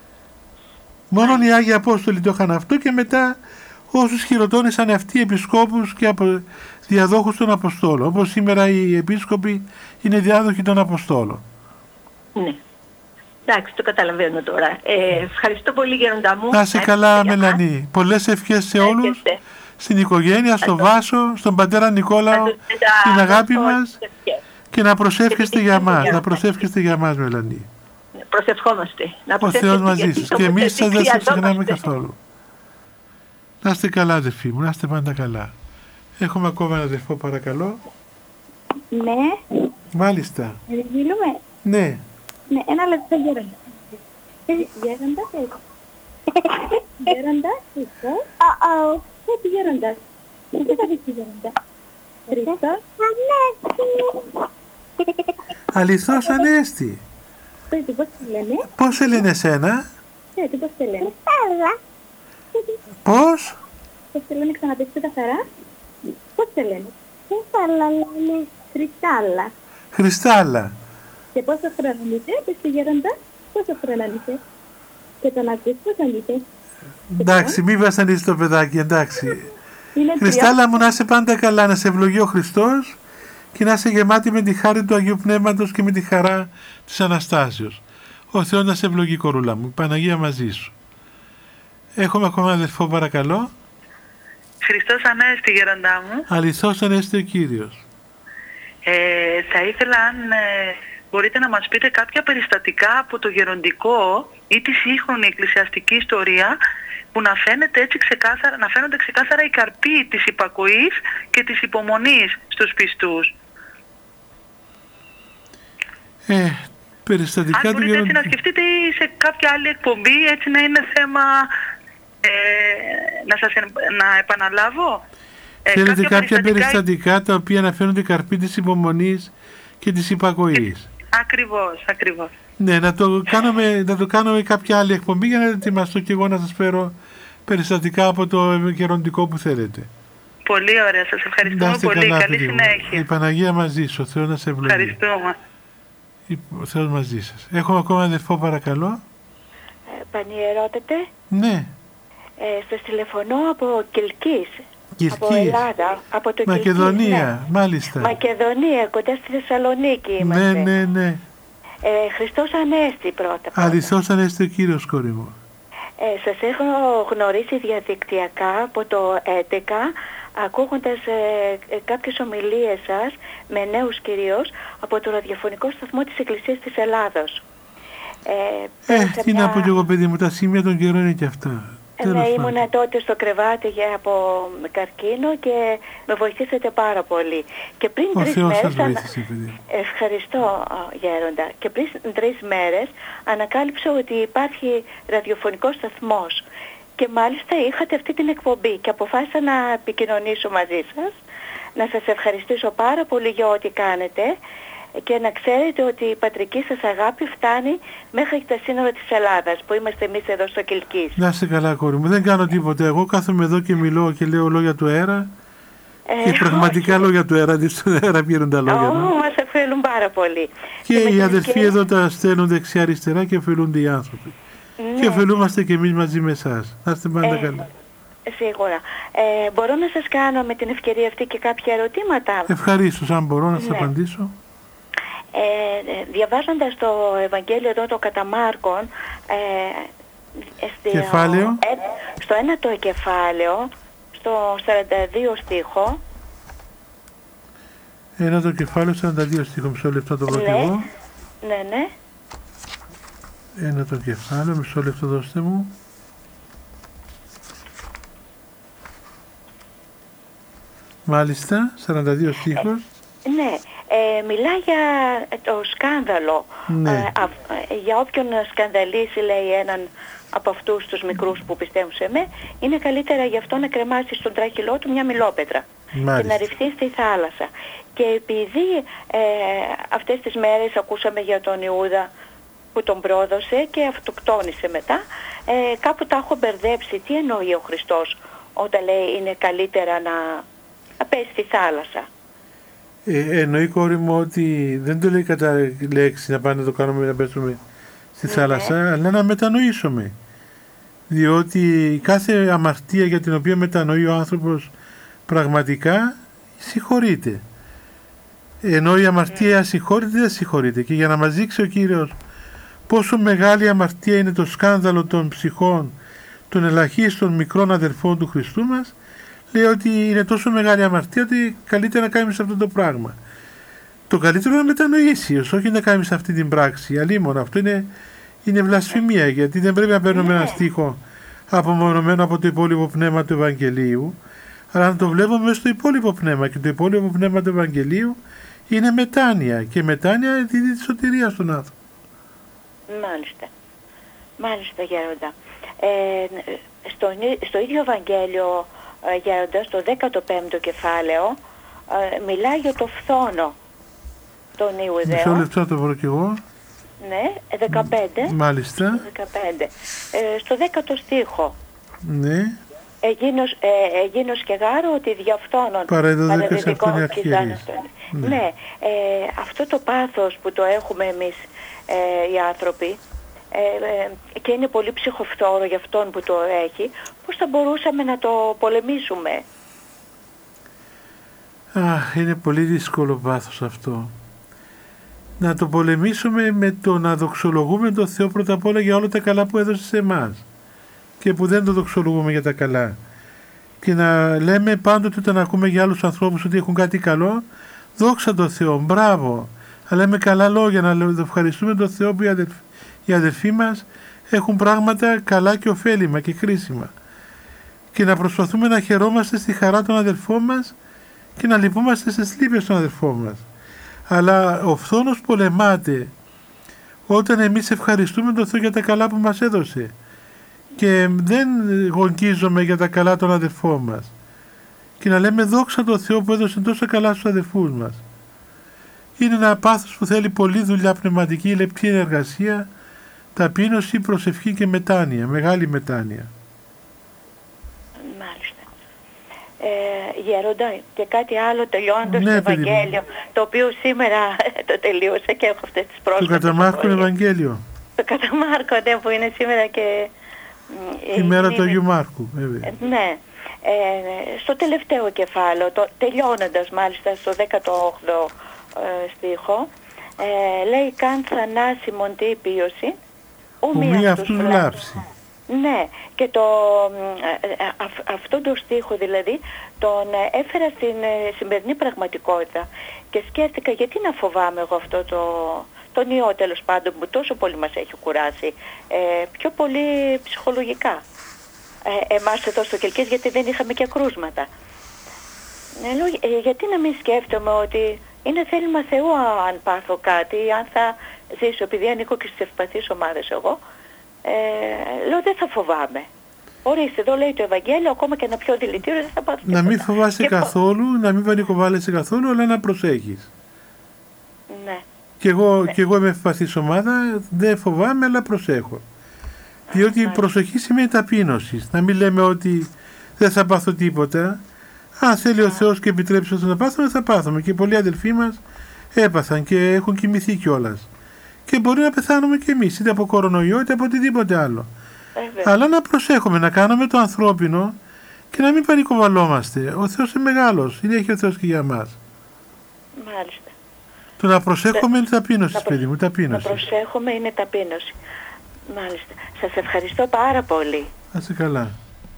Μόνο οι Άγιοι Απόστολοι το είχαν αυτό, και μετά όσους χειροτώνησαν αυτοί οι επισκόπους και από διαδόχους των Αποστόλων. Όπως σήμερα οι επίσκοποι είναι διάδοχοι των Αποστόλων. Ναι. Εντάξει, το καταλαβαίνω τώρα. Ε, ευχαριστώ πολύ γέροντά μου. Να είσαι καλά, Μελανή. Πολλές ευχές σε όλους, Έχετε. στην οικογένεια, στο Βάσο, στον πατέρα Νικόλαο, την αγάπη μας, και να προσεύχεστε για μας. Να προσεύχεστε για μας, Μελανή. Προσευχόμαστε. Να ο Θεός μαζί σας. Και εμείς σας δεν σας ξεχνάμε καθόλου. Να είστε καλά, αδερφοί μου, να είστε πάντα καλά. Έχουμε ακόμα ένα αδερφό, παρακαλώ. Ναι. Μάλιστα. Μιλούμε. Ναι. Ναι, ένα λεπτό γέροντα. Γέροντας είσαι. Γέροντας είσαι. Α, τι γέροντας. Τι θα δεις γέροντα. Χριστός Ανέστη. Αληθώς Ανέστη. Πώς σε λένε. Πώς σε λένε εσένα. Ναι, πώς σε λένε. Πώς. πώς σε λένε, ξαναπέξτε καθαρά. Πώς σε λένε? Κρυστάλλα λένε. Κρυστάλλα. Χριστάλλα. Και πόσο χρόνο είσαι, πες του γέροντα, πόσο χρόνο είσαι? Και τον ακούς πόσο είσαι? Εντάξει, μη βασανίσεις το παιδάκι, εντάξει. Χριστάλλα μου, να είσαι πάντα καλά, να σε ευλογεί ο Χριστός και να είσαι γεμάτη με τη χάρη του Αγίου Πνεύματος και με τη χαρά της Αναστάσεως. Ο Θεός να σε ευλογεί, κορούλα μου, η Παναγία μαζί σου. Έχουμε ακόμα αδελφό, παρακαλώ. Χριστός Ανέστη, γέροντά μου. Αληθώς Ανέστη ο Κύριος. Ε, θα ήθελα αν ε, μπορείτε να μας πείτε κάποια περιστατικά από το γεροντικό ή τη σύγχρονη εκκλησιαστική ιστορία που να, φαίνεται έτσι ξεκάθαρα, να φαίνονται ξεκάθαρα οι καρποί της υπακοής και της υπομονής στους πιστούς. Ε, περιστατικά αν μπορείτε έτσι να σκεφτείτε ή σε κάποια άλλη εκπομπή, έτσι να είναι θέμα ε, να σας να επαναλάβω. Ε, Θέλετε κάποια, κάποια περιστατικά... περιστατικά τα οποία αναφέρονται καρποί της υπομονής και της υπακοής. Ακριβώς, ακριβώς. Ναι, να το κάνουμε, να το κάνουμε κάποια άλλη εκπομπή για να ετοιμαστώ και εγώ να σας φέρω περιστατικά από το γεροντικό που θέλετε. Πολύ ωραία, σας ευχαριστούμε πολύ. Καλά, καλή φίλοι, συνέχεια. η Παναγία μαζί σου, ο Θεός να σε ευλογεί. Ευχαριστούμε. Ο Θεός μαζί σας. Έχουμε ακόμα αδερφό, παρακαλώ. Ε, πανιερώτατε. Ναι. Ε, σας τηλεφωνώ από Κιλκής. Κιλκής. Από Ελλάδα. Από το Μακεδονία, Κιλκής, ναι. Μάλιστα. Μακεδονία, κοντά στη Θεσσαλονίκη είμαστε. Ναι, ναι, ναι. Ε, Χριστός Ανέστη πρώτα. Αληθώς Ανέστη ο Κύριος, κόρη μου. Ε, σας έχω γνωρίσει διαδικτυακά από το έντεκα, ακούγοντας ε, κάποιες ομιλίες σας, με νέους κυρίως, από το ραδιοφωνικό σταθμό της Εκκλησίας της Ελλάδος. Ε, ε τι μια... να πω κι εγώ, παιδί μου, τα σημεία των καιρών είναι και αυτά. Ε, ναι, ήμουνα τότε στο κρεβάτι για, από καρκίνο και με βοηθήσατε πάρα πολύ. Και πριν ο τρεις Θεός μέρες... σας βοήθησε, παιδί. Ευχαριστώ, γέροντα. Και πριν τρεις μέρες ανακάλυψα ότι υπάρχει ραδιοφωνικός σταθμός. Και μάλιστα είχατε αυτή την εκπομπή και αποφάσισα να επικοινωνήσω μαζί σας, να σας ευχαριστήσω πάρα πολύ για ό,τι κάνετε και να ξέρετε ότι η πατρική σας αγάπη φτάνει μέχρι τα σύνορα της Ελλάδας που είμαστε εμείς εδώ στο Κιλκής. Να είστε καλά, κόρη μου. Δεν κάνω τίποτα. Εγώ κάθομαι εδώ και μιλώ και λέω λόγια του αέρα ε, και πραγματικά όχι. Λόγια του αέρα, αντί στον αέρα πήρουν τα λόγια. Ω, μας ωφελούν πάρα πολύ. Και, και οι αδελφοί και... εδώ τα στέλνουν δεξιά-αριστερά και ωφελούνται οι άνθρωποι. Ναι. Και ωφελούμαστε και εμείς μαζί με εσάς. Να είστε πάντα ε, καλά. Σίγουρα. Ε, μπορώ να σας κάνω με την ευκαιρία αυτή και κάποια ερωτήματα. Ευχαρίστως, αν μπορώ να σας ναι. απαντήσω. Ε, διαβάζοντας το Ευαγγέλιο εδώ το κατά Μάρκον, ε, στο, κεφάλαιο. Ε, στο ένατο κεφάλαιο, στο σαράντα δύο στίχο. Ένατο κεφάλαιο, σαράντα δύο στίχο, μισό λεπτό το βρω και εγώ. Ναι, ναι. Ένατο κεφάλαιο, μισό λεπτό δώστε μου. Μάλιστα, σαράντα δύο στίχος. Ε, ναι. Ε, μιλάει για το σκάνδαλο, ναι. ε, α, για όποιον σκανδαλίσει, λέει, έναν από αυτούς τους μικρούς που πιστεύουν σε με, είναι καλύτερα γι' αυτό να κρεμάσει στον τράχυλό του μια μιλόπετρα και να ρηφθεί στη θάλασσα. Και επειδή ε, αυτές τις μέρες ακούσαμε για τον Ιούδα που τον πρόδωσε και αυτοκτόνησε μετά, ε, κάπου τα έχω μπερδέψει. Τι εννοεί ο Χριστός όταν λέει είναι καλύτερα να, να πέσει στη θάλασσα? Ε, εννοεί, κόρη μου, ότι δεν το λέει κατά λέξη να πάμε να το κάνουμε να πέσουμε στη ναι. θάλασσα, αλλά να μετανοήσουμε. Διότι κάθε αμαρτία για την οποία μετανοεί ο άνθρωπος πραγματικά συγχωρείται. Ενώ η αμαρτία ασυγχώρητη δεν συγχωρείται. Και για να μας δείξει ο Κύριος πόσο μεγάλη αμαρτία είναι το σκάνδαλο των ψυχών των ελαχίστων μικρών αδερφών του Χριστού μας, λέει ότι είναι τόσο μεγάλη αμαρτία ότι καλύτερα να κάνεις αυτό το πράγμα. Το καλύτερο είναι να μετανοήσεις, όχι να κάνεις αυτή την πράξη. Αλλήμον, αυτό είναι, είναι βλασφημία, γιατί δεν πρέπει να παίρνουμε ένα στίχο απομονωμένο από το υπόλοιπο πνεύμα του Ευαγγελίου, αλλά να το βλέπουμε μέσα στο υπόλοιπο πνεύμα. Και το υπόλοιπο πνεύμα του Ευαγγελίου είναι μετάνοια. Και μετάνοια δίδει τη σωτηρία στον άνθρωπο. Μάλιστα. Μάλιστα, Γέροντα. Ε, στο, στο ίδιο Ευαγγέλιο, Γέροντα, στο δέκατο πέμπτο κεφάλαιο, ε, μιλάει για το φθόνο των Ιουδαίων. Μισό λεπτό το βρω κι εγώ. Ναι, δεκαπέντε. Μάλιστα. δεκαπέντε. Ε, στο δέκατο στίχο. Ναι. Εγίνος, ε, εγίνος και γάρο ότι διαφθόνων παραδεδικών κυζάνευτων. Ναι, ναι ε, αυτό το πάθος που το έχουμε εμείς ε, οι άνθρωποι ε, ε, και είναι πολύ ψυχοφθόρο για αυτόν που το έχει, πώς θα μπορούσαμε να το πολεμήσουμε? Αχ, είναι πολύ δύσκολο πάθος αυτό. Να το πολεμήσουμε με το να δοξολογούμε τον Θεό πρώτα απ' όλα για όλα τα καλά που έδωσε σε εμάς και που δεν το δοξολογούμε για τα καλά. Και να λέμε πάντοτε όταν ακούμε για άλλους ανθρώπους ότι έχουν κάτι καλό, δόξα τον Θεό, μπράβο. Να λέμε καλά λόγια, να ευχαριστούμε τον Θεό που οι αδελφοί, οι αδελφοί μας έχουν πράγματα καλά και ωφέλιμα και χρήσιμα. Και να προσπαθούμε να χαιρόμαστε στη χαρά των αδελφών μας και να λυπούμαστε στις λύπες των αδελφών μας. Αλλά ο φθόνος πολεμάται όταν εμείς ευχαριστούμε τον Θεό για τα καλά που μας έδωσε και δεν γονκίζομαι για τα καλά των αδελφών μας και να λέμε δόξα τον Θεό που έδωσε τόσο καλά στους αδελφούς μας. Είναι ένα πάθος που θέλει πολλή δουλειά πνευματική, λεπτή εργασία, ταπείνωση, προσευχή και μετάνοια, μεγάλη μετάνοια. Μάλιστα. Ε, Γέροντα, και κάτι άλλο τελειώνοντας ναι, το Ευαγγέλιο, το οποίο σήμερα το τελείωσα και έχω αυτές τις πρόσφατες. Το κατά Μάρκο Ευαγγέλιο. Το κατά Μάρκο, ναι, που είναι σήμερα και... Η μέρα του Αγίου Μάρκου, βέβαια. Ναι. Ε, στο τελευταίο κεφάλαιο, το, τελειώνοντας μάλιστα στο δέκατο όγδοο ε, στίχο, ε, λέει «Καν θανάσιμον τι πίωση, ουμή αυτούς βλάψει». Ναι, και το, α, α, αυτό το στίχο δηλαδή τον έφερα στην σημερινή πραγματικότητα και σκέφτηκα γιατί να φοβάμαι εγώ αυτό το, τον ιό τέλος πάντων που τόσο πολύ μας έχει κουράσει, ε, πιο πολύ ψυχολογικά. Ε, εμάς εδώ στο Κελκής γιατί δεν είχαμε και κρούσματα. Ε, ε, γιατί να μην σκέφτομαι ότι είναι θέλημα Θεού αν πάθω κάτι, αν θα ζήσω, επειδή ανήκω και στις ευπαθείς ομάδες εγώ. Ε, λέω δεν θα φοβάμαι. Ορίστε, εδώ λέει το Ευαγγέλιο, ακόμα και ένα πιο δηλητήριο δεν θα πάθω. Να μην φοβάσαι και καθόλου, πο... να μην πανικοβάλλεσαι καθόλου, αλλά να προσέχεις. Ναι. Και εγώ, ναι. Και εγώ είμαι ευπαθής ομάδα, δεν φοβάμαι, αλλά προσέχω. Διότι η προσοχή σημαίνει ταπείνωση. Να μην λέμε ότι δεν θα πάθω τίποτα. Αν θέλει ο Θεός και επιτρέψει ότι να πάθουμε, θα πάθουμε. Και πολλοί αδελφοί μας έπαθαν και έχουν κοιμηθεί κιόλας. Και μπορεί να πεθάνουμε κι εμείς, είτε από κορονοϊό είτε από οτιδήποτε άλλο. Ε, Αλλά να προσέχουμε, να κάνουμε το ανθρώπινο και να μην πανικοβαλόμαστε. Ο Θεός είναι μεγάλος, είναι έχει ο Θεός και για μας. Μάλιστα. Το να προσέχουμε είναι ταπείνωση, προ... παιδί μου, ταπείνωση. Να προσέχουμε είναι ταπείνωση. Μάλιστα. Σας ευχαριστώ πάρα πολύ. Να είστε καλά.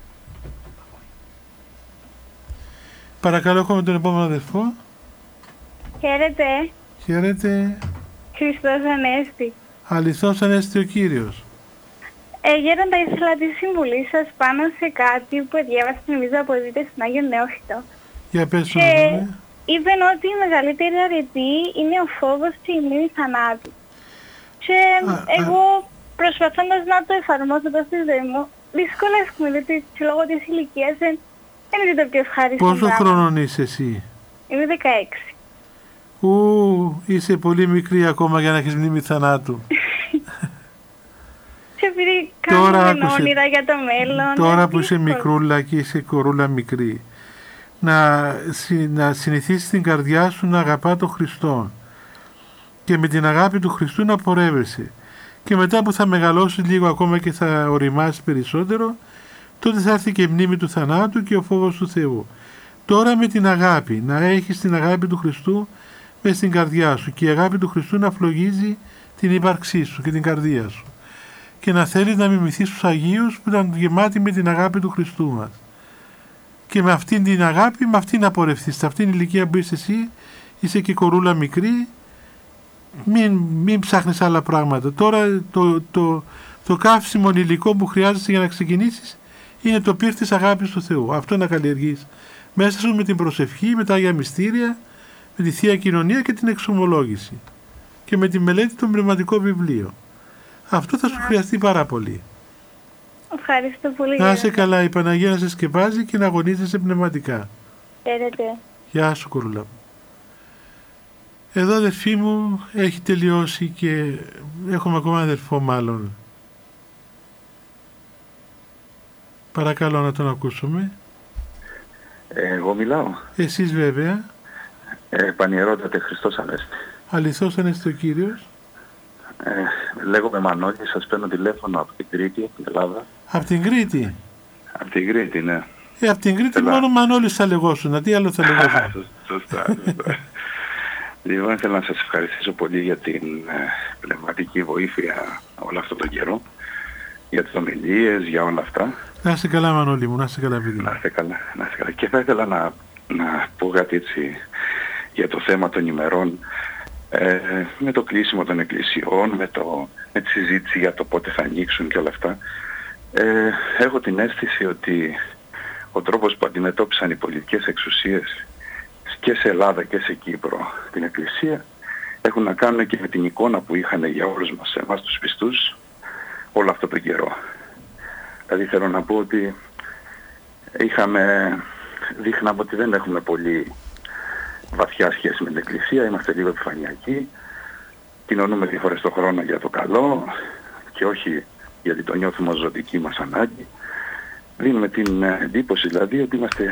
Παρακαλώ, έχουμε τον επόμενο αδελφό. Χαίρετε. Χαίρετε. Χριστός Ανέστη. Αληθώς Ανέστη ο Κύριος. Ε, Γέροντα, ήθελα τη συμβουλή σας πάνω σε κάτι που διάβασα νομίζω αποδείτε στον Άγιο Νεόφυτο. Για πες και ναι. Είπαν ότι η μεγαλύτερη αρετή είναι ο φόβος και η μνήμη θανάτου. Και α, εγώ α... προσπαθώντας να το εφαρμόσω εδώ στη ζωή μου, δυσκολεύομαι, διότι λόγω της ηλικίας δεν είναι το πιο ευχάριστο. Πόσο χρόνων είσαι εσύ? Είμαι δεκαέξι. Ου, είσαι πολύ μικρή ακόμα για να έχεις μνήμη θανάτου. Και επειδή κάνουμε όνειρα για το μέλλον. Τώρα που είσαι μικρούλα και είσαι κορούλα μικρή, να, να συνηθίσεις την καρδιά σου να αγαπά τον Χριστό και με την αγάπη του Χριστού να πορεύεσαι. Και μετά που θα μεγαλώσεις λίγο ακόμα και θα οριμάσεις περισσότερο, τότε θα έρθει και η μνήμη του θανάτου και ο φόβος του Θεού. Τώρα με την αγάπη, να έχεις την αγάπη του Χριστού μες στην καρδιά σου και η αγάπη του Χριστού να φλογίζει την ύπαρξή σου και την καρδία σου και να θέλεις να μιμηθείς τους Αγίους που ήταν γεμάτοι με την αγάπη του Χριστού μας και με αυτήν την αγάπη, με αυτήν να πορευτείς. Σε αυτήν την ηλικία που είσαι εσύ, είσαι και κορούλα μικρή, μην, μην ψάχνεις άλλα πράγματα. Τώρα το, το, το καύσιμο υλικό που χρειάζεσαι για να ξεκινήσεις είναι το πύρ της αγάπης του Θεού. Αυτό να καλλιεργείς μέσα σου με την προσευχή, με τα Άγια Μυστήρια, με τη Θεία Κοινωνία και την εξομολόγηση και με τη μελέτη των πνευματικών βιβλίων. Αυτό θα σου χρειαστεί πάρα πολύ. Ευχαριστώ πολύ. Να είσαι καλά, η Παναγία να σε σκεπάζει και να αγωνίζεσαι πνευματικά. Χαίρετε. Γεια σου, κορούλα μου. Εδώ αδερφή μου έχει τελειώσει και έχουμε ακόμα αδερφό μάλλον. Παρακαλώ να τον ακούσουμε. Ε, εγώ μιλάω. Εσείς βέβαια. Ε, Πανιερότατε, Χριστός Ανέστη. Αληθώς Ανέστη ο Κύριος. Ε, λέγομαι Μανώλη, σας παίρνω τηλέφωνο από την Κρήτη, την Ελλάδα. Από την Κρήτη. Από την Κρήτη, ναι. Ε, από την Κρήτη Ελά. μόνο Μανώλης θα λεγόσουν. Τι άλλο θα λεγόσουν. Σωστά, σωστά. Λοιπόν, ήθελα να σας ευχαριστήσω πολύ για την ε, πνευματική βοήθεια όλο αυτό τον καιρό. Για τις ομιλίες, για όλα αυτά. Να είστε καλά, Μανώλη μου, να είστε καλά, παιδί. Να είστε καλά, να είστε καλά. Και θα ήθελα να, να πω κάτι έτσι για το θέμα των ημερών. Ε, με το κλείσιμο των εκκλησιών, με, το, με τη συζήτηση για το πότε θα ανοίξουν και όλα αυτά. Ε, έχω την αίσθηση ότι ο τρόπος που αντιμετώπισαν οι πολιτικές εξουσίες και σε Ελλάδα και σε Κύπρο την Εκκλησία έχουν να κάνουν και με την εικόνα που είχαν για όλους μας, εμάς τους πιστούς, όλο αυτό τον καιρό. Δηλαδή θέλω να πω ότι είχαμε, δείχναμε ότι δεν έχουμε πολύ βαθιά σχέση με την Εκκλησία, είμαστε λίγο επιφανειακοί, κοινωνούμε δύο φορές το χρόνο για το καλό και όχι γιατί το νιώθουμε ως ζωτική μας ανάγκη. Δίνουμε την εντύπωση δηλαδή ότι είμαστε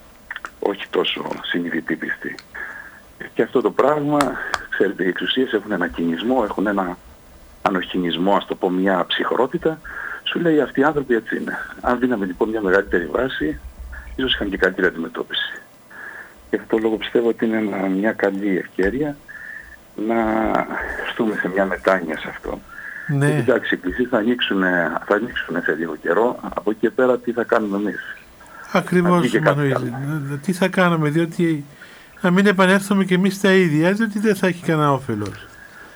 όχι τόσο συνειδητοί πιστοί. Και αυτό το πράγμα, ξέρετε, οι εξουσίες έχουν ένα κινησμό, έχουν ένα ανοχηνισμό, ας το πω μια ψυχρότητα, σου λέει αυτοί οι άνθρωποι έτσι είναι. Αν δίναμε λοιπόν μια μεγαλύτερη βάση, ίσως είχαν και καλύτερη αντιμετώπιση. Γι' αυτό λόγο πιστεύω ότι είναι ένα, μια καλή ευκαιρία να στούμε σε μια μετάνοια σε αυτό. Ναι. Και εντάξει, οι εκκλησίες θα ανοίξουν, θα ανοίξουν σε λίγο καιρό, από εκεί και πέρα τι θα κάνουμε εμείς. Ακριβώς, Μανώλη. Τι θα κάνουμε, διότι να μην επανέλθουμε και εμείς τα ίδια, διότι δεν θα έχει κανένα όφελος.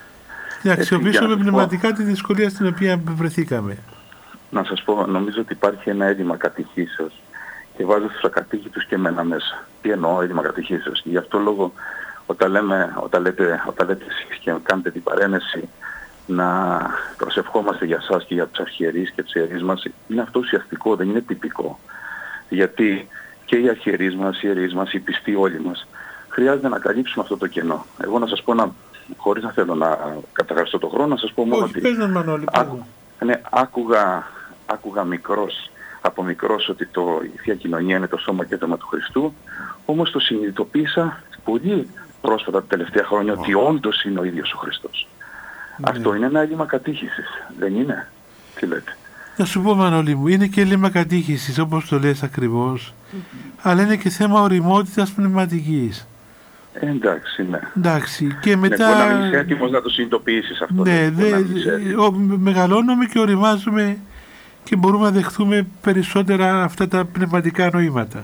Να αξιοποιήσουμε πνευματικά τη δυσκολία στην οποία βρεθήκαμε. Να σας πω, νομίζω ότι υπάρχει ένα έλλειμμα κατηχήσεως και βάζω στους ακατήχητους και εμένα μέσα. Τι εννοώ έλλειμμα κατηχήσεως? Γι' αυτό λόγο όταν, λέμε, όταν, λέτε, όταν λέτε εσείς και κάνετε την παρένεση να προσευχόμαστε για σας και για τους αρχιερείς και τους ιερείς μας, είναι αυτό ουσιαστικό, δεν είναι τυπικό. Γιατί και οι αρχιερείς μας, οι ιερείς μας, οι πιστοί όλοι μας, χρειάζεται να καλύψουμε αυτό το κενό. Εγώ να σας πω, να, χωρίς να θέλω να καταγράψω το χρόνο, να σας πω μόνο Όχι, ότι πες Μανώλη, άκου, ναι, άκουγα, άκουγα μικρός, από μικρός ότι το, η Θεία Κοινωνία είναι το σώμα και το αίμα του Χριστού, όμως το συνειδητοποίησα πολύ πρόσφατα τα τελευταία χρόνια ότι όντως είναι ο ίδιος ο Χριστός. Ναι. Αυτό είναι ένα έλλειμμα κατήχησης, δεν είναι? Τι λέτε? Να σου πω, Μανώλη μου, είναι και έλλειμμα κατήχησης, όπως το λες ακριβώς, mm-hmm. αλλά είναι και θέμα οριμότητας πνευματικής. Ε, εντάξει, ναι. Εντάξει, και μετά... Ναι, μπορεί να μην είσαι έτοιμος να το συνειδητοποιήσεις αυτό. Ναι, δε, ο, μεγαλώνουμε και οριμάζουμε και μπορούμε να δεχθούμε περισσότερα αυτά τα πνευματικά νοήματα.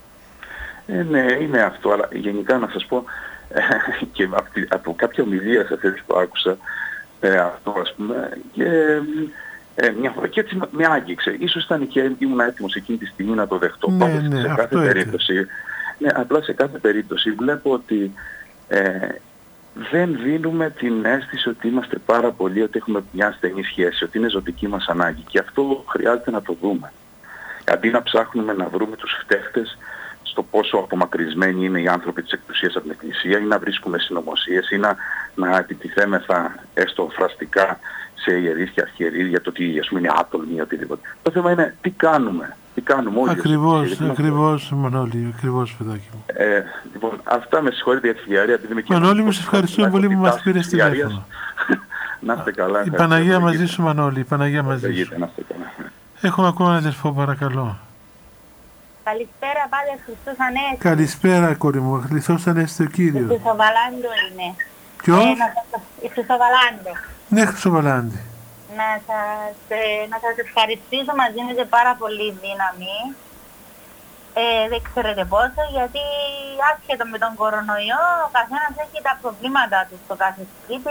Ε, ναι, είναι αυτό, αλλά γενικά να σας πω, ε, και από, από κάποια ομιλία σας έτσι που άκουσα, ε, αυτό ας πούμε, και... Ε, μια φορά και έτσι με άγγιξε. Ίσως ήταν και ήμουν έτοιμος εκείνη τη στιγμή να το δεχτώ. Ναι, Πάντως, ναι, σε κάθε περίπτωση, ναι, απλά σε κάθε περίπτωση βλέπω ότι ε, δεν δίνουμε την αίσθηση ότι είμαστε πάρα πολύ, ότι έχουμε μια στενή σχέση, ότι είναι ζωτική μας ανάγκη. Και αυτό χρειάζεται να το δούμε. Αντί να ψάχνουμε να βρούμε τους φταίχτες στο πόσο απομακρυσμένοι είναι οι άνθρωποι της Εκκλησίας από την Εκκλησία ή να βρίσκουμε συνωμοσίες ή να, να επιτιθέμεθα έστω φραστικά σε ιερείς και αρχιερείς για το ότι ας πούμε είναι άτομοι ή οτιδήποτε. Το θέμα είναι τι κάνουμε. Τι κάνουμε όλοι. Ακριβώς, ακριβώς Μανώλη, ακριβώς παιδάκι μου. Ε, λοιπόν, αυτά με συγχωρείτε για τη φλιαρία. Μανώλη μου, σε ευχαριστούμε πολύ που μας πήρες τηλέφωνο. Να είστε καλά. Η Παναγία μαζί σου, Μανώλη, η Παναγία μαζί σου. Έχουμε ακόμα έναν αδερφό, παρακαλώ. Καλησπέρα, Πάτερ Χριστός Ανέστη. Καλησπέρα, κόρη μου. Χριστός Ανέστη ο Κύριος. Η Χρυσοβαλάντο είναι. Ποιος? Ε, η Χρυσοβαλάντο. Ναι, Χρυσοβαλάντη. Να σας, ε, να σας ευχαριστήσω, μας δίνετε πάρα πολύ δύναμη. Ε, δεν ξέρετε πόσο, γιατί άσχετο με τον κορονοϊό, ο καθένας έχει τα προβλήματα του στο κάθε σπίτι.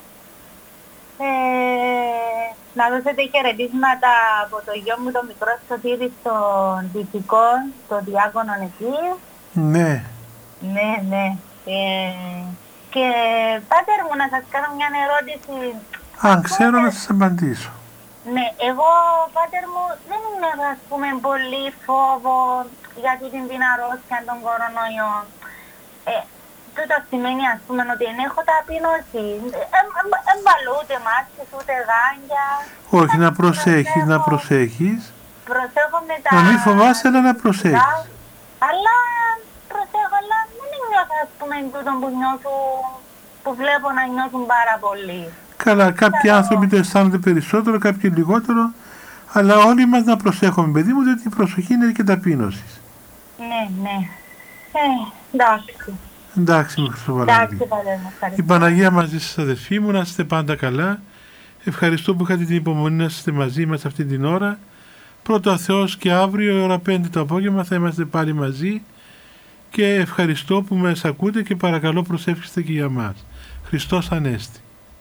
Ε, να δώσετε χαιρετίσματα από το γιο μου το μικρό Σωτήρη στον Δυτικό, στο διάκονο εκεί. Ναι. Ναι, ναι. Ε, και πάτερ μου, να σας κάνω μια ερώτηση. Αν ξέρω να σας απαντήσω. Ναι, εγώ πάτερ μου δεν είμαι ας πούμε πολύ φόβο για την την αρρώστια των κορονοϊών. Ε, τούτο σημαίνει ας πούμε ότι δεν έχω ταπεινώσει. Δεν βάλω ούτε μάσκες ούτε γάντια. Όχι, να προσέχεις, να προσέχεις. προσέχω με τα... Να μην φοβάσαι, αλλά να προσέχεις. Αλλά προσέχω, αλλά δεν νιώθω, ας πούμε, τούτο που νιώθω, που βλέπω να νιώθουν πάρα πολύ. Καλά, κάποιοι θα άνθρωποι το αισθάνονται περισσότερο, κάποιοι λιγότερο, αλλά όλοι μας να προσέχουμε, παιδί μου, διότι η προσοχή είναι και ταπείνωση. Ναι, ναι. Ε, εντάξει. Εντάξει, με Χρυσοβαράκη. Η Παναγία μαζί σας, αδερφοί μου, να είστε πάντα καλά. Ευχαριστώ που είχατε την υπομονή να είστε μαζί μας αυτή την ώρα. Πρώτο ο Θεός και αύριο η ώρα πέντε το απόγευμα θα είμαστε πάλι μαζί. Και ευχαριστώ που μας ακούτε και παρακαλώ προσεύχεστε και για μας. Χριστός Ανέστη.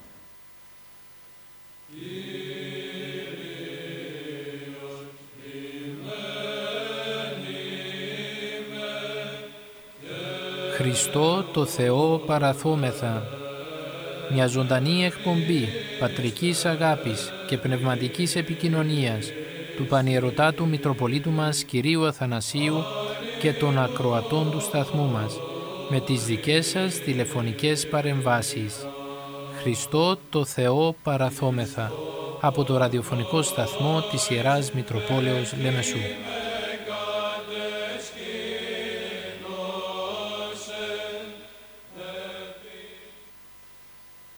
Χριστό το Θεό παραθόμεθα. Μια ζωντανή εκπομπή πατρικής αγάπης και πνευματικής επικοινωνίας του Πανιερωτάτου Μητροπολίτου μας Κυρίου Αθανασίου και των ακροατών του σταθμού μας, με τις δικές σας τηλεφωνικές παρεμβάσεις. Χριστό το Θεό παραθόμεθα, από το ραδιοφωνικό σταθμό της Ιεράς Μητροπόλεως Λεμεσού.